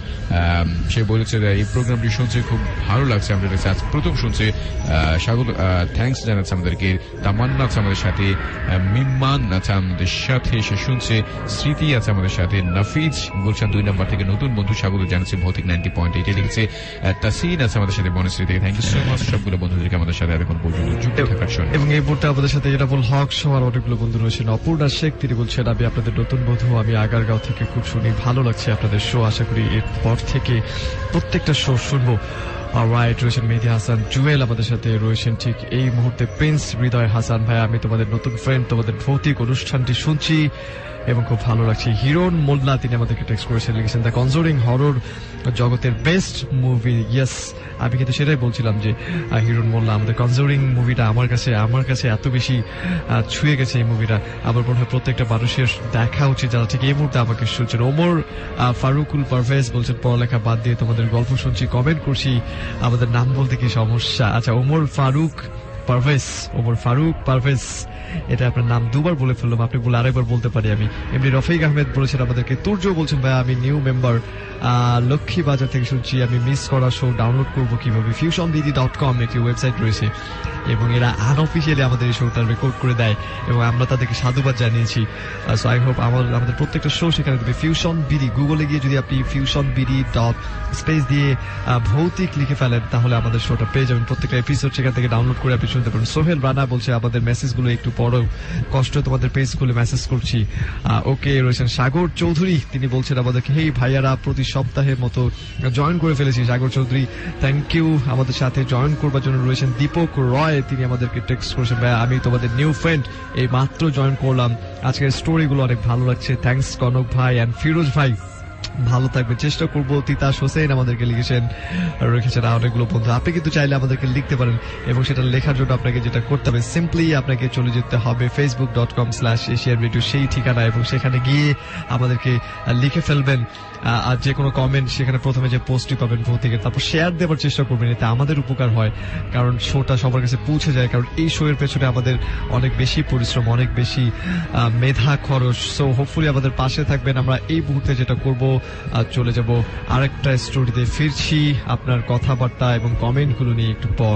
E: সে বলেছে এই প্রোগ্রামটি শুনছে খুব ভালো লাগছে আমরা লিখেছে, আজ প্রথম শুনছে, স্বাগত থ্যাংকস জানাচ্ছে আমাদেরকে। তামান্না আছে আমাদের সাথে, মিম্মান আছে আমাদের সাথে, সে শুনছে। স্মৃতি আছে আমাদের সাথে, নাফিজ গুলশান দুই নম্বর থেকে নতুন বন্ধু স্বাগত জানাচ্ছে ভৌতিক নাইনটি পয়েন্ট এইট লিখেছে। তাসিন আছে আমাদের সাথে বনশ্রী থেকে, থ্যাংক ইউ সো মাচ সবগুলো বন্ধুদেরকে আমাদের সাথে এখন পর্যন্ত যুক্ত থাকার জন্য।
C: এবং এই মুহূর্তে আমাদের সাথে এরাবুল হক সবার অনেকগুলো বন্ধু রয়েছেন। অপূর্ণা শেখ তিনি বলছেন, আমি আপনাদের নতুন বন্ধু, আমি আগারগাঁও থেকে খুব শুনি, ভালো লাগছে আপনাদের শো, আশা করি এরপর থেকে প্রত্যেকটা শো শুনবো। রাইট রয়েছেন মেহেদি হাসান জুয়েল আমাদের সাথে রয়েছেন ঠিক এই মুহূর্তে। প্রিন্স হৃদয় হাসান ভাই, আমি তোমাদের নতুন ফ্রেন্ড, তোমাদের ভৌতিক অনুষ্ঠানটি শুনছি এবং খুব ভালো লাগছে। হিরণ মোল্লা তিনি আমাদেরকে টেক্সট করেছেন, লিখেছেন দ্য কনজুরিং হরর জগতের বেস্ট মুভি। ইয়েস, আমি কিন্তু সেটাই বলছিলাম যে হিরণ মোল্লা, আমাদের কনজুরিং মুভিটা আমার কাছে আমার কাছে এত বেশি ছুঁয়ে গেছে এই মুভিটা, আমার মনে হয় প্রত্যেকটা মানুষের দেখা উচিত যারা ঠিক এই মুহূর্তে আমাকে শুনছেন। ওমর ফারুকুল পারভেজ বলছেন, পড়ালেখা বাদ দিয়ে তোমাদের গল্প শুনছি, কমেন্ট করছি, আমাদের নাম বলতে কি সমস্যা? আচ্ছা, ওমর ফারুক পারভেজ, ওমর ফারুক পারভেজ, এটা আপনার নাম দুবার বলে ফেললাম, আপনি বলে আরেকবার বলতে পারি আমি। এমনি রফিক আহমেদ বলেছেন আমাদেরকে, তুর্য বলছেন ভাই আমি নিউ মেম্বার, লক্ষ্মী বাজার থেকে শুনছি, আমি মিস করা শো ডাউনলোড করবো কিভাবে? ফিউশন বিডি ডট কম একটি ওয়েবসাইট রয়েছে এবং এরা আনঅফিসিয়ালি আমাদের এই শোটা রেকর্ড করে দেয় এবং আমরা তাদেরকে সাধুবাদ জানিয়েছি। সো আই হোপ আমার আমাদের প্রত্যেকটা শো সেখানে দেবে। ফিউশন বিডি গুগলে গিয়ে যদি আপনি ফিউশন বিডি ডট স্পেস দিয়ে ভৌতিক লিখে ফেলেন তাহলে আমাদের শোটা পেয়ে যাবেন, প্রত্যেকটা এপিসোড সেখান থেকে ডাউনলোড করে আপনি শুনতে পারেন। সোহেল রানা বলছে আমাদের মেসেজগুলো একটু পড়ো, কষ্ট তোমাদের পেজ খুলে মেসেজ করছি। ওকে রয়েছেন সাগর চৌধুরী, তিনি বলছেন আমাদেরকে, হেই ভাইয়ারা প্রতি সপ্তাহের মতো জয়েন করে ফেলেছি। সাগর চৌধুরী থ্যাংক ইউ আমাদের সাথে জয়েন করবার জন্য। রয়েছেন দীপক রয়, তিনি আমাদেরকে টেক্সট করেছেন, ভাই আমি তোমাদের নিউ ফ্রেন্ড, এই মাত্র জয়েন করলাম, আজকের স্টোরিগুলো অনেক ভালো লাগছে, থ্যাংকস কনক ভাই অ্যান্ড ফিরোজ ভাই, ভালো থাকবে, চেষ্টা করবো। তিতাস হোসেন আমাদেরকে লিখেছেন, রেখেছেন অনেকগুলো বন্ধু। আপনি কিন্তু চাইলে আমাদেরকে লিখতে পারেন এবং সেটা লেখার জন্য আপনাকে যেটা করতে হবে, সিম্পলি আপনাকে চলে যেতে হবে Facebook dot com slash Asian radio, সেই ঠিকানা, এবং সেখানে গিয়ে আমাদেরকে লিখে ফেলবেন আর যে কোনো কমেন্ট, সেখানে প্রথমে যে পোস্টটি পাবেন ভৌতিকের, তারপর শেয়ার দেওয়ার চেষ্টা করবেন, এতে আমাদের উপকার হয়, কারণ শোটা সবার কাছে পৌঁছে যায়, কারণ এই শো এর পেছনে আমাদের অনেক বেশি পরিশ্রম, অনেক বেশি মেধা খরচ। সো হোপফুলি আমাদের পাশে থাকবেন। আমরা এই মুহূর্তে যেটা করবো, চলে যাব আরেকটা স্টোরিতে, ফিরছি আপনার কথাবার্তা এবং কমেন্টগুলো নিয়ে একটু পর।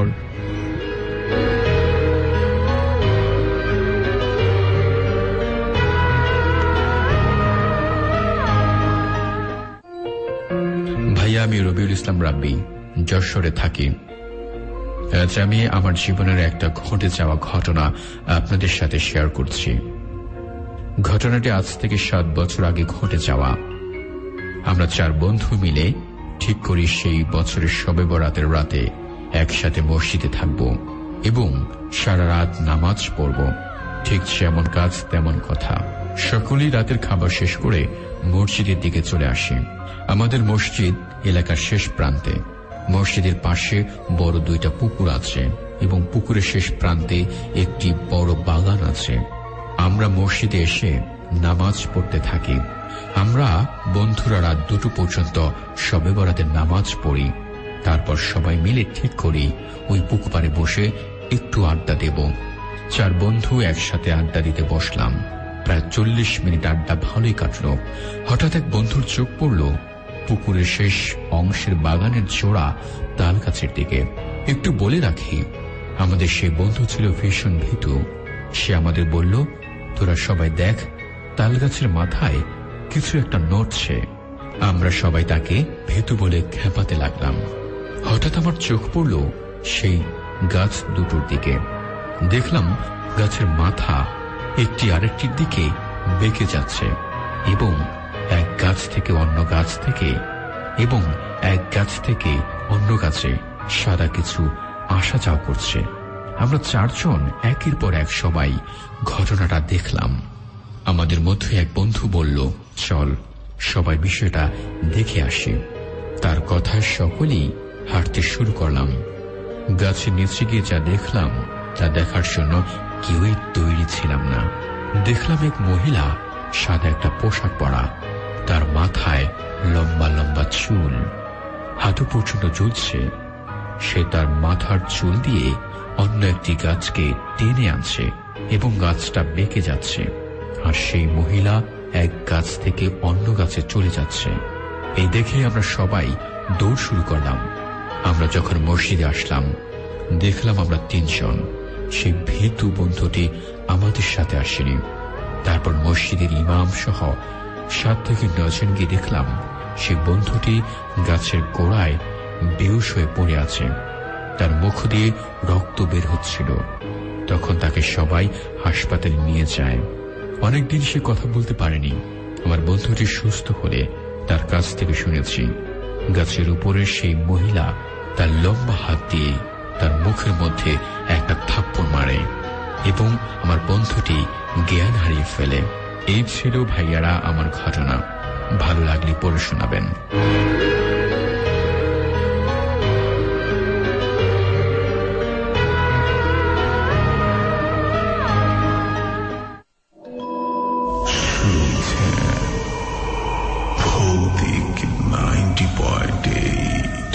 D: ভাইয়া, আমি রবিউল ইসলাম রাব্বি, যশোরে থাকি। আজ আমি আমার জীবনের একটা ঘটে যাওয়া ঘটনা আপনাদের সাথে শেয়ার করছি। ঘটনাটি আজ থেকে সাত বছর আগে ঘটে যাওয়া। আমরা চার বন্ধু মিলে ঠিক করি সেই বছরের শবে বরাতের রাতে একসাথে মসজিদে থাকব এবং সারা রাত নামাজ পড়ব। ঠিক যেমন কাজ তেমন কথা। সকলেই রাতের খাবার শেষ করে মসজিদের দিকে চলে আসি। আমাদের মসজিদ এলাকার শেষ প্রান্তে। মসজিদের পাশে বড় দুইটা পুকুর আছে এবং পুকুরের শেষ প্রান্তে একটি বড় বাগান আছে। আমরা মসজিদে এসে নামাজ পড়তে থাকি। আমরা বন্ধুরা রাত দুটো পর্যন্ত শবে বরাতের নামাজ পড়ি। তারপর সবাই মিলে ঠিক করি ওই পুকুর পাড়ে বসে একটু আড্ডা দেব। চার বন্ধু একসাথে আড্ডা দিতে বসলাম। প্রায় চল্লিশ মিনিট আড্ডা ভালোই কাটল। হঠাৎ এক বন্ধুর চোখ পড়ল পুকুরের শেষ অংশের বাগানের জোড়া তাল গাছের দিকে। একটু বলে রাখি, আমাদের সেই বন্ধু ছিল ভীষণ ভীতু। সে আমাদের বলল, তোরা সবাই দেখ, তাল গাছের মাথায় কিছু একটা নড়ছে। আমরা সবাই তাকে ভীতু বলে খেপাতে লাগলাম। হঠাৎ আমার চোখ পড়ল সেই গাছ দুটোর দিকে। দেখলাম গাছের মাথা একটি আরেকটির দিকে বেঁকে যাচ্ছে এবং এক গাছ থেকে অন্য গাছ থেকে এবং এক গাছ থেকে অন্য গাছে সাদা কিছু আসা যাওয়া করছে। আমরা চারজন একের পর এক সবাই ঘটনাটা দেখলাম। আমাদের মধ্যে এক বন্ধু বলল, চল সবাই বিষয়টা দেখে আসি। তার কথায় সকলেই হাঁটতে শুরু করলাম। গাছের নিচে গিয়ে যা দেখলাম তা দেখার জন্য কেউই তৈরি ছিলাম না। দেখলাম এক মহিলা সাদা একটা পোশাক পরা, তার মাথায় লম্বা লম্বা চুল হাঁটু পর্যন্ত ঝুলছে। সে তার মাথার চুল দিয়ে অন্য একটি গাছকে টেনে আনছে এবং গাছটা বেঁকে যাচ্ছে, আর সেই মহিলা এক গাছ থেকে অন্য গাছে চলে যাচ্ছে। এই দেখে আমরা সবাই দৌড় শুরু করলাম। আমরা যখন মসজিদে আসলাম দেখলাম আমরা তিনজন। সেই ভীতু বন্ধুটি আমাদের সাথে আসেনি। তারপর মসজিদের ইমাম সহ সাত থেকে নজন গিয়ে দেখলাম সেই বন্ধুটি গাছের গোড়ায় বেহুশ হয়ে পড়ে আছে, তার মুখ দিয়ে রক্ত বের হচ্ছিল। তখন তাকে সবাই হাসপাতালে নিয়ে যায়। অনেকদিন সে কথা বলতে পারেনি। আমার বন্ধুটি সুস্থ হলে তার কাছ থেকে শুনেছি গাছের উপরে সেই মহিলা তার লম্বা হাত দিয়ে তার মুখের মধ্যে একটা থাপ্পড় মারে এবং আমার বন্ধুটি জ্ঞান হারিয়ে ফেলে। এই ছিল ভাইয়ারা আমার ঘটনা। ভালো লাগলে পড়ে শোনাবেন।
B: Bhautik ninety point eight.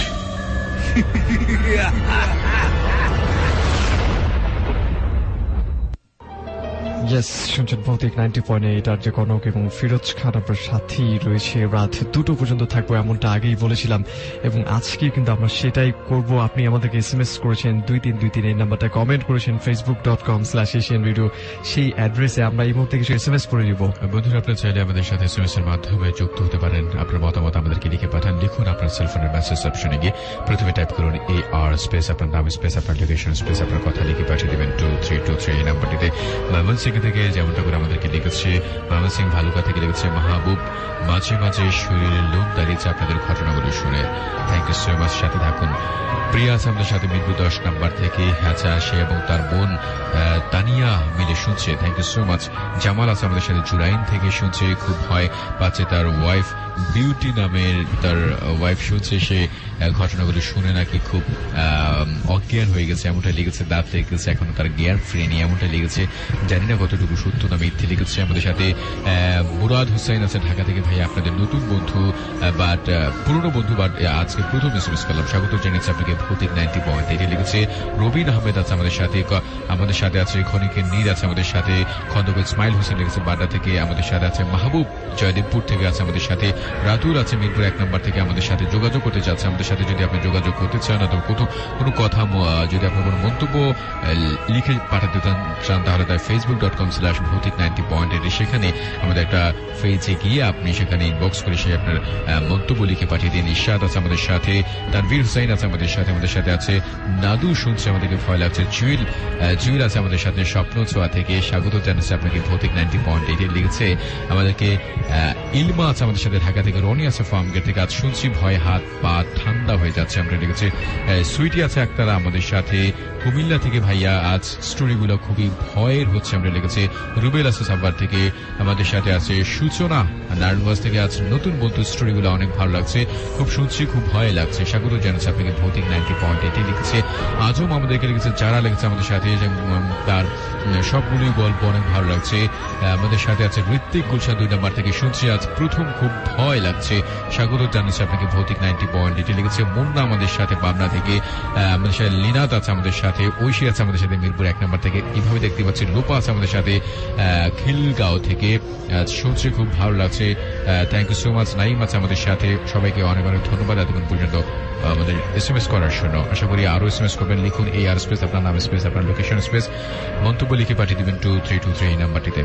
C: Yes, শুনছেন ভৌতিক নাইনটি পয়েন্ট এইট আর যে কনক এবং ফিরোজ খান আপনার সাথেই রয়েছে। রাত দুটো পর্যন্ত থাকবো এমনটা আগেই বলেছিলাম এবং আজকে কিন্তু আমরা সেটাই করব। আপনি আমাদেরকে এস এম এস করেছেন দুই তিন দুই তিন এই নাম্বারটা, কমেন্ট করেছেন Facebook dot com slash Asian radio, সেই অ্যাড্রেসে আমরা এই মুহূর্তে কিছু এস এম এস করে দিব।
E: বন্ধুরা, আপনারা চাইলে আমাদের সাথে এস এম এস এর মাধ্যমে যুক্ত হতে পারেন। আপনার মতামত আমাদেরকে লিখে পাঠান। লিখুন আপনার সেলফোনের মেসেজ অপশনে গিয়ে প্রথমে টাইপ করুন এ আর স্পেস আপনার নাম স্পেস আপনার লোকেশন স্পেস আপনার কথা লিখে পাঠিয়ে দেবেন টু থ্রি টু থ্রি এই নাম্বারটিতে। ময়মনসিংহ থেকে যেমনটা করে আমাদেরকে লিখেছে, ময়মনসিংহ ভালুকা থেকে লিখেছে মাহবুব, মাঝে মাঝে শরীরের লোম দাঁড়িয়েছে আপনাদের ঘটনাগুলো শুনে। থ্যাংক ইউ সো মাচ, সাথে থাকুন। প্রিয়া আছে আমাদের সাথে মিরপুর দশ নাম্বার থেকে, হ্যাচা আসে এবং তার বোন তানিয়া মিলে শুনছে। Thank you so much. Jamal আছে আমাদের সাথে জুরাইন থেকে শুনছে, খুব ভয় পাচ্ছে তার ওয়াইফ বিউটি নামের তার ওয়াইফ শুনছে, সে ঘটনাগুলো শুনে নাকি খুব অজ্ঞান হয়ে গেছে এমনটা লিখেছে, দাঁত লেগেছে, এখনো তার জ্ঞান ফিরেনি এমনটা লিখেছে। জানি না কতটুকু সত্য না মিথ্যে লিখেছে। আমাদের সাথে মুরাদ হোসেন আছে ঢাকা থেকে, ভাই আপনাদের নতুন বন্ধু বাট পুরনো বন্ধু বাট আজকে প্রথম এস এম এস করলাম, স্বাগত জানিয়েছে আপনাকে ভৌতিক নাইনটি পয়েন্ট এইট লিখেছে। রবিন আহমেদ আছে আমাদের সাথে, আমাদের সাথে আছে ক্ষণিকের নীর আছে আমাদের সাথে, খন্দকার ইসমাইল হোসেন লিখেছে বাড্ডা থেকে, আমাদের সাথে আছে মাহবুব জয়দেবপুর থেকে আছে আমাদের সাথে, রাতুল আছে মিরপুর এক নম্বর থেকে আমাদের সাথে যোগাযোগ করতে চাচ্ছে আমাদের সাথে। যদি আপনি যোগাযোগ করতে চান অথবা কোনো কথা যদি আপনার কোনো মন্তব্য লিখে পাঠাতে চান তাহলে তাই ফেসবুক ডট কম স্ল্যাশ ভৌতিক নাইনটি পয়েন্ট এইট সেখানে আমাদের একটা পেজে গিয়ে আপনি সেখানে ইনবক্স করে সে আপনার মন্তব্য লিখে পাঠিয়ে দিন। ইশাদ আছে আমাদের সাথে, তানভীর হুসাইন আছে আমাদের সাথে, আমাদের সাথে আছে নাদু শুনছে, আমাদেরকে ভয় লাগছে। জুয়েল জুয়েল আছে আমাদের সাথে স্বপ্ন ছোঁয়া থেকে, স্বাগত জানাচ্ছে আপনাকে ভৌতিক নাইনটি পয়েন্ট এইট লিখেছে আমাদেরকে। ইলমা আছে আমাদের সাথে ঢাকা থেকে, রনি আছে ফার্মগেট থেকে, আজ শুনছি ভয় হাত পা ঠান্ডা হয়ে যাচ্ছে আমরা লিখেছে। সুইটি আছে একতারা আমাদের সাথে কুমিল্লা থেকে, ভাইয়া আজ স্টোরিগুলো খুবই ভয়ের হচ্ছে আমরা লিখেছে। রুবেল আছে সাব্বার থেকে, আমাদের সাথে আছে সূচনা নারায়ণগঞ্জ থেকে, আজ নতুন বন্ধু স্টোরিগুলো অনেক ভালো লাগছে, খুব শুনছি খুব ভয় লাগছে, স্বাগত জানাচ্ছে আপনাকে ভৌতিক নাইনটি পয়েন্ট এইট লিখেছে। আজও আমাদেরকে লিখেছে, যারা লিখেছে আমাদের সাথে তার সবগুলোই গল্প অনেক ভালো লাগছে। আমাদের সাথে আছে ঋত্বিক গুলশান দুই নম্বর থেকে, শুনছি আজ প্রথম খুব ভয় লাগছে, স্বাগত জানাচ্ছে আপনাকে ভৌতিক নাইনটি পয়েন্ট এইট লিখেছে। মুন্না আমাদের সাথে পাবনা থেকে, আমাদের সাথে লিনাত আছে আমাদের সাথে, ঐশী আছে আমাদের সাথে মিরপুর এক নম্বর থেকে, এভাবে দেখতে পাচ্ছি। লোপা আছে আমাদের সাথে খিলগাঁও থেকে, শুনছি খুব ভালো লাগছে, রয়েছে। Thank you so much. Naim আছে আমাদের সাথে। সবাইকে অনেক অনেক ধন্যবাদ এতক্ষণ পর্যন্ত আমাদের এস এম এস করার জন্য। আশা করি আরো এস এম এস করবেন। লিখুন এই আর স্পেস, আপনার নাম স্পেস, আপনার লোকেশন স্পেস, মন্তব্য লিখে পাঠিয়ে দিবেন টু থ্রি টু থ্রি এই নাম্বারটিতে।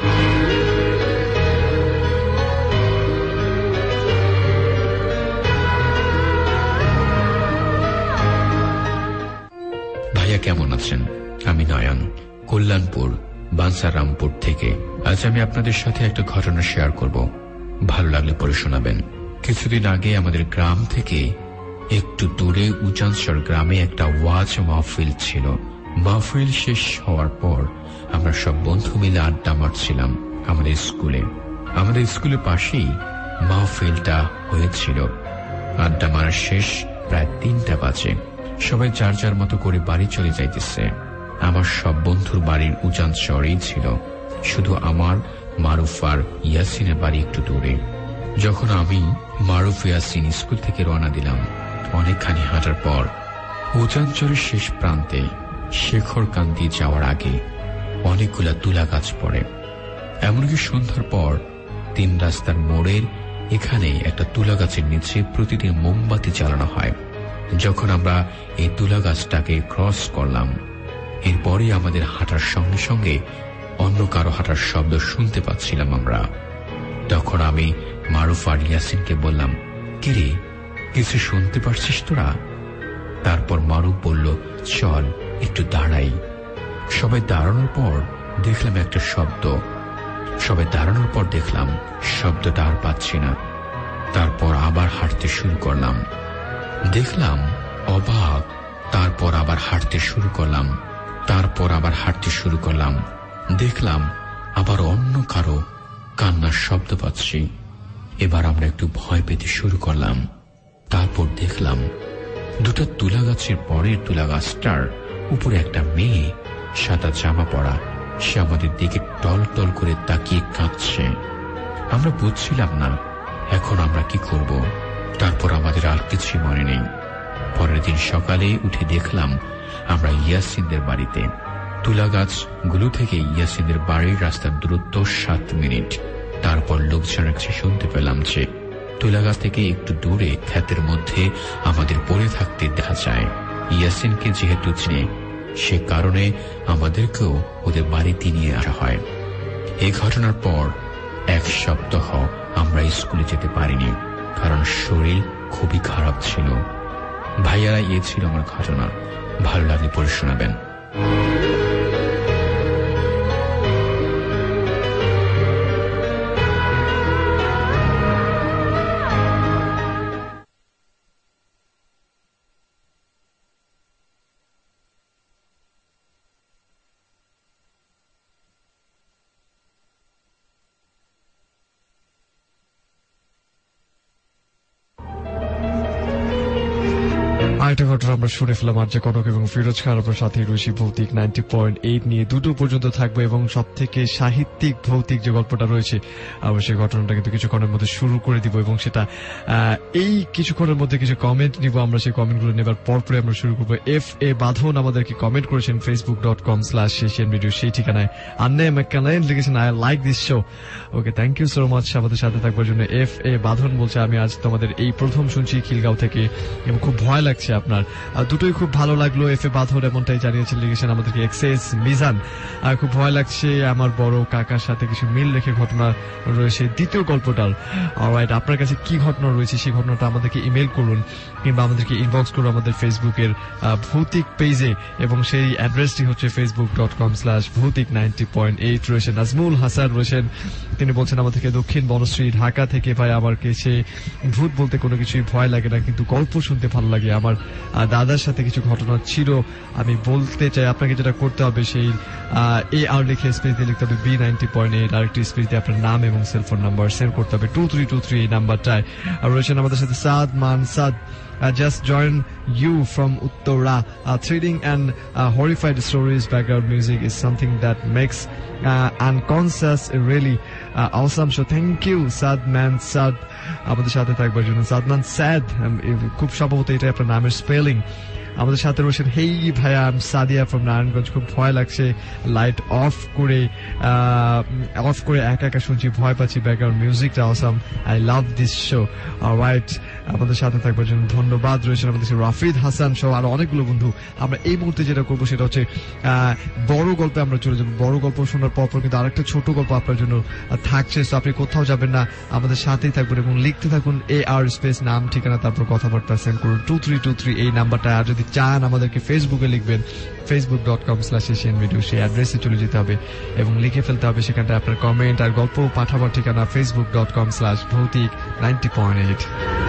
D: ভাইয়া কেমন আছেন? আমি নয়ন, কল্যাণপুর বাঞ্ছারামপুর থেকে। আজ আমি আপনাদের সাথে একটা ঘটনা শেয়ার করব, ভালো লাগলে পড়ে শোনাবেন। কিছুদিন আগে আমাদের গ্রাম থেকে একটু দূরে উজানসর গ্রামে একটা ওয়াজ মাহফিল ছিল। মাহফিল শেষ হওয়ার পর আমরা সব বন্ধু মিলে আড্ডা মারছিলাম আমাদের স্কুলে। আমাদের স্কুলের পাশেই মাহফিলটা হয়েছিল। আড্ডা মারা শেষ প্রায় তিনটা বাজে। সবাই যার যার মতো করে বাড়ি চলে যাইতেছে। আমার সব বন্ধুর বাড়ির উজানসরেই ছিল, শুধু আমার মারুফ আর ইয়াসিনের বাড়ি একটু দূরে। যখন আমি মারুফ ইয়াসিন স্কুল থেকে রওনা দিলাম, অনেকখানি হাঁটার পর উজানচরের শেষ প্রান্তে শেখরকান্দি যাওয়ার আগে অনেকগুলা তুলা গাছ পড়ে। এমনকি সন্ধ্যার পর তিন রাস্তার মোড়ের এখানে একটা তুলা গাছের নিচে প্রতিদিন মোমবাতি জ্বালানো হয়। যখন আমরা এই তুলা গাছটাকে ক্রস করলাম, এরপরে আমাদের হাঁটার সঙ্গে সঙ্গে অন্য কারো হাঁটার শব্দ শুনতে পাচ্ছিলাম আমরা। তখন আমি মারুফ আর ইয়াসিনকে বললাম, কিরে, কিছু শুনতে পারছিস তোরা? তারপর মারুফ বলল, চল একটু দাঁড়াই। সবাই দাঁড়ানোর পর দেখলাম একটা শব্দ। সবাই দাঁড়ানোর পর দেখলাম শব্দটা আর পাচ্ছি না। তারপর আবার হাঁটতে শুরু করলাম। দেখলাম অবাক। তারপর আবার হাঁটতে শুরু করলাম। তারপর আবার হাঁটতে শুরু করলাম দেখলাম আবার অন্য কারো কান্নার শব্দ পাচ্ছি। এবার আমরা একটু ভয় পেতে শুরু করলাম। তারপর দেখলাম দুটো তুলা গাছের পরের তুলা গাছটার উপরে একটা মেয়ে, সাদা জামা পরা, সে আমাদের দিকে টল টল করে তাকিয়ে কাঁদছে। আমরা বুঝছিলাম না এখন আমরা কি করব। তারপর আমাদের আর কিছুই মনে নেই। পরের দিন সকালে উঠে দেখলাম আমরা ইয়াসিনদের বাড়িতে। তুলা গাছগুলো থেকে ইয়াসিনদের বাড়ির রাস্তার দূরত্ব সাত মিনিট। তারপর লোকজনের কাছে শুনতে পেলাম যে তুলা গাছ থেকে একটু দূরে ক্ষেতের মধ্যে আমাদের পড়ে থাকতে দেখা যায়। ইয়াসিনকে যেহেতু চিনে, সে কারণে আমাদেরকেও ওদের বাড়িতে নিয়ে আসা হয়। এই ঘটনার পর এক সপ্তাহ আমরা স্কুলে যেতে পারিনি, কারণ শরীর খুবই খারাপ ছিল। ভাইয়ারা, এ ছিল আমার ঘটনা। ভালো লাগলে পড়ে শোনাবেন।
C: আরেকটা ঘটনা আমরা শুনে ফেলাম আর যে কনক এবং ফিরোজ খান আপনার সাথে রয়েছি ভৌতিক নাইনটি পয়েন্ট এইট নিয়ে দুটো পর্যন্ত থাকবে এবং সব থেকে সাহিত্যিক ভৌতিক যে গল্পটা রয়েছে আমরা সেই ঘটনাটা কিন্তু কিছুক্ষণের মধ্যে শুরু করে দিব এবং সেটা এই কিছুক্ষণের মধ্যে কিছু কমেন্ট নিব আমরা। সেই কমেন্টগুলো নেবার পরপরে আমরা শুরু করবো। এফ এ বাঁধন আমাদেরকে কমেন্ট করেছেন Facebook dot com slash Asian video, সেই ঠিকানায়। আন্নে ম্যাককালাইন লিখেছেন, I like this show. Okay, thank you so much আমাদের সাথে থাকবার জন্য। এফ এ বাঁধন বলছে, আমি আজ তোমাদের এই প্রথম শুনছি খিলগাঁও থেকে এবং খুব ভয় লাগছে আপনার। দুটোই খুব ভালো লাগলো। এফ এ বাঁধন এমনটাই জানিয়েছেন, লিখেছেন আমাদেরকে এক্সেস মিজান। আর খুব ভয় লাগছে, আমার বড় কাকার সাথে কিছু মিল রেখে ঘটনা রয়েছে দ্বিতীয় গল্পটার। অলরাইট, আপনার কাছে কি ঘটনা রয়েছে সেই ঘটনাটা আমাদেরকে ইমেল করুন কিংবা আমাদেরকে ইনবক্স করুন আমাদের ফেসবুকের ভৌতিক পেজে এবং সেই অ্যাড্রেসটি হচ্ছে ফেসবুক ডট কম স্ল্যাশ ভৌতিক নাইনটি পয়েন্ট এইট। রয়েছেন নাজমুল হাসান, রয়েছেন তিনি বলছেন আমাদেরকে দক্ষিণ বনশ্রী ঢাকা থেকে, ভাই আমার কাছে ভূত বলতে কোনো কিছুই ভয় লাগে না, কিন্তু গল্প শুনতে ভালো লাগে। আমার দাদার সাথে কিছু ঘটনা ছিল, আমি বলতে চাই আপনাকে যেটা করতে হবে সেই এ আর লিখে স্পেস দিয়ে লিখতে হবে বি নাইনটি পয়েন্ট এইট, আর একটি স্পেস দিয়ে আপনার নাম এবং সেলফোন নাম্বার সেন্ড করতে হবে টু থ্রি টু থ্রি এই নাম্বারটায়। আর রয়েছেন আমাদের সাথে সাদ মান সাদ, Uh, just join you from Uttara. Uh, thrilling and uh, horrified stories, background music is something that makes uh, unconscious really uh, awesome. So thank you, Sadman Sad. আমাদের সাথে থাকবার জন্য সাদমান স্যাদ, খুব সম্ভবত এটা আপনার নামের স্পেলিং। আমাদের সাথে রয়েছেন। হেই ভাইয়া, আমি সাদিয়া ফ্রম নারায়ণগঞ্জ। খুব ভয় লাগছে, লাইট অফ করে অফ করে একা একা শুনছি, ভয় পাচ্ছি, ব্যাকগ্রাউন্ড মিউজিকটা awesome, I love this show. Right, আমাদের সাথে থাকবার জন্য ধন্যবাদ। রয়েছেন আমাদের রাফিদ হাসান সহ আরো অনেকগুলো বন্ধু। আমরা এই মুহূর্তে যেটা করবো সেটা হচ্ছে বড় গল্পে আমরা চলে যাবো। বড় গল্প শোনার পর পর কিন্তু আরেকটা ছোট গল্প আপনার জন্য থাকছে, তো আপনি কোথাও যাবেন না, আমাদের সাথেই থাকবেন এবং লিখতে থাকুন এ আর স্পেস নাম ঠিকানা তারপর কথাবার্তা সেন্ড করুন টু থ্রি টু থ্রি এই নাম্বারটা। আর যদি চান আমাদেরকে ফেসবুকে লিখবেন, Facebook dot com slash Asian radio, সেই অ্যাড্রেসে চলে যেতে হবে এবং লিখে ফেলতে হবে সেখানটা আপনার কমেন্ট আর গল্প পাঠাবার ঠিকানা ফেসবুক ডট কম স্ল্যাশ ভৌতিক নাইনটি পয়েন্ট এইট।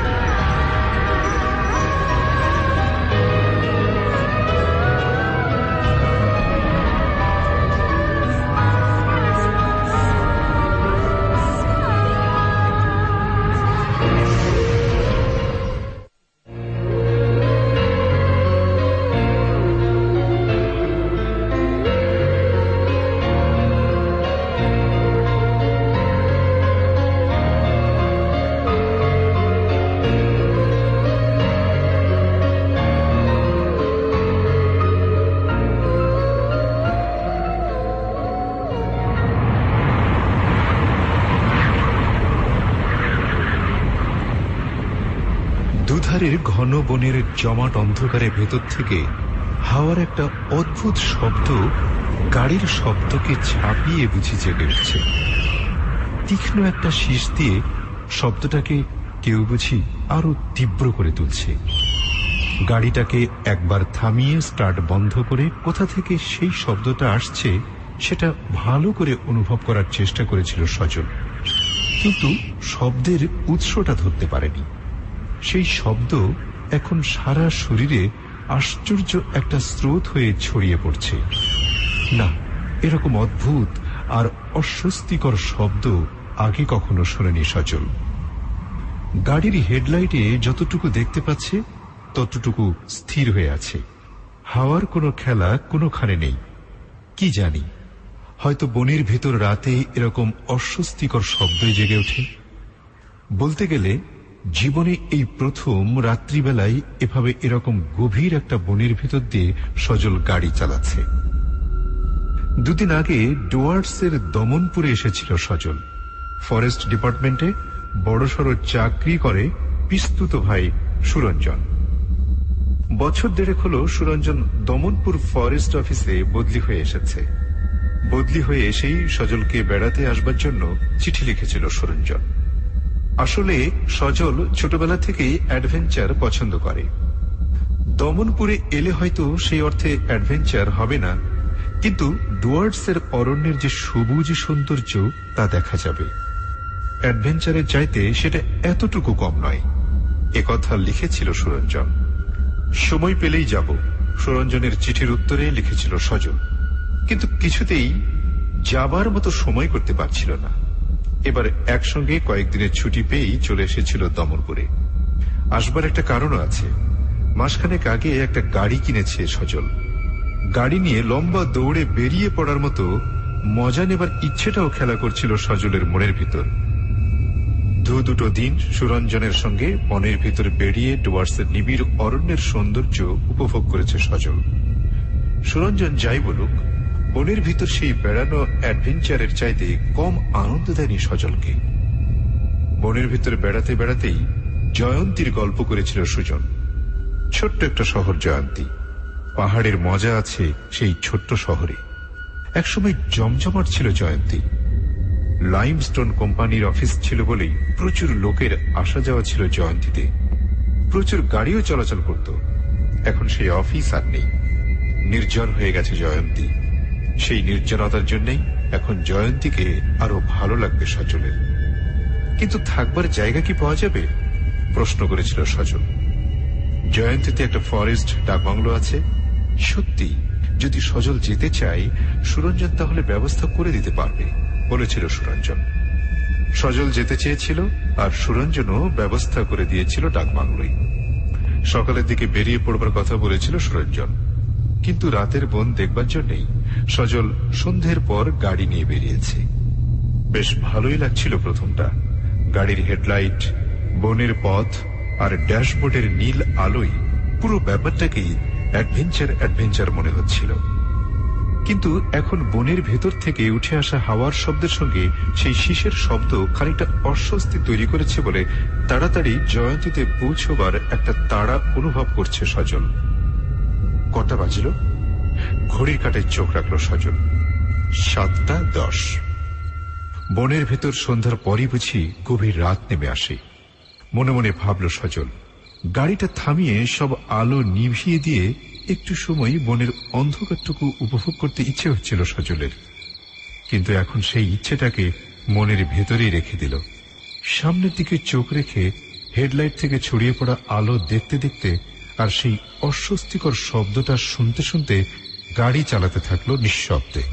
G: দুধারের ঘন বনের জমাট অন্ধকারের ভেতর থেকে হাওয়ার একটা অদ্ভুত শব্দ গাড়ির শব্দকে ছাপিয়ে বুঝি জেগে উঠছে। তীক্ষ্ণ একটা শীষ দিয়ে শব্দটাকে কেউ বুঝি আরো তীব্র করে তুলছে। গাড়িটাকে একবার থামিয়ে স্টার্ট বন্ধ করে কোথা থেকে সেই শব্দটা আসছে সেটা ভালো করে অনুভব করার চেষ্টা করেছিল সজল, কিন্তু শব্দের উৎসটা ধরতে পারেনি। সেই শব্দ এখন সারা শরীরে আশ্চর্য একটা স্রোত হয়ে ছড়িয়ে পড়ছে। না, এরকম অদ্ভুত আর অস্বস্তিকর শব্দ আগে কখনো শোনেনি সজল। গাড়ির হেডলাইটে যতটুকু দেখতে পাচ্ছে ততটুকু স্থির হয়ে আছে। হাওয়ার কোনো খেলা কোনোখানে নেই। কি জানি, হয়তো বনের ভেতর রাতে এরকম অস্বস্তিকর শব্দই জেগে ওঠে। বলতে গেলে জীবনে এই প্রথম রাত্রিবেলায় এভাবে এরকম গভীর একটা বনের ভেতর দিয়ে সজল গাড়ি চালাচ্ছে। দুদিন আগে ডুয়ার্টসের দমনপুরে এসেছিল সজল। ফরেস্ট ডিপার্টমেন্টে বড়সড় চাকরি করে পিস্তুত ভাই সুরঞ্জন। বছর দেড়েক হল সুরঞ্জন দমনপুর ফরেস্ট অফিসে বদলি হয়ে এসেছে। বদলি হয়ে এসেই সজলকে বেড়াতে আসবার জন্য চিঠি লিখেছিল সুরঞ্জন। আসলে সজল ছোটবেলা থেকেই অ্যাডভেঞ্চার পছন্দ করে। দমনপুরে এলে হয়তো সেই অর্থে অ্যাডভেঞ্চার হবে না, কিন্তু ডুয়ার্টসের অরণ্যের যে সবুজ সৌন্দর্য তা দেখা যাবে। অ্যাডভেঞ্চারের চাইতে সেটা এতটুকু কম নয়, একথা লিখেছিল সুরঞ্জন। সময় পেলেই যাব, সুরঞ্জনের চিঠির উত্তরে লিখেছিল সজল, কিন্তু কিছুতেই যাবার মতো সময় করতে পারছিল না। এবার একসঙ্গে কয়েকদিনের ছুটি পেয়েই চলে এসেছিল দমনপুরে। আসবার একটা কারণও আছে। মাসখানেক আগে একটা গাড়ি কিনেছে সজল। গাড়ি নিয়ে লম্বা দৌড়ে বেরিয়ে পড়ার মতো মজা নেবার ইচ্ছেটাও খেলা করছিল সজলের মনের ভিতর। দু দুটো দিন সুরঞ্জনের সঙ্গে বনের ভিতর বেরিয়ে ডুয়ার্সের নিবিড় অরণ্যের সৌন্দর্য উপভোগ করেছে সজল। সুরঞ্জন যাই বলুক, বনের ভিতর সেই বেড়ানো অ্যাডভেঞ্চারের চাইতে কম আনন্দ দেয়নি সজলকে। বনের ভিতর বেড়াতে বেড়াতেই জয়ন্তীর গল্প করেছিল সুজন। ছোট্ট একটা শহর জয়ন্তী, পাহাড়ের মজা আছে সেই ছোট্ট শহরে। একসময় জমজমাট ছিল জয়ন্তী। লাইমস্টোন কোম্পানির অফিস ছিল বলেই প্রচুর লোকের আসা যাওয়া ছিল জয়ন্তীতে। প্রচুর গাড়িও চলাচল করত। এখন সেই অফিস আর নেই, নির্জন হয়ে গেছে জয়ন্তী। সেই নির্জনতার জন্যই এখন জয়ন্তীকে আরো ভালো লাগবে সজলের। কিন্তু থাকবার জায়গা কি পাওয়া যাবে, প্রশ্ন করেছিল সজল। জয়ন্তীতে একটা ফরেস্ট ডাকবাংলো আছে। সত্যি, যদি সজল যেতে চায় সুরঞ্জন তাহলে ব্যবস্থা করে দিতে পারবে, বলেছিল সুরঞ্জন। সজল যেতে চেয়েছিল আর সুরঞ্জনও ব্যবস্থা করে দিয়েছিল ডাকবাংলোয়। সকালের দিকে বেরিয়ে পড়বার কথা বলেছিল সুরঞ্জন, কিন্তু রাতের বন দেখবার জন্যই সজল সন্ধ্যের পর গাড়ি নিয়ে বেরিয়েছে। বেশ ভালোই লাগছিল প্রথমটা। গাড়ির হেডলাইট, বনের পথ আর ড্যাশবোর্ডের নীল আলোয় পুরো ব্যাপারটাকেই অ্যাডভেঞ্চার অ্যাডভেঞ্চার মনে হচ্ছিল। কিন্তু এখন বনের ভেতর থেকে উঠে আসা হাওয়ার শব্দের সঙ্গে সেই শীষের শব্দ খানিকটা অস্বস্তি তৈরি করেছে বলে তাড়াতাড়ি জয়ন্তীতে পৌঁছবার একটা তাড়া অনুভব করছে সজল। কটা বাজল? ঘড়ির কাঁটায় চোখ রাখল সজল। সাতটা দশ। বনের ভেতর সন্ধ্যার পরই বুঝি গভীর রাত নেমে আসে। মনে মনে ভাবল সজল, গাড়িটা থামিয়ে সব আলো নিভিয়ে দিয়ে একটু সময় বনের অন্ধকারটুকু উপভোগ করতে ইচ্ছে হচ্ছিল সজলের। কিন্তু এখন সেই ইচ্ছেটাকে মনের ভেতরেই রেখে দিল। সামনের দিকে চোখ রেখে হেডলাইট থেকে ছড়িয়ে পড়া আলো দেখতে দেখতে আর সেই অস্বস্তিকর শব্দটা শুনতে শুনতে গাড়ি চালাতে থাকলো নিঃশব্দে।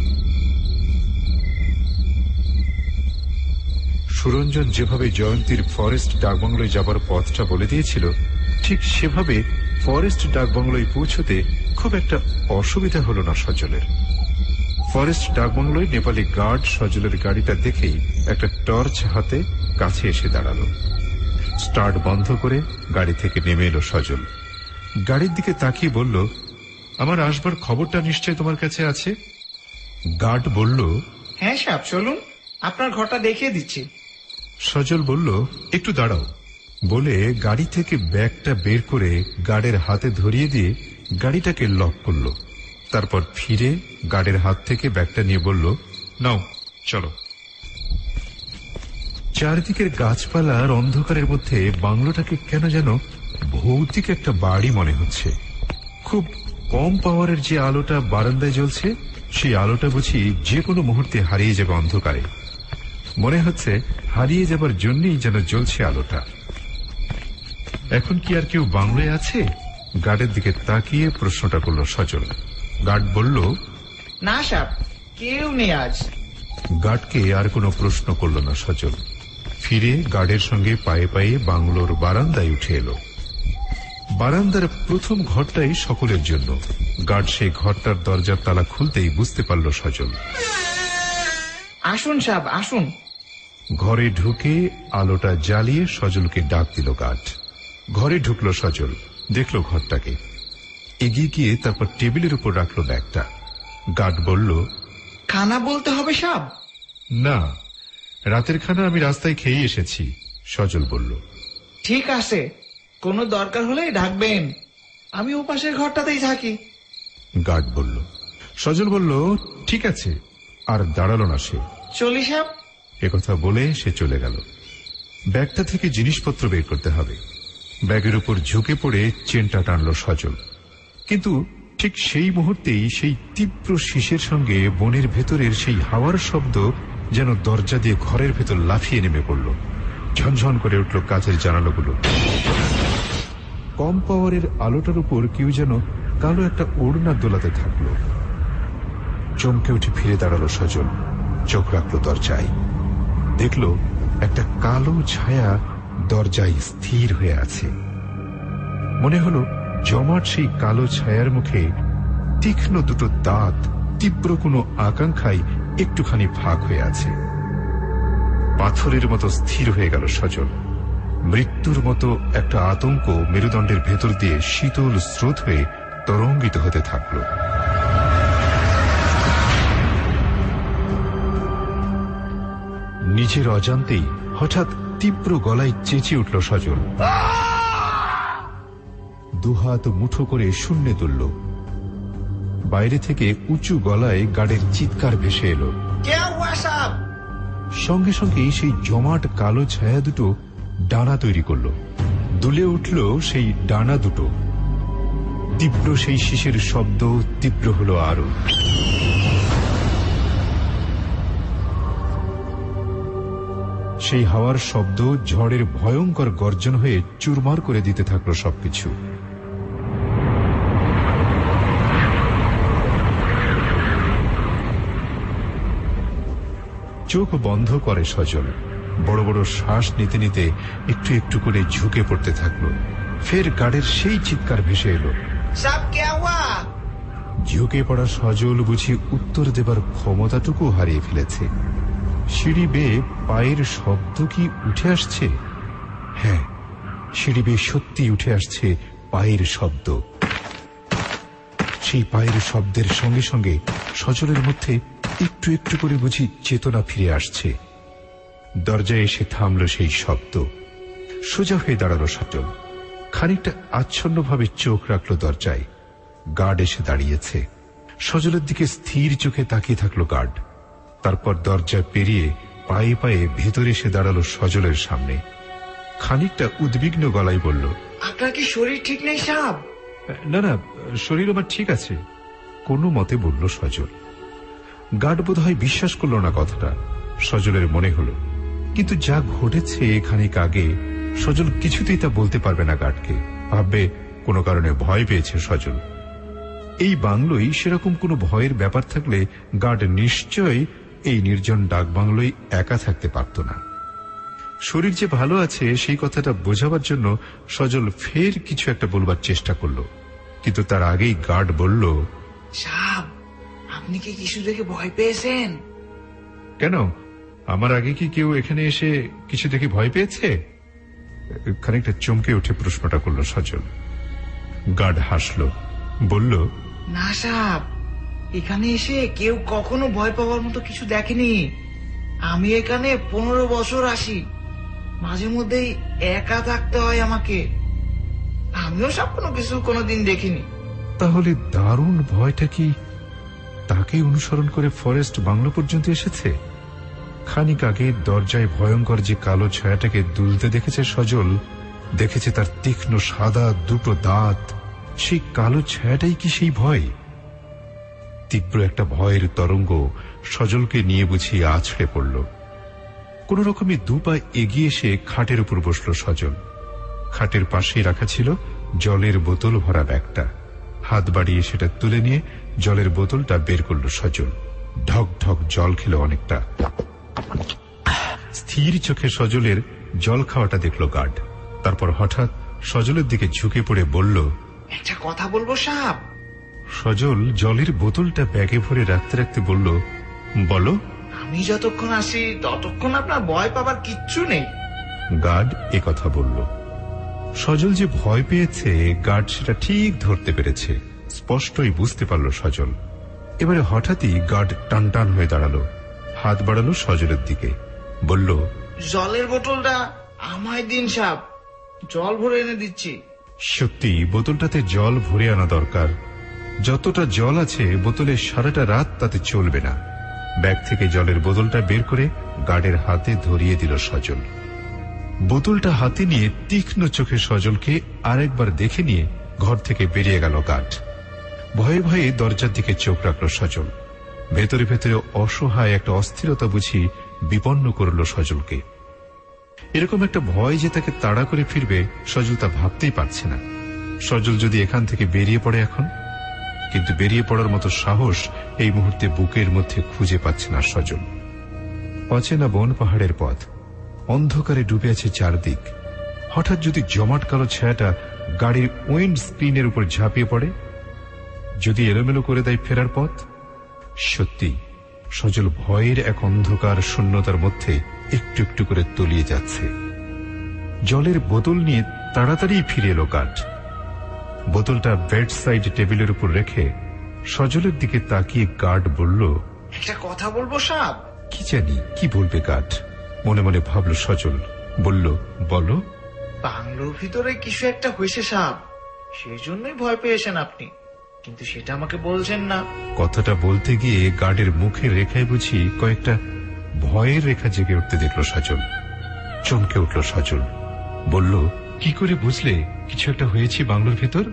G: সুরঞ্জন যেভাবে জয়ন্তীর ফরেস্ট ডাকবাংলোয় যাবার পথটা বলে দিয়েছিল, ঠিক সেভাবে ফরেস্ট ডাকবাংলোয় পৌঁছতে খুব একটা অসুবিধা হল না সজলের। ফরেস্ট ডাকবাংলোয় নেপালি গার্ড সজলের গাড়িটা দেখেই একটা টর্চ হাতে কাছে এসে দাঁড়ালো। স্টার্ট বন্ধ করে গাড়ি থেকে নেমে এলো সজল। গাড়ির দিকে তাকিয়ে বলল, আমার আসবার খবরটা নিশ্চয় তোমার কাছে আছে? গার্ড বলল,
H: হ্যাঁ সাহেব, চলুন, আপনার ঘরটা দেখিয়ে দিচ্ছি।
G: সজল বলল, একটু দাঁড়াও বলে গাড়ি থেকে ব্যাগটা বের করে গার্ডের হাতে ধরিয়ে দিয়ে গাড়িটাকে লক করল। তারপর ফিরে গার্ডের হাত থেকে ব্যাগটা নিয়ে বলল, নাও চলো। চারিদিকের গাছপালার অন্ধকারের মধ্যে বাংলোটাকে কেন যেন ভৌতিক একটা বাড়ি মনে হচ্ছে। খুব কম পাওয়ারের যে আলোটা বারান্দায় জ্বলছে, সেই আলোটা বুঝি যে কোনো মুহূর্তে হারিয়ে যাবে অন্ধকারে। মনে হচ্ছে হারিয়ে যাবার জন্যই যেন জ্বলছে আলোটা। এখন কি আর কেউ বাংলোয় আছে? গার্ডের দিকে তাকিয়ে প্রশ্নটা করল সজল। গার্ড বলল,
H: না সাহেব, কেউ নেই আজ।
G: গার্ডকে আর কোনো প্রশ্ন করল না সজল। ফিরে গার্ডের সঙ্গে পায়ে পায়ে বাংলোর বারান্দায় উঠে এলো। বারান্দার প্রথম ঘরটাই সকলের জন্য। গার্ড সেই ঘরটার দরজার তালা খুলতেই বুঝতে পারল সজল।
H: আসুন সাহেব, আসুন।
G: ঘরে ঢুকে আলোটা জ্বালিয়ে সজলকে ডাক দিল গার্ড। ঘরে ঢুকলো সজল, দেখলো ঘরটাকে, এগিয়ে গিয়ে তারপর টেবিলের উপর রাখলো ব্যাগটা। গার্ড বলল,
H: খানা বলতে হবে সাহেব?
G: না, রাতের খানা আমি রাস্তায় খেয়ে এসেছি, সজল বলল।
H: ঠিক আছে, কোনো দরকার হলে ডাকবেন, আমি ও পাশের ঘরটাতেই থাকি।
G: গার্ড বলল। সজল বলল, ঠিক আছে, আর দাঁড়ালো না সে।
H: চলি সাহেব।
G: একথা বলে সে চলে গেল। ব্যাগটা থেকে জিনিসপত্র বের করতে হবে। ব্যাগের উপর ঝুঁকে পড়ে চেনটা টানল সজল। কিন্তু ঠিক সেই মুহূর্তেই সেই তীব্র শীষের সঙ্গে বনের ভেতরের সেই হাওয়ার শব্দ যেন দরজা দিয়ে ঘরের ভেতর লাফিয়ে নেমে পড়ল। ঝনঝন করে উঠল কাঁচের জানালাগুলো। কম পাওয়ারের আলোটার উপর কেউ যেন কালো একটা ওড়না দোলাতে থাকলো। চমকে উঠে ফিরে দাঁড়ালো সজল, চোখ রাখলো দরজায়। দেখল একটা কালো ছায়া দরজায় স্থির হয়ে আছে। মনে হলো জমাট সেই কালো ছায়ার মুখে তীক্ষ্ণ দুটো দাঁত তীব্র কোনো আকাঙ্ক্ষায় একটুখানি ফাঁক হয়ে আছে। পাথরের মতো স্থির হয়ে গেল সজল। মৃত্যুর মতো একটা আতঙ্ক মেরুদণ্ডের ভেতর দিয়ে শীতল স্রোত হয়ে তরঙ্গিত হতে থাকল। নিজের অজান্তেই হঠাৎ তীব্র গলায় চেঁচিয়ে উঠল সজল। দুহাত মুঠো করে শূন্যে তুলল। বাইরে থেকে উঁচু গলায় গার্ডের চিৎকার ভেসে এলো। সঙ্গে সঙ্গে সেই জমাট কালো ছায়া দুটো ডানা তৈরি করল। দুলে উঠল সেই ডানা দুটো। তীব্র সেই শীষের শব্দ তীব্র হলো আরো। সেই হাওয়ার শব্দ ঝড়ের ভয়ঙ্কর গর্জন হয়ে চুরমার করে দিতে থাকলো সবকিছু। চোখ বন্ধ করে সজল। বড় বড় শ্বাস নিতে নিতে একটু একটু করে ঝুঁকে পড়তে থাকলো। ফের গার্ডের সেই চিৎকার ভেসে এলো। ঝুঁকে পড়া সজল বুঝি উত্তর দেবার ক্ষমতাটুকু হারিয়ে ফেলেছে। সিঁড়ি বেয়ে পায়ের শব্দ কি উঠে আসছে? হ্যাঁ, সিঁড়ি বেয়ে সত্যি উঠে আসছে পায়ের শব্দ। সেই পায়ের শব্দের সঙ্গে সঙ্গে সজলের মধ্যে একটু একটু করে বুঝি চেতনা ফিরে আসছে। দরজায় এসে থামল সেই শব্দ। সোজা হয়ে দাঁড়ালো সজল। খানিকটা আচ্ছন্নভাবে চোখ রাখল দরজায়। গার্ড এসে দাঁড়িয়েছে। সজলের দিকে স্থির চোখে তাকিয়ে থাকলো গার্ড। তারপর দরজা পেরিয়ে পায়ে পায়ে ভেতরে এসে দাঁড়ালো সজলের সামনে। খানিকটা উদ্বিগ্ন গলায় বলল,
H: আপনার কি শরীর ঠিক নেই সাহেব?
G: না না, শরীর আমার ঠিক আছে, কোনো মতে বলল সজল। গার্ড বোধ হয় বিশ্বাস করল না কথাটা, সজলের মনে হলো। কিন্তু যা ঘটেছে খানিক আগে, সজল কিছুতেই তা বলতে পারবে না গার্ডকে। ভাববে কোনো কারণে ভয় পেয়েছে সজল। এই বাংলোয় সেরকম কোনো ভয়ের ব্যাপার থাকলে গার্ড নিশ্চয়ই এই নির্জন ডাক বাংলোয় একা থাকতে পারত না। শরীর যে ভালো আছে সেই কথাটা বোঝাবার জন্য সজল ফের কিছু একটা বলবার চেষ্টা করল, কিন্তু তার আগেই গার্ড বলল,
H: সাহেব, আপনি কি কিছু দেখে ভয় পেয়েছেন?
G: কেন, আমার আগে কি কেউ এখানে এসে কিছু দেখে ভয় পেয়েছে? খানিকটা চমকে উঠে প্রশ্নটা করল সজল। গার্ড হাসল, বলল,
H: না সাহেব, এখানে এসে কেউ কখনো ভয় পাওয়ার মতো কিছু দেখেনি। আমি এখানে পনেরো বছর আসি, মাঝে মধ্যেই একা থাকতে হয় আমাকে। আমিও সব কোনো কিছু কোনোদিন দেখিনি।
G: তাহলে দারুণ ভয়টা কি তাকে অনুসরণ করে ফরেস্ট বাংলো পর্যন্ত এসেছে? খানিক আগে দরজায় ভয়ঙ্কর যে কালো ছায়াটাকে দুলতে দেখেছে সজল, দেখেছে তার তীক্ষ্ণ সাদা দুটো দাঁত, সেই কালো ছায়াটাই কি সেই ভয়? তীব্র একটা ভয়ের তরঙ্গ সজলকে নিয়ে বুঝিয়ে আছড়ে পড়ল। কোন রকমে দুপা এগিয়ে এসে খাটের উপর বসল সজল। খাটের পাশে রাখা ছিল জলের বোতল ভরা ব্যাগটা। হাত বাড়িয়ে সেটা তুলে নিয়ে জলের বোতলটা বের করল সজল। ঢক ঢক জল খেল অনেকটা। স্থির চোখে সজলের জল খাওয়াটা দেখল গার্ড। তারপর হঠাৎ সজলের দিকে ঝুঁকে পড়ে বলল,
H: একটা কথা বলবো সাহেব।
G: সজল জলের বোতলটা ব্যাগে ভরে রাখতে রাখতে বলল, বলো।
H: আমি যতক্ষণ আসি ততক্ষণ আপনার ভয় পাবার কিচ্ছু নেই।
G: গার্ড এ কথা বলল। সজল যে ভয় পেয়েছে গার্ড সেটা ঠিক ধরতে পেরেছে, স্পষ্টই বুঝতে পারল সজল। এবারে হঠাৎই গার্ড টান টান হয়ে দাঁড়ালো, হাত বাড়ালো সজলের দিকে, বলল,
H: জলের বোতলটা আমায় দিন সাহেব, জল ভরে এনে দিচ্ছি।
G: সত্যি বোতলটাতে জল ভরে আনা দরকার। যতটা জল আছে বোতলে সারাটা রাত তাতে চলবে না। ব্যাগ থেকে জলের বোতলটা বের করে গার্ডের হাতে ধরিয়ে দিল সজল। বোতলটা হাতে নিয়ে তীক্ষ্ণ চোখে সজলকে আরেকবার দেখে নিয়ে ঘর থেকে বেরিয়ে গেল গার্ড। ভয়ে ভয়ে দরজার দিকে চোখ রাখল সজল। ভেতরে ভেতরে অসহায় একটা অস্থিরতা বুঝি বিপন্ন করল সজলকে। এরকম একটা ভয় যে তাকে তাড়া করে ফিরবে সজল তা ভাবতেই পারছে না। সজল যদি এখান থেকে বেরিয়ে পড়ে এখন, কিন্তু বেরিয়ে পড়ার মতো সাহস এই মুহূর্তে বুকের মধ্যে খুঁজে পাচ্ছে না সজল। অচেনা বন পাহাড়ের পথ, অন্ধকারে ডুবে আছে চারদিক। হঠাৎ যদি জমাট কালো ছায়াটা গাড়ির উইন্ড স্ক্রিনের উপর ঝাঁপিয়ে পড়ে, যদি এলোমেলো করে দেয় ফেরার পথ। সত্যি সজল ভয়ের এক অন্ধকার শূন্যতার মধ্যে একটু একটু করে তলিয়ে যাচ্ছে। জলের বোতল নিয়ে তাড়াতাড়ি ফিরে এলো গার্ড। বোতলটা বেড সাইড টেবিলের উপর রেখে সজলের দিকে তাকিয়ে গার্ড বলল,
H: একটা কথা বলবো সাহেব।
G: কি জানি কি বলবে গার্ড, মনে মনে ভাবল সজল। বলল, বলো।
H: বাংলোর ভিতরে কিছু একটা হয়েছে সাহেব, সেই জন্যই ভয় পেয়েছেন আপনি, কিন্তু সেটা আমাকে বলছেন না।
G: কথাটা বলতে গিয়ে গার্ডের মুখের রেখায় বুঝি কয়েকটা ভয়ের রেখা জেগে উঠতে দেখল সজল। চমকে উঠল সজল, বলল, কি করে বুঝলে কিছু একটা হয়েছে বাংলোর ভিতর?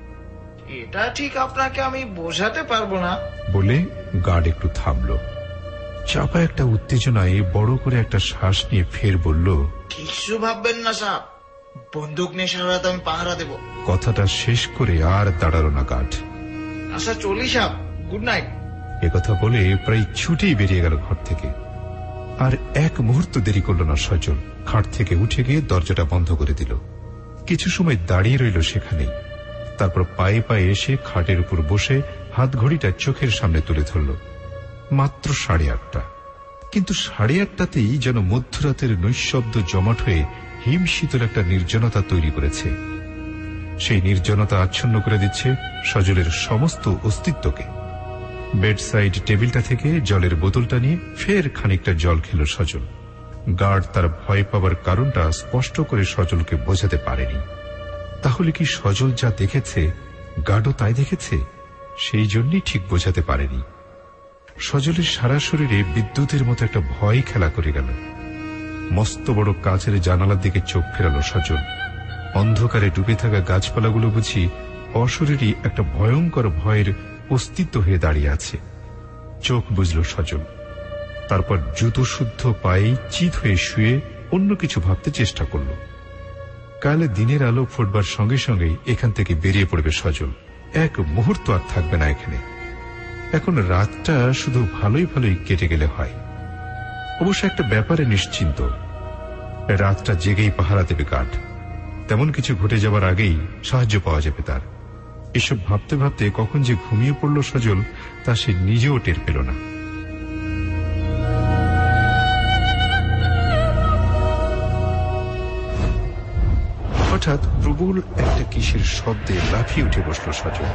H: এটা ঠিক আপনাকে আমি বোঝাতে পারবো না।
G: বলে গার্ড একটু থামল। চাপা একটা উত্তেজনায় বড় করে একটা শ্বাস নিয়ে ফের বলল,
H: কিছু ভাববেন না সাহেব, বন্দুক নিয়ে সারা রাত আমি পাহারা দেব।
G: কথাটা শেষ করে আর দাঁড়ালো না গার্ড।
H: আচ্ছা চলি সাহেব, গুড নাইট।
G: একথা বলে প্রায় ছুটেই বেরিয়ে গেল ঘর থেকে। আর এক মুহূর্ত দেরি করল না সজল। খাট থেকে উঠে গিয়ে দরজাটা বন্ধ করে দিল। কিছু সময় দাঁড়িয়ে রইল সেখানেই। তারপর পায়ে পায়ে এসে খাটের উপর বসে হাত ঘড়িটা চোখের সামনে তুলে ধরল। মাত্র সাড়ে আটটা। কিন্তু সাড়ে আটটাতেই যেন মধ্যরাতের নৈশব্দ জমাট হয়ে হিমশীতল একটা নির্জনতা তৈরি করেছে। সেই নির্জনতা আচ্ছন্ন করে দিচ্ছে সজলের সমস্ত অস্তিত্বকে। বেডসাইড টেবিলটা থেকে জলের বোতলটা নিয়ে ফের খানিকটা জল খেল সজল। গার্ড তার ভয় পাবার কারণটা স্পষ্ট করে সজলকে বোঝাতে পারেনি। তাহলে কি সজল যা দেখেছে গার্ডও তাই দেখেছে? সেই জন্যই ঠিক বোঝাতে পারেনি। সজলের সারা শরীরে বিদ্যুতের মতো একটা ভয় খেলা করে গেল। মস্ত বড় কাচের জানালার দিকে চোখ ফেরালো সজল। অন্ধকারে ডুবে থাকা গাছপালাগুলো বুঝি অশরীরী একটা ভয়ঙ্কর ভয়ের অস্তিত্ব হয়ে দাঁড়িয়ে আছে। চোখ বুঝল সজল। তারপর জুতো শুদ্ধ পায়ে চিত হয়ে শুয়ে অন্য কিছু ভাবতে চেষ্টা করল। কাল দিনের আলো ফুটবার সঙ্গে সঙ্গে এখান থেকে বেরিয়ে পড়বে সজল। এক মুহূর্ত আর থাকবে না এখানে। এখন রাতটা শুধু ভালোই ভালোই কেটে গেলে হয়। অবশ্য একটা ব্যাপারে নিশ্চিন্ত, রাতটা জেগেই পাহারা দেবে গার্ড। তেমন কিছু ঘটে যাবার আগেই সাহায্য পাওয়া যাবে তার। এসব ভাবতে ভাবতে কখন যে ঘুমিয়ে পড়ল সজল তা সে নিজেও টের পেল না। হঠাৎ প্রবল একটা কিসের শব্দে লাফিয়ে উঠে বসল সজল।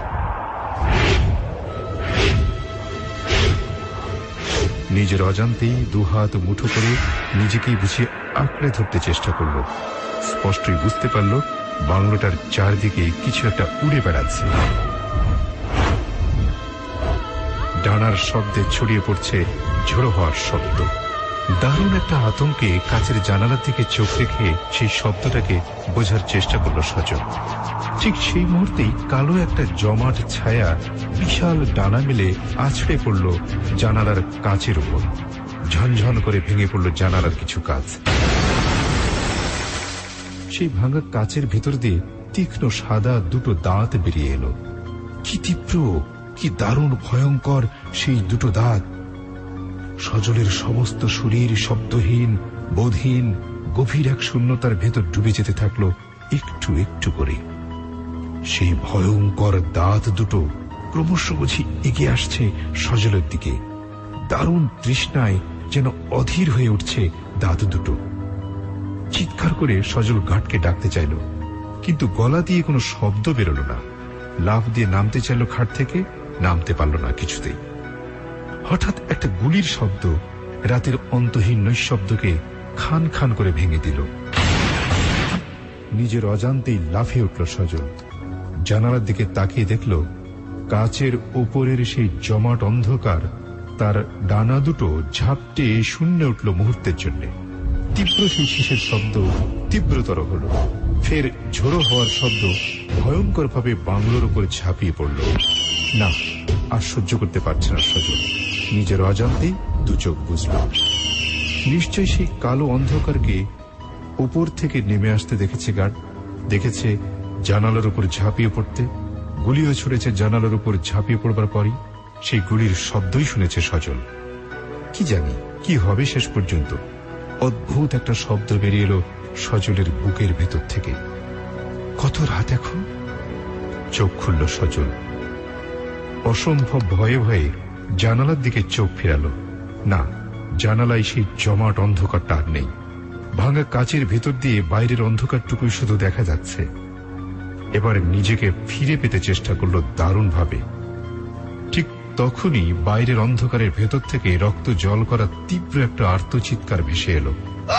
G: নিজের অজান্তেই দুহাত মুঠো করে নিজেকেই বুঝিয়ে আঁকড়ে ধরতে চেষ্টা করল। স্পষ্টই বুঝতে পারল বাংলোটার চারদিকে কিছু একটা উড়ে বেড়াচ্ছে। ডানার শব্দে ছড়িয়ে পড়ছে ঝোড়ো হওয়ার শব্দ। দারুণ একটা আতঙ্কে কাচের জানালার দিকে চোখ রেখে সেই শব্দটাকে বোঝার চেষ্টা করল সজল। ঠিক সেই মুহূর্তেই কালো একটা জমাট ছায়া বিশাল ডানা মেলে আছড়ে পড়ল জানালার কাচের উপর। ঝনঝন করে ভেঙে পড়ল জানালার কিছু কাচ। সেই ভাঙা কাচের ভেতর দিয়ে তীক্ষ্ণ সাদা দুটো দাঁত বেরিয়ে এলো। কি তীব্র, কি দারুণ ভয়ঙ্কর সেই দুটো দাঁত! সজলের সমস্ত শরীর শব্দহীন, বোধহীন, গভীর এক শূন্যতার ভেতর ডুবে যেতে থাকলো একটু একটু করে। সেই ভয়ঙ্কর দাঁত দুটো ক্রমশ বুঝি এগিয়ে আসছে সজলের দিকে। দারুণ তৃষ্ণায় যেন অধীর হয়ে উঠছে দাঁত দুটো। চিৎকার করে সজল গার্ডকে ডাকতে চাইল, কিন্তু গলা দিয়ে কোনো শব্দ বেরোল না। লাফ দিয়ে নামতে চাইল খাট থেকে, নামতে পারল না কিছুতেই। হঠাৎ একটা গুলির শব্দ রাতের অন্তহীন নৈশব্দকে খান খান করে ভেঙে দিল। নিজের অজান্তেই লাফিয়ে উঠল সজল। জানালার দিকে তাকিয়ে দেখল কাচের ওপরের সেই জমাট অন্ধকার তার ডানা দুটো ঝাপটে শূন্যে উঠল মুহূর্তের জন্য। তীব্র সেই শেষের শব্দ তীব্রতর হল। ফের ঝোড়ো হওয়ার শব্দ ভয়ঙ্কর ভাবে বাংলোর উপর ঝাঁপিয়ে পড়ল। না, আর সহ্য করতে পারছে না সজল। নিজের অজান্তেই দু চোখ বুঝল। নিশ্চয় সেই কালো অন্ধকারকে উপর থেকে নেমে আসতে দেখেছে গার্ড। দেখেছে জানালার উপর ঝাঁপিয়ে পড়তে। গুলিও ছুড়েছে জানালার উপর ঝাঁপিয়ে পড়বার পরই। সেই গুলির শব্দই শুনেছে সজল। কি জানি কি হবে শেষ পর্যন্ত। অদ্ভুত একটা শব্দ বেরিয়ে এলো সজলের বুকের ভেতর থেকে। কত রাত এখন? চোখ খুলল সজল। অসম্ভব ভয়ে ভয়ে জানালার দিকে চোখ ফেরালো। না, জানালায় সেই জমাট অন্ধকারটা আর নেই। ভাঙা কাচের ভেতর দিয়ে বাইরের অন্ধকারটুকুই শুধু দেখা যাচ্ছে। এবার নিজেকে ফিরে পেতে চেষ্টা করল দারুণ ভাবে। ঠিক তখনই বাইরের অন্ধকারের ভেতর থেকে রক্ত জল করা তীব্র একটা আর্তচিৎকার ভেসে এলো।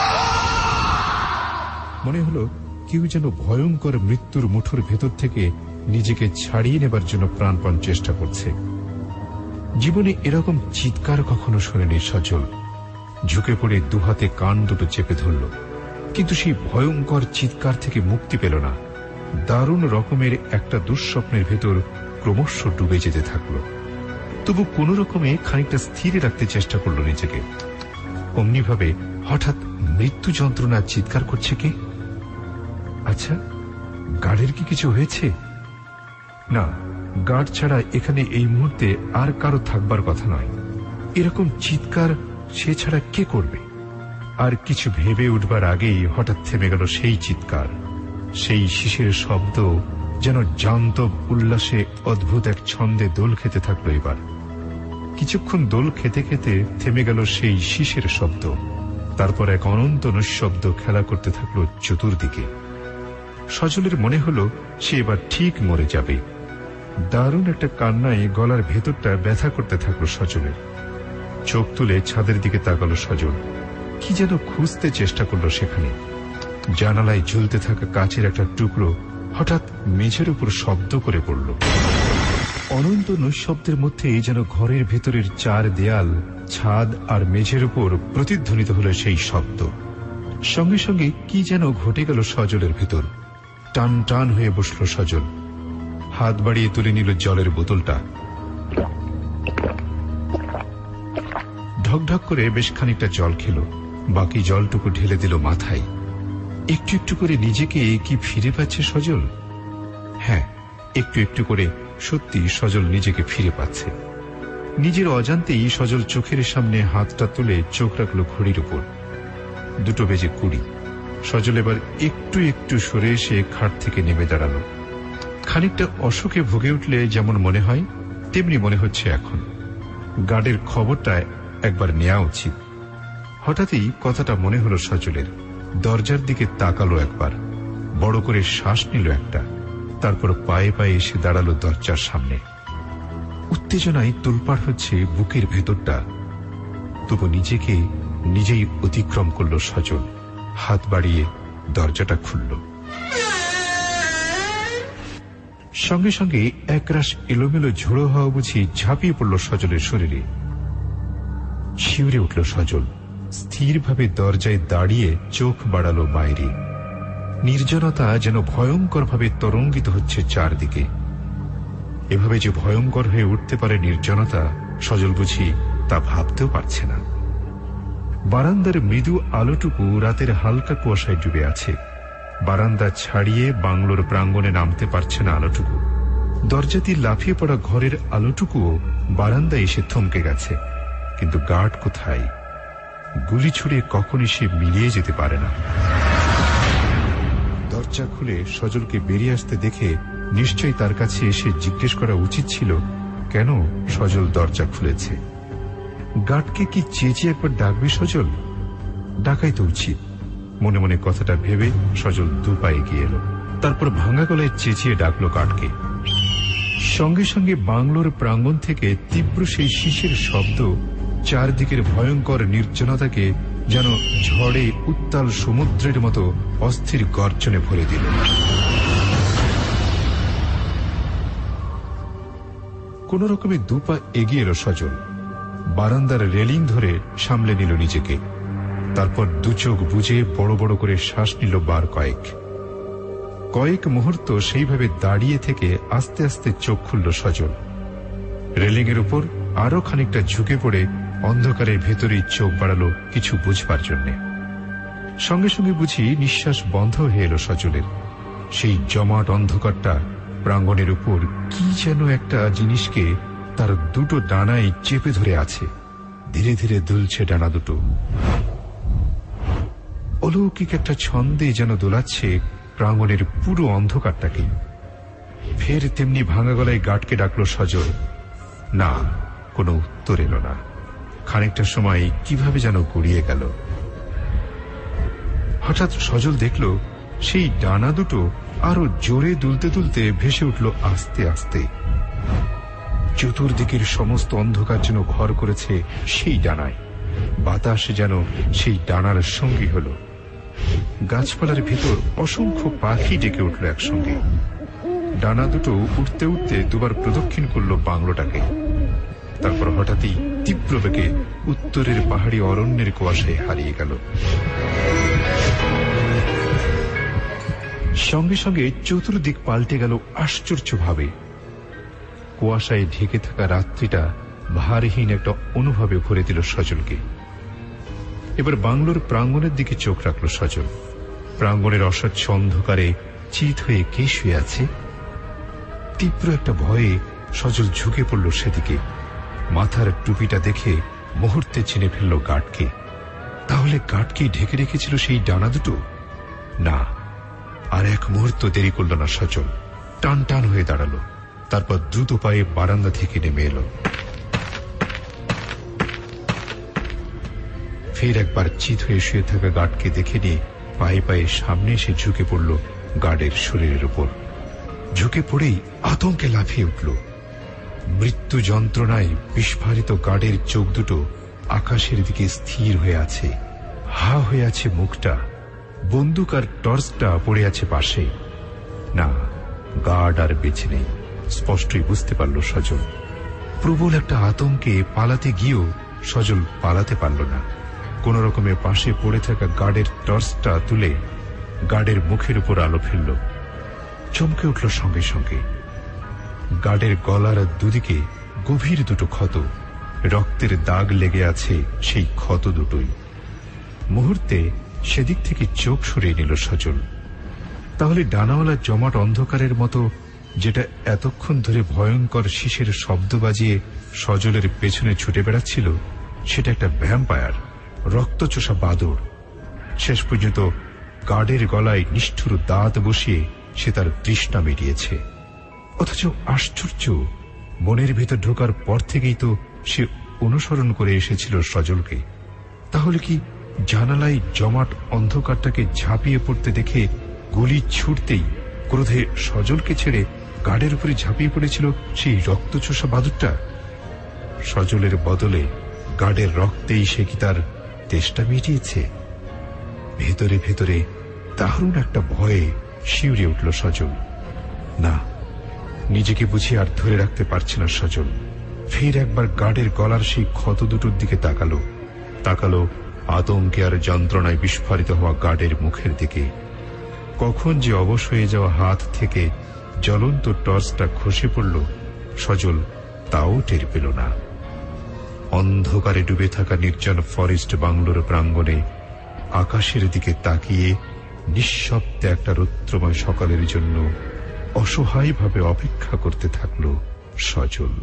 G: মনে হলো কেউ যেন ভয়ঙ্কর মৃত্যুর মুঠোর ভেতর থেকে নিজেকে ছাড়িয়ে নেবার জন্য প্রাণপণ চেষ্টা করছে। জীবনে এরকম চিৎকার কখনো শোনেনি সজল। ঝুঁকে পড়ে দুহাতে কান দুটো চেপে ধরল, কিন্তু সেই ভয়ঙ্কর চিৎকার থেকে মুক্তি পেল না। দারুণ রকমের একটা দুঃস্বপ্নের ভেতর ক্রমশ ডুবে যেতে থাকলো। তবু কোন রকমে খানিকটা স্থিরে রাখতে চেষ্টা করল নিজেকে। অমনি ভাবে হঠাৎ মৃত্যু যন্ত্রণা চিৎকার করছে কে? আচ্ছা, গার্ডের কি কিছু হয়েছে? না, গার্ড ছাড়া এখানে এই মুহূর্তে আর কারো থাকবার কথা নয়। এরকম চিৎকার সে ছাড়া কে করবে? আর কিছু ভেবে উঠবার আগেই হঠাৎ থেমে গেল সেই চিৎকার। সেই শিশের শব্দ যেন জান্তব উল্লাসে অদ্ভুত এক ছন্দে দোল খেতে থাকলো। এবার কিছুক্ষণ দোল খেতে খেতে থেমে গেল সেই শিশের শব্দ। তারপর এক অনন্ত নিঃশব্দ খেলা করতে থাকলো চতুর্দিকে। সজলের মনে হলো সে এবার ঠিক মরে যাবে। দারুণ একটা কান্নায় গলার ভেতরটা ব্যথা করতে থাকলো সজলের। চোখ তুলে ছাদের দিকে তাকালো সজল। কি যেন খুঁজতে চেষ্টা করলো সেখানে। জানালায় ঝুলতে থাকা কাচের একটা টুকরো হঠাৎ মেঝের উপর শব্দ করে পড়ল। অনন্ত নৈশব্দের মধ্যে যেন ঘরের ভেতরের চার দেয়াল, ছাদ আর মেঝের উপর প্রতিধ্বনিত হল সেই শব্দ। সঙ্গে সঙ্গে কি যেন ঘটে গেল সজলের ভেতর। টান টান হয়ে বসল সজল। হাত বাড়িয়ে তুলে নিল জলের বোতলটা। ঢকঢক করে বেশ খানিকটা জল খেল। বাকি জলটুকু ঢেলে দিল মাথায়। একটু একটু করে নিজেকে কি ফিরে পাচ্ছে সজল? হ্যাঁ, একটু একটু করে সত্যি সজল নিজেকে ফিরে পাচ্ছে। নিজের অজান্তেই সজল চোখের সামনে হাতটা তুলে চোখ রাখল ঘড়ির উপর। দুটো বেজে কুড়ি। সজল এবার একটু একটু সরে এসে খাট থেকে নেমে দাঁড়ালো। খানিকটা অসুখে ভুগে উঠলে যেমন মনে হয় তেমনি মনে হচ্ছে এখন। গার্ডের খবরটা একবার নেওয়া উচিত। হঠাৎই কথাটা মনে হলো সজলের। দরজার দিকে তাকালো একবার, বড় করে শ্বাস নিল একটা, তারপর পায়ে পায়ে এসে দাঁড়ালো দরজার সামনে। উত্তেজনায় তোলপাড় হচ্ছে বুকের ভেতরটা। তবু নিজেকে নিজেই অতিক্রম করল সজল। হাত বাড়িয়ে দরজাটা খুলল। সঙ্গে সঙ্গে একরাশ এলোমেলো ঝোড়ো হওয়া বুঝি ঝাঁপিয়ে পড়ল সজলের শরীরে। শিউরে উঠল সজল। স্থিরভাবে দরজায় দাঁড়িয়ে চোখ বাড়ালো বাইরে। নির্জনতা যেন ভয়ঙ্কর ভাবে তরঙ্গিত হচ্ছে চারদিকে। এভাবে যে ভয়ঙ্কর হয়ে উঠতে পারে নির্জনতা, সজল বুঝি তা ভাবতেও পারছে না। বারান্দার মৃদু আলোটুকু রাতের হালকা কুয়াশায় ডুবে আছে। বারান্দা ছাড়িয়ে বাংলোর প্রাঙ্গণে নামতে পারছে না আলোটুকু। দরজাটি লাফিয়ে পড়া ঘরের আলোটুকুও বারান্দায় এসে থমকে গেছে। কিন্তু গার্ড কোথায়? গুলি ছুড়ে কখনই সে মিলিয়ে যেতে পারে না। দরজা খুলে সজলকে বেরিয়ে আসতে দেখে নিশ্চয়ই তার কাছে এসে জিজ্ঞেস করা উচিত ছিল কেন সজল দরজা খুলেছে। গার্ডকে কি চেঁচিয়ে একবার ডাকবে সজল? ডাকাই তো উচিত। মনে মনে কথাটা ভেবে সজল দু পায়ে গিয়ে এলো। তারপর ভাঙা গলায় চেঁচিয়ে ডাকলো গার্ডকে। সঙ্গে সঙ্গে বাংলোর প্রাঙ্গণ থেকে তীব্র সেই শিশের শব্দ চারদিকের ভয়ঙ্কর নির্জনতাকে যেন ঝড়ে উত্তাল সমুদ্রের মতো অস্থির গর্জনে ভরে দিল। কোন রকমে দুপা এগিয়ে এলো সজল। বারান্দার রেলিং ধরে সামলে নিল নিজেকে। তারপর দু চোখ বুজে বড় বড় করে শ্বাস নিল বার কয়েক। কয়েক মুহূর্ত সেইভাবে দাঁড়িয়ে থেকে আস্তে আস্তে চোখ খুলল সজল। রেলিং এর উপর আরো খানিকটা ঝুঁকে পড়ে অন্ধকারের ভেতরেই চোখ বাড়ালো কিছু বুঝবার জন্য। সঙ্গে সঙ্গে বুঝি নিঃশ্বাস বন্ধ হয়ে এলো সজলের। সেই জমাট অন্ধকারটা প্রাঙ্গণের উপর কি যেন একটা জিনিসকে তার দুটো ডানায় চেপে ধরে আছে। ধীরে ধীরে দুলছে ডানা দুটো। অলৌকিক একটা ছন্দে যেন দোলাচ্ছে প্রাঙ্গণের পুরো অন্ধকারটাকে। ফের তেমনি ভাঙা গলায় গার্ডকে ডাকলো সজল। না, কোনো উত্তর এলো না। খানিকটা সময় কিভাবে যেন গড়িয়ে গেল। হঠাৎ সজল দেখল সেই ডানা দুটো আরো জোরে দুলতে দুলতে ভেসে উঠল আস্তে আস্তে। চতুর্দিকের সমস্ত অন্ধকার যেন ঘর করেছে সেই ডানায়। বাতাস যেন সেই ডানার সঙ্গী হল। গাছপালার ভিতর অসংখ্য পাখি ডেকে উঠল একসঙ্গে। ডানা দুটো উঠতে উঠতে দুবার প্রদক্ষিণ করল বাংলোটাকে। তারপর হঠাৎই তীব্র বেগে উত্তরের পাহাড়ি অরণ্যের কুয়াশায় হারিয়ে গেল। সঙ্গে সঙ্গে চতুর্দিক পাল্টে গেল আশ্চর্যভাবে। কুয়াশায় ঢেকে থাকা রাত্রিটা ভারহীন একটা অনুভবে ভরে দিল সজলকে। এবার বাংলোর প্রাঙ্গণের দিকে চোখ রাখল সজল। প্রাঙ্গণের অস্বচ্ছ অন্ধকারে চিত হয়ে কে শুয়ে আছে? তীব্র একটা ভয়ে সজল ঝুঁকে পড়ল সেদিকে। মাথার টুপিটা দেখে মুহূর্তে চিনে ফেলল গার্ডকে। তাহলে গার্ডকেই ঢেকে রেখেছিল সেই ডানা দুটো? না, আর এক মুহূর্ত দেরি করল না সজল। টান টান হয়ে দাঁড়ালো। তারপর দ্রুত পায়ে বারান্দা থেকে নেমে এলো। ফের একবার চিত হয়ে শুয়ে থাকা গার্ডকে দেখে নিয়ে পায়ে পায়ে সামনে এসে ঝুঁকে পড়ল গার্ডের শরীরের উপর। ঝুঁকে পড়েই আতঙ্কে লাফিয়ে উঠল। মৃত্যু যন্ত্রণায় বিস্ফারিত গার্ডের চোখ দুটো আকাশের দিকে স্থির হয়ে আছে। হা হয়ে আছে মুখটা। বন্দুক আর টর্চটা পড়ে আছে পাশে। না, গার্ড আর বেঁচে নেই, স্পষ্টই বুঝতে পারল সজল। প্রবল একটা আতঙ্কে পালাতে গিয়েও সজল পালাতে পারল না। কোন রকমের পাশে পড়ে থাকা গার্ডের টর্চটা তুলে গার্ডের মুখের উপর আলো ফেলল। চমকে উঠল সঙ্গে সঙ্গে। গার্ডের গলার দুদিকে গভীর দুটো ক্ষত, রক্তের দাগ লেগে আছে সেই ক্ষত দুটোই। মুহূর্তে সেদিক থেকে চোখ সরিয়ে নিল সজল। তাহলে ডানাওয়ালা জমাট অন্ধকারের মতো যেটা এতক্ষণ ধরে ভয়ঙ্কর শিশের শব্দ বাজিয়ে সজলের পেছনে ছুটে বেড়াচ্ছিল, সেটা একটা ভ্যাম্পায়ার, রক্তচোষা বাদর। শেষ পর্যন্ত গার্ডের গলায় নিষ্ঠুর দাঁত বসিয়ে সে তার তৃষ্ণা মিটিয়েছে। অথচ আশ্চর্য, বনের ভেতর ঢোকার পর থেকেই তো সে অনুসরণ করে এসেছিল সজলকে। তাহলে কি জানালায় জমাট অন্ধকারটাকে ঝাঁপিয়ে পড়তে দেখে গুলি ছুটতেই ক্রোধে সজলকে ছেড়ে গার্ডের উপরে ঝাঁপিয়ে পড়েছিল সেই রক্তচোষা বাদুরটা? সজলের বদলে গার্ডের রক্তেই সে কি তার তেষ্টা মিটিয়েছে? ভেতরে ভেতরে দারুণ একটা ভয়ে শিউরে উঠল সজল। না, নিজেকে বুঝিয়ে আর ধরে রাখতে পারছে না সজল। ফের একবার গার্ডের গলার সেই ক্ষত দুটোর দিকে তাকালো তাকালো আতঙ্কে আর যন্ত্রণায় বিস্ফারিত হওয়া গার্ডের মুখের দিকে। কখন যে অবশ হয়ে যাওয়া হাত থেকে জ্বলন্ত টর্চটা খসে পড়ল সজল তাও টের পেল না। অন্ধকারে ডুবে থাকা নির্জন ফরেস্ট বাংলোর প্রাঙ্গণে আকাশের দিকে তাকিয়ে নিঃশব্দে একটা রৌদ্রময় সকালের জন্য অসহায়ভাবে অপেক্ষা করতে থাকল সজল।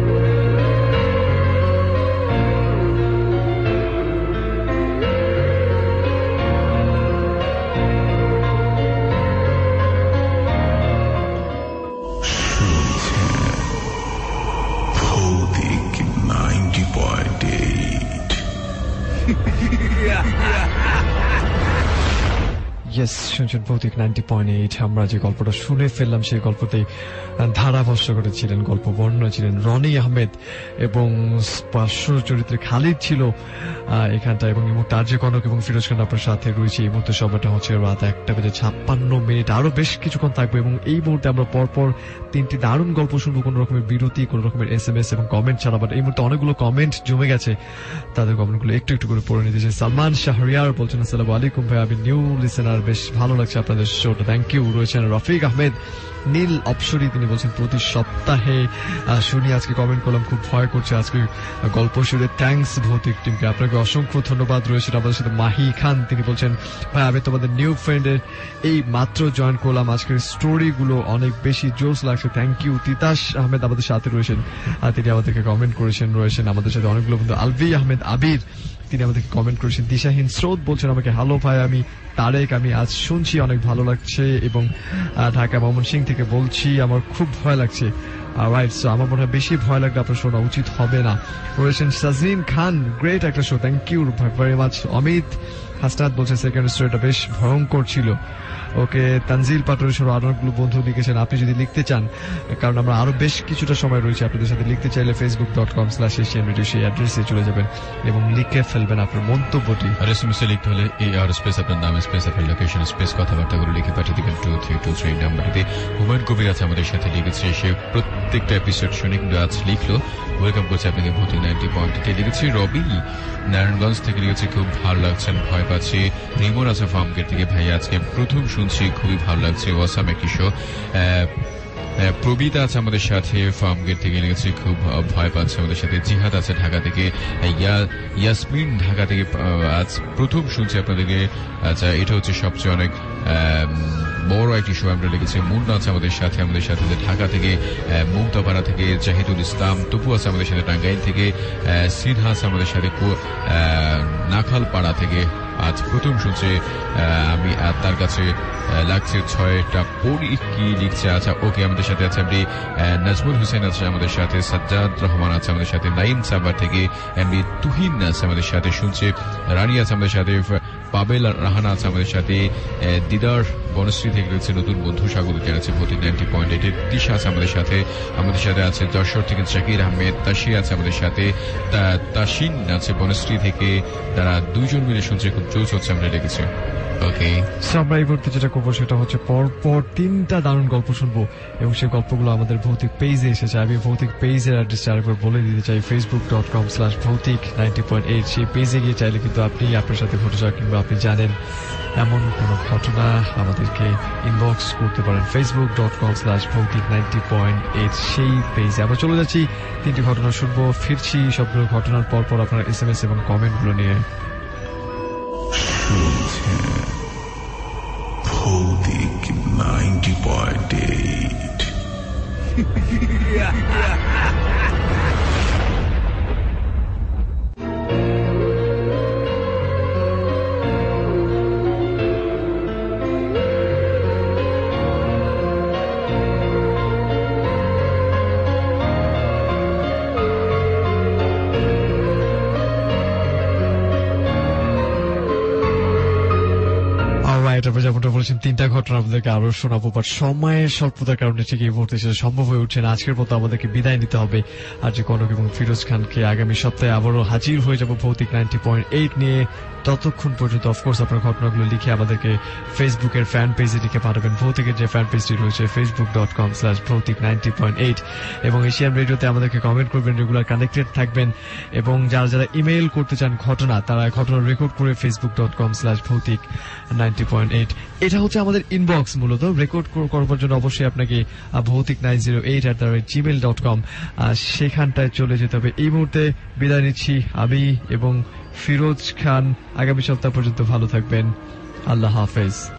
C: ইয়েস, শুনছেন ভৌতিক নাইনটি পয়েন্ট এইট। আমরা যে গল্পটা শুনে ফেললাম সেই গল্পতেই ধারাভাষ্য করেছিলেন, গল্প বর্ণনা ছিলেন রনি আহমেদ এবং পার্শ্ব চরিত্রে খালিদ ছিল এখানটা। এবং এই মুহূর্তে আরজে কনক এবং ফিরোজ খান আপনার সাথে রয়েছে। এই মুহূর্তে সময়টা হচ্ছে রাত একটা বেজে ছাপ্পান্ন মিনিট। আরো বেশ কিছুক্ষণ থাকবো এবং এই মুহূর্তে আমরা পরপর তিনটি দারুণ গল্প শুনবো, কোন রকমের বিরতি, কোন রকমের এস এম এস এবং কমেন্ট ছাড়া। বাট এই মুহূর্তে অনেকগুলো কমেন্ট জমে গেছে, তাদের কমেন্টগুলো একটু একটু করে পড়ে নিতে চাই। সালমান শাহরিয়ার বলছেন আসসালামু আলাইকুম ভাই, আমি নিউ লিসেনার, বেশ ভালো লাগছে আপনাদের শোটা, থ্যাংক ইউ। রয়েছেন রফিক আহমেদ, নীল অপসরি, তিনি বলছেন প্রতি সপ্তাহে শুনি, আজকে কমেন্ট করলাম, খুব ভয় করছে আজকে গল্প শুনে, থ্যাংকস ভৌতিক টিমকে, আপনাকে অসংখ্য ধন্যবাদ। রয়েছেন আমাদের সাথে মাহি খান, তিনি বলছেন ভাই আমি তোমাদের নিউ ফ্রেন্ডের এই মাত্র জয়েন করলাম, আজকের স্টোরিগুলো অনেক বেশি জোস লাগছে, থ্যাংক ইউ। তিতাস আহমেদ আমাদের সাথে রয়েছেন, তিনি আমাদেরকে কমেন্ট করেছেন। রয়েছেন আমাদের সাথে অনেকগুলো বন্ধু, আলভি আহমেদ আবির, তিনি আমাদেরকে কমেন্ট করেছেন। দিশাহীন স্রোত বলছেন আমাকে হ্যালো ভাই, আমি তারেক, আমি আজ শুনছি অনেক ভালো লাগছে এবং ঢাকা ময়মনসিংহ থেকে বলছি, আমার খুব ভয় লাগছে। রাইট, সো আমার মনে হয় বেশি ভয় লাগলে আপনার শোনা উচিত হবে না। রয়েছেন সাজরিন খান, গ্রেট একটা show, thank you very much. Amit Hasnat বলছেন সেকেন্ড স্টোরিটা বেশ ভয়ঙ্কর ছিল। ওকে, তানজিল পাটোয়ারি সহ আরো অনেকগুলো বন্ধু লিখেছেন, আপনি যদি লিখতে চান, কারণ আমরা আরো বেশ কিছুটা সময় রয়েছে, আপনাদের সাথে লিখতে চাইলে Facebook dot com slash Asian radio সেই অ্যাড্রেসে চলে যাবেন এবং লিখে ফেলবেন আপনার মন্তব্যটি।
E: আর এস এম এস লিখতে হলে এই আর স্পেস আপনার নাম স্পেস আপনার লোকেশন স্পেস কথাবার্তাগুলো লিখে পাঠিয়ে দিবেন টু থ্রি টু থ্রি নাম্বারটিতে। হুমায়ুন কবির আছে আমাদের সাথে লিখেছে, সে প্রত্যেকটা এপিসোড শুনে কিন্তু আজ লিখলো, ওয়েলকাম করছে আপনাকে ভৌতিক নাইনটি পয়েন্টে। লিখেছি রবি নারায়ণগঞ্জ থেকে, লিখেছে খুব ভালো লাগছেন, ভয় পাচ্ছি। রিমোর আছে ফার্মগেট থেকে, ভাই আজকে প্রথম শুনছি, খুবই ভালো লাগছে, ওয়াসাম একটি শো। প্রবীতা আছে আমাদের সাথে ফার্মগেট থেকে, লিখেছে খুব ভয় পাচ্ছে আমাদের সাথে। জিহাদ আছে ঢাকা থেকে, ইয়াসমিন ঢাকা থেকে, আজ প্রথম শুনছি আপনাদেরকে। আচ্ছা, এটা হচ্ছে সবচেয়ে অনেক বড় একটি শো আমরা লিখেছি। মুন্না আছে আমাদের সাথে আমাদের সাথে ঢাকা থেকে, মমতাপাড়া থেকে জাহিদুল ইসলাম, তপু আছে আমাদের সাথে টাঙ্গাইল থেকে, সিনহা আছে আমাদের সাথে নাখালপাড়া থেকে, আজ প্রথম শুনছে। আমি তার কাছে লাগছে ছয়টা পড়ি কি লিখছে। আচ্ছা ওকে, আমাদের সাথে আছে এমডি নাজমুল হোসেন আছে আমাদের সাথে, সাজ্জাদ রহমান আছে আমাদের সাথে, নাইম সাবার থেকে এমডি তুহিন আছে আমাদের সাথে শুনছে, রানী আছে আমাদের সাথে, পাবেল রাহানা আছে আমাদের সাথে, দিদার বনশ্রী থেকে রয়েছে নতুন বন্ধু স্বাগত জানাচ্ছে ভৌতিক নাইনটি পয়েন্ট এইট এর। তিশা আছে আমাদের সাথে, আমাদের সাথে আছে যশোর থেকে জাকির আহমেদ, তাসি আছে আমাদের সাথে, তাসিন আছে বনশ্রী থেকে। তারা দুইজন মিলে শুনছে, খুব জোশ হচ্ছে আমরা ডেকেছি। ওকে,
C: আমরা এই মুহূর্তে যেটা করবো সেটা হচ্ছে পরপর তিনটা দারুণ গল্প শুনবো এবং সেই গল্পগুলো আমাদের ভৌতিক পেজে এসেছে। আমি ভৌতিক পেজের অ্যাড্রেসটা আরেকবার বলে দিতে চাই, ফেসবুক ডট কম স্ল্যাশ ভৌতিক নাইনটি পয়েন্ট এইট। সেই পেজে গিয়ে চাইলে কিন্তু আপনি আপনার সাথে ঘটে যাওয়া কিংবা আপনি জানেন এমন কোন ঘটনা আমাদেরকে ইনবক্স করতে পারেন ফেসবুক ডট কম স্ল্যাশ ভৌতিক নাইনটি পয়েন্ট এইট সেই পেজে। আমরা চলে যাচ্ছি তিনটি ঘটনা শুনবো, ফিরছি সবগুলো ঘটনার পর পর আপনার এস এম এস এবং কমেন্টগুলো নিয়ে।
B: ভৌতিক নাইনটি পয়েন্ট এইট।
C: যেমনটা বলেছেন তিনটা ঘটনা আপনাদেরকে আরো শোনাবো, বাট সময়ের স্বল্পতার কারণে ঠিক এই মুহূর্তে সেটা সম্ভব হয়ে উঠছে না। আজকের মতো আমাদেরকে বিদায় নিতে হবে। আর যে কনক এবং ফিরোজ খানকে আগামী সপ্তাহে আবারও হাজির হয়ে যাব ভৌতিক নাইনটি পয়েন্ট এইট নিয়ে। ততক্ষণ পর্যন্ত অফকোর্স আপনার ঘটনাগুলো লিখে আমাদেরকে ফেসবুকের ফ্যান পেজে লিখে পাঠাবেন। ভৌতিকের যে ফ্যান পেজটি রয়েছে ফেসবুক ডট কম স্ল্যাশ ভৌতিক নাইনটি পয়েন্ট এইট এবং এশিয়ান রেডিওতে আমাদেরকে কমেন্ট করবেন, রেগুলার কানেক্টেড থাকবেন। এবং যারা যারা ইমেইল করতে চান ঘটনা, তারা ঘটনা রেকর্ড করে ফেসবুক ডট কম স্ল্যাশ ভৌতিক নাইনটি পয়েন্ট এইট, এটা হচ্ছে আমাদের ইনবক্স। মূলত রেকর্ড করবার জন্য অবশ্যই আপনাকে Bhoutik nine zero eight at the rate Gmail dot com সেখানটায় চলে যেতে হবে। এই মুহূর্তে বিদায় নিচ্ছি আমি এবং ফিরোজ খান। আগামী সপ্তাহ পর্যন্ত ভালো থাকবেন। আল্লাহ হাফেজ।